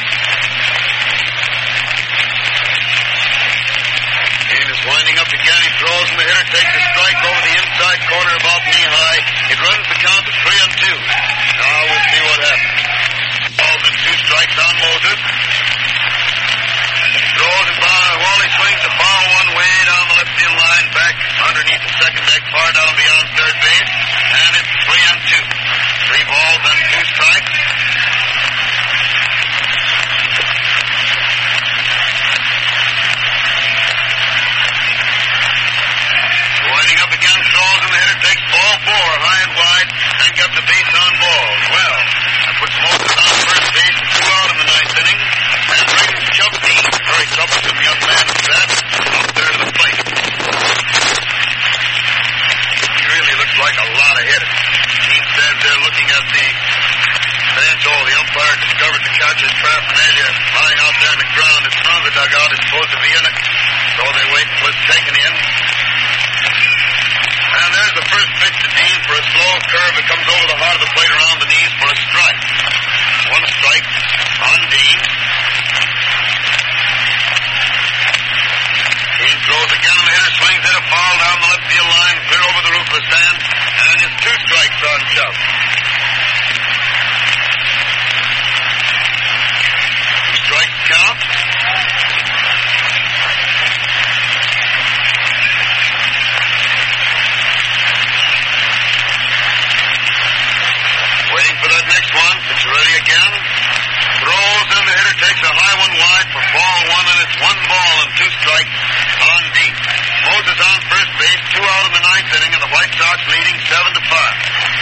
Speaker 4: Kane is winding up again. He throws, and the hitter takes a strike over the inside corner about knee high. It runs the count to three and two. Now we'll see what happens. Balls and two strikes on Moses. Throws and foul. Wally swings the foul one way down the left field line, back underneath the second deck, far down beyond third base, and it's three and two. Three balls and two strikes. Winding up again, throws, and the hitter takes ball four, high and wide, and gets the base on balls. Well, that puts Moses on first base, two out in the ninth inning, and brings Chubb Dean, very troublesome young man at that, up there to the plate. He really looks like a lot of hitters. Dean stands there looking at the bench. Oh, the umpire discovered the catcher's paraphernalia lying out there on the ground in front of the dugout. It's supposed to be in it, so they wait until it's taken in. And there's the first pitch to Dean for a slow curve that comes over the heart of the plate around the knees for a strike. One strike on Dean. Dean throws again, and the hitter swings it a foul down the left field line, clear over the roof of the stand, and it's two strikes on Chubb. Two strikes count. ninth inning, and the White Sox leading seven to five.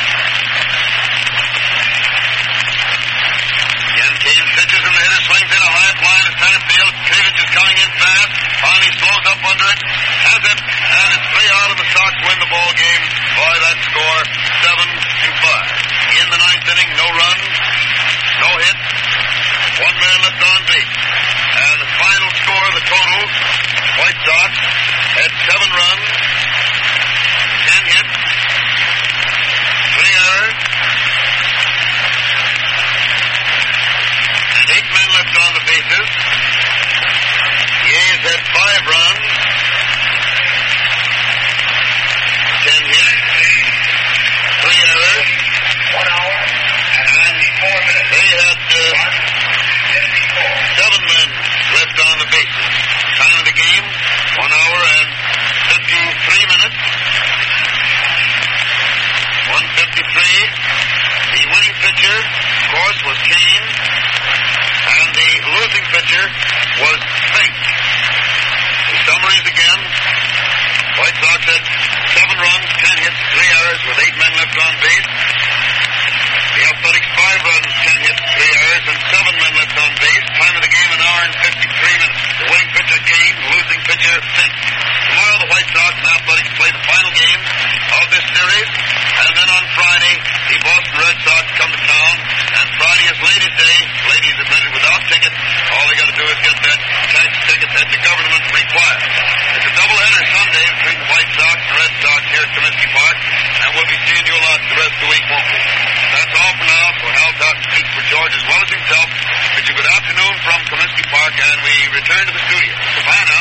Speaker 4: Again, Kane pitches and the hitter swings in a high fly to center field. Kravitz is coming in fast. Finally slows up under it. Has it. And it's three out, and the Sox win the ball game by that score, seven to five. In the ninth inning, no runs, no hits, one man left on base. And the final score, the total, White Sox had seven runs, ten hits, three errors, and eight men left on the bases. The A's had five runs, ten hits, three errors, one hour, and four minutes. They had uh, seven men left on the bases. Time of the game, one hour and fifty-three minutes. one fifty-three. The winning pitcher, of course, was Kane, and the losing pitcher was Fink. The summaries again. White Sox had seven runs, ten hits, three errors, with eight men left on base. The Athletics, five runs, ten hits, three errors, and seven men left on base. Time of the game, an hour and fifty-three minutes. The winning pitcher, Kane, the losing pitcher, Fink. Tomorrow, the White Sox and Athletics play the final game of this series, and then on Friday, the Boston Red Sox come to town, and Friday is Ladies' Day. Ladies admitted without tickets. All they got to do is get that tax ticket that the government requires. It's a doubleheader Sunday between the White Sox and Red Sox here at Comiskey Park, and we'll be seeing you a lot the rest of the week, won't we? That's all for now. For Hal Totten speaks for George as well as himself. It's a good afternoon from Comiskey Park, and we return to the studio. Goodbye now.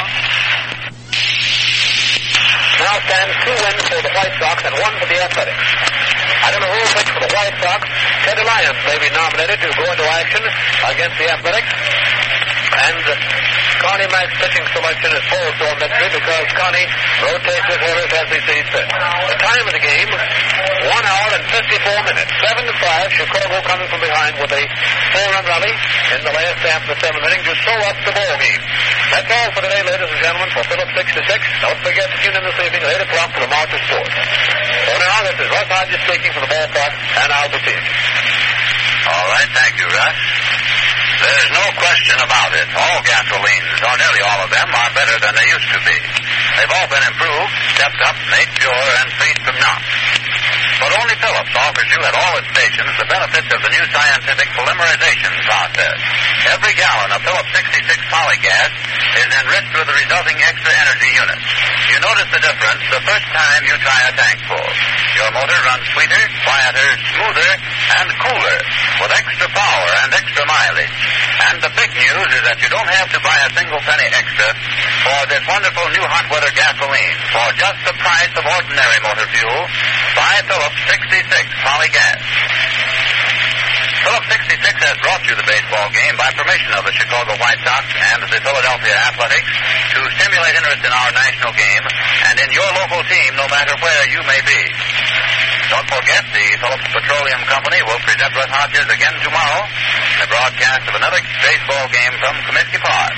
Speaker 5: Now stands two wins for the White Sox and one for the Athletics. I don't know who will pitch for the White Sox. Teddy Lyons may be nominated to go into action against the Athletics. And uh, Connie Mack's pitching selection is also a mystery because Connie rotates his orders as he sees fit. The time of the game, one hour and fifty-four minutes. Seven to five, Chicago coming from behind with a four-run rally in the last half of the seventh inning to sew up the ball game. That's all for today, ladies and gentlemen, for Phillips sixty-six. Don't forget to tune in this evening at eight o'clock for the March of Sports. So now, this is Russ Hodges speaking from the ballpark, and I'll be seeing you.
Speaker 6: All right, thank you, Russ. There's no question about it. All gasolines, or nearly all of them, are better than they used to be. They've all been improved, stepped up, made pure, and freed from knots. But only Phillips offers you at all its stations the benefits of the new scientific polymerization process. Every gallon of Phillips sixty-six polygas is enriched with the resulting extra energy unit. You notice the difference the first time you try a tank full. Your motor runs sweeter, quieter, smoother, and cooler, with extra power and extra mileage. And the big news is that you don't have to buy a single penny extra for this wonderful new hot weather gasoline. For just the price of ordinary motor fuel, buy Phillips sixty-six polygas. Phillips sixty-six has brought you the baseball game by permission of the Chicago White Sox and the Philadelphia Athletics to stimulate interest in our national game and in your local team no matter where you may be. Don't forget, the Phillips Petroleum Company will present Russ Hodges again tomorrow in the broadcast of another baseball game from Comiskey Park.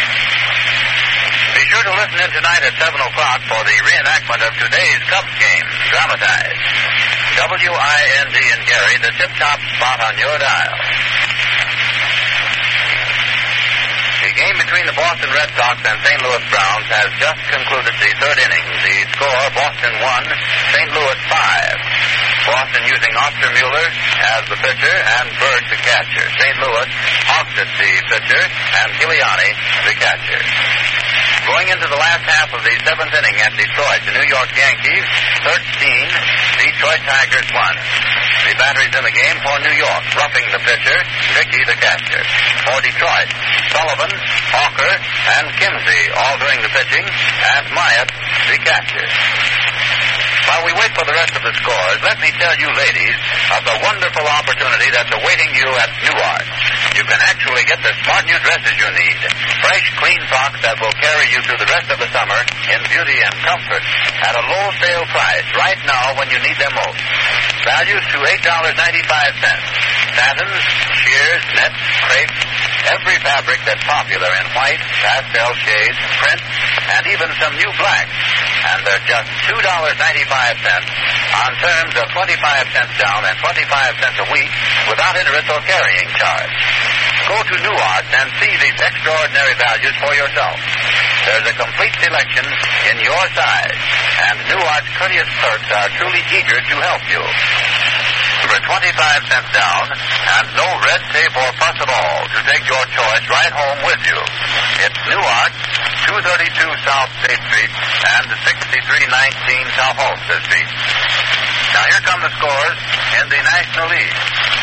Speaker 6: Be sure to listen in tonight at seven o'clock for the reenactment of today's Cubs game, dramatized. W I N D and Gary, the tip-top spot on your dial. The game between the Boston Red Sox and Saint Louis Browns has just concluded the third inning. The score, Boston one, Saint Louis five. Boston using Ostermuller as the pitcher and Bird the catcher. Saint Louis, Hoxton the pitcher and Giuliani the catcher. Going into the last half of the seventh inning at Detroit, the New York Yankees, thirteen, Detroit Tigers one. The batteries in the game for New York, roughing the pitcher, Dickey the catcher. For Detroit, Sullivan, Hawker, and Kimsey all doing the pitching, and Myatt the catcher. While we wait for the rest of the scores, let me tell you, ladies, of the wonderful opportunity that's awaiting you at Newark. You can actually get the smart new dresses you need. Fresh, clean socks that will carry you through the rest of the summer in beauty and comfort at a low sale price right now when you need them most. Values to eight dollars and ninety-five cents. Satins, sheers, nets, crepes, every fabric that's popular in white, pastel shades, print, and even some new blacks. And they're just two dollars and ninety-five cents on terms of twenty-five cents down and twenty-five cents a week without interest or carrying charge. Go to New Arts and see these extraordinary values for yourself. There's a complete selection in your size, and New Arts courteous clerks are truly eager to help you. For twenty-five cents down and no red tape or fuss at all to take your choice right home with you. It's New Arts, two thirty-two South State Street and sixty-three nineteen South Halsted Street. Now here come the scores in the National League.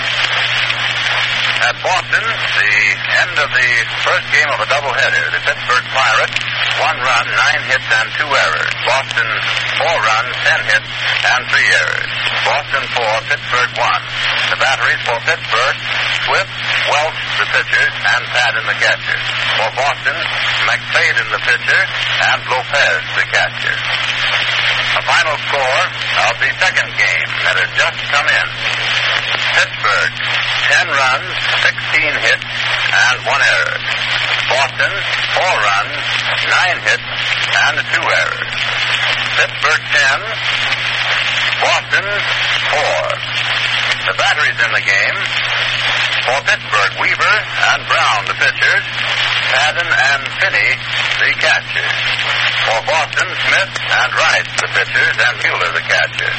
Speaker 6: At Boston, the end of the first game of a doubleheader, the Pittsburgh Pirates, one run, nine hits, and two errors. Boston, four runs, ten hits, and three errors. Boston four, Pittsburgh one. The batteries for Pittsburgh, Swift, Welch, the pitcher, and Patton, the catcher. For Boston, McFadden, the pitcher, and Lopez, the catcher. A final score of the second game that has just come in. Pittsburgh, ten runs, sixteen hits, and one error. Boston, four runs, nine hits, and two errors. Pittsburgh, ten. Boston, four. The batteries in the game. For Pittsburgh, Weaver and Brown, the pitchers. Patton and Finney, the catchers. For Boston, Smith and Rice, the pitchers, and Mueller, the catcher.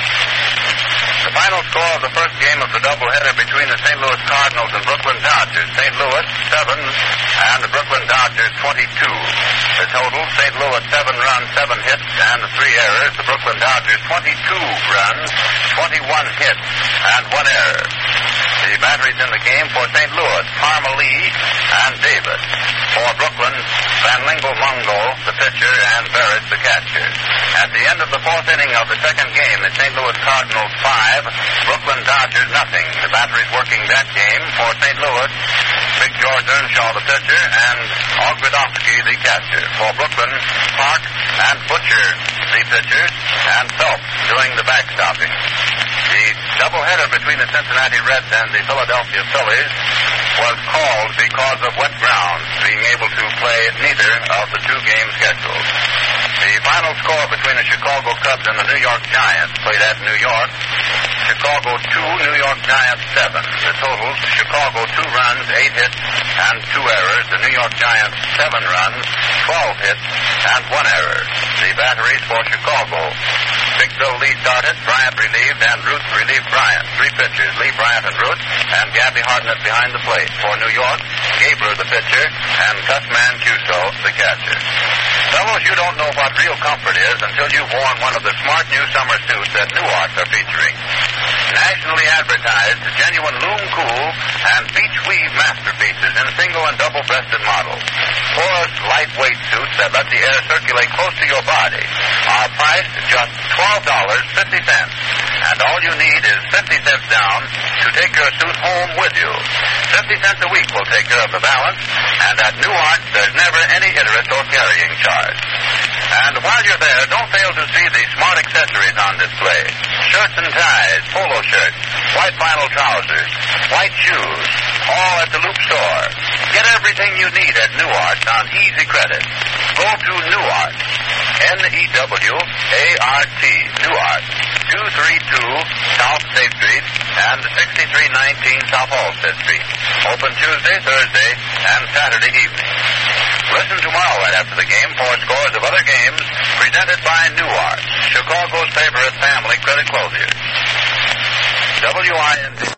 Speaker 6: The final score of the first game of the doubleheader between the Saint Louis Cardinals and Brooklyn Dodgers. Saint Louis, seven, and the Brooklyn Dodgers, twenty-two. The total, Saint Louis, seven runs, seven hits, and three errors. The Brooklyn Dodgers, twenty-two runs, twenty-one hits, and one error. The batteries in the game for Saint Louis, Parma Lee and Davis. For Brooklyn, Van Lingle Mungo, the pitcher, and Barrett, the catcher. At the end of the fourth inning of the second game, the Saint Louis Cardinals, five, Brooklyn Dodgers, nothing. The batteries working that game for Saint Louis, Big George Earnshaw, the pitcher, and Ogrodowski, the catcher. For Brooklyn, Park and Butcher, the pitchers, and Phelps doing the backstopping. The doubleheader between the Cincinnati Reds and the Philadelphia Phillies was called because of wet ground, being able to play neither of the two games scheduled. The final score between the Chicago Cubs and the New York Giants, played at New York, Chicago two, New York Giants seven. The totals, Chicago two runs, eight hits, and two errors. The New York Giants seven runs, twelve hits, and one error. The batteries for Chicago, Big Bill Lee started, Bryant relieved, and Root relieved Bryant. Three pitchers, Lee, Bryant, and Root, and Gabby Hartnett behind the plate. For New York, Gabler, the pitcher, and Gus Mancuso, the catcher. Fellows, you don't know what real comfort is until you've worn one of the smart new summer suits that New Arts are featuring. Nationally advertised, genuine loom cool and beach weave masterpieces in single and double-breasted models. Porous, lightweight suits that let the air circulate close to your body are priced just twelve dollars and fifty cents. And all you need is fifty cents down to take your suit home with you. fifty cents a week will take care of the balance, and at New Arts, there's never any interest or carrying charge. And while you're there, don't fail to see the smart accessories on display. Shirts and ties, polo shirts, white vinyl trousers, white shoes, all at the Loop store. Get everything you need at New Arts on easy credit. Go to New Arts, N E W A R T, New Arts, two thirty-two South State Street and sixty-three nineteen South Halsted Street. Open Tuesday, Thursday, and Saturday evening. Listen tomorrow right after the game for scores of other games presented by New Arts, Chicago's favorite family credit clothier. W I N D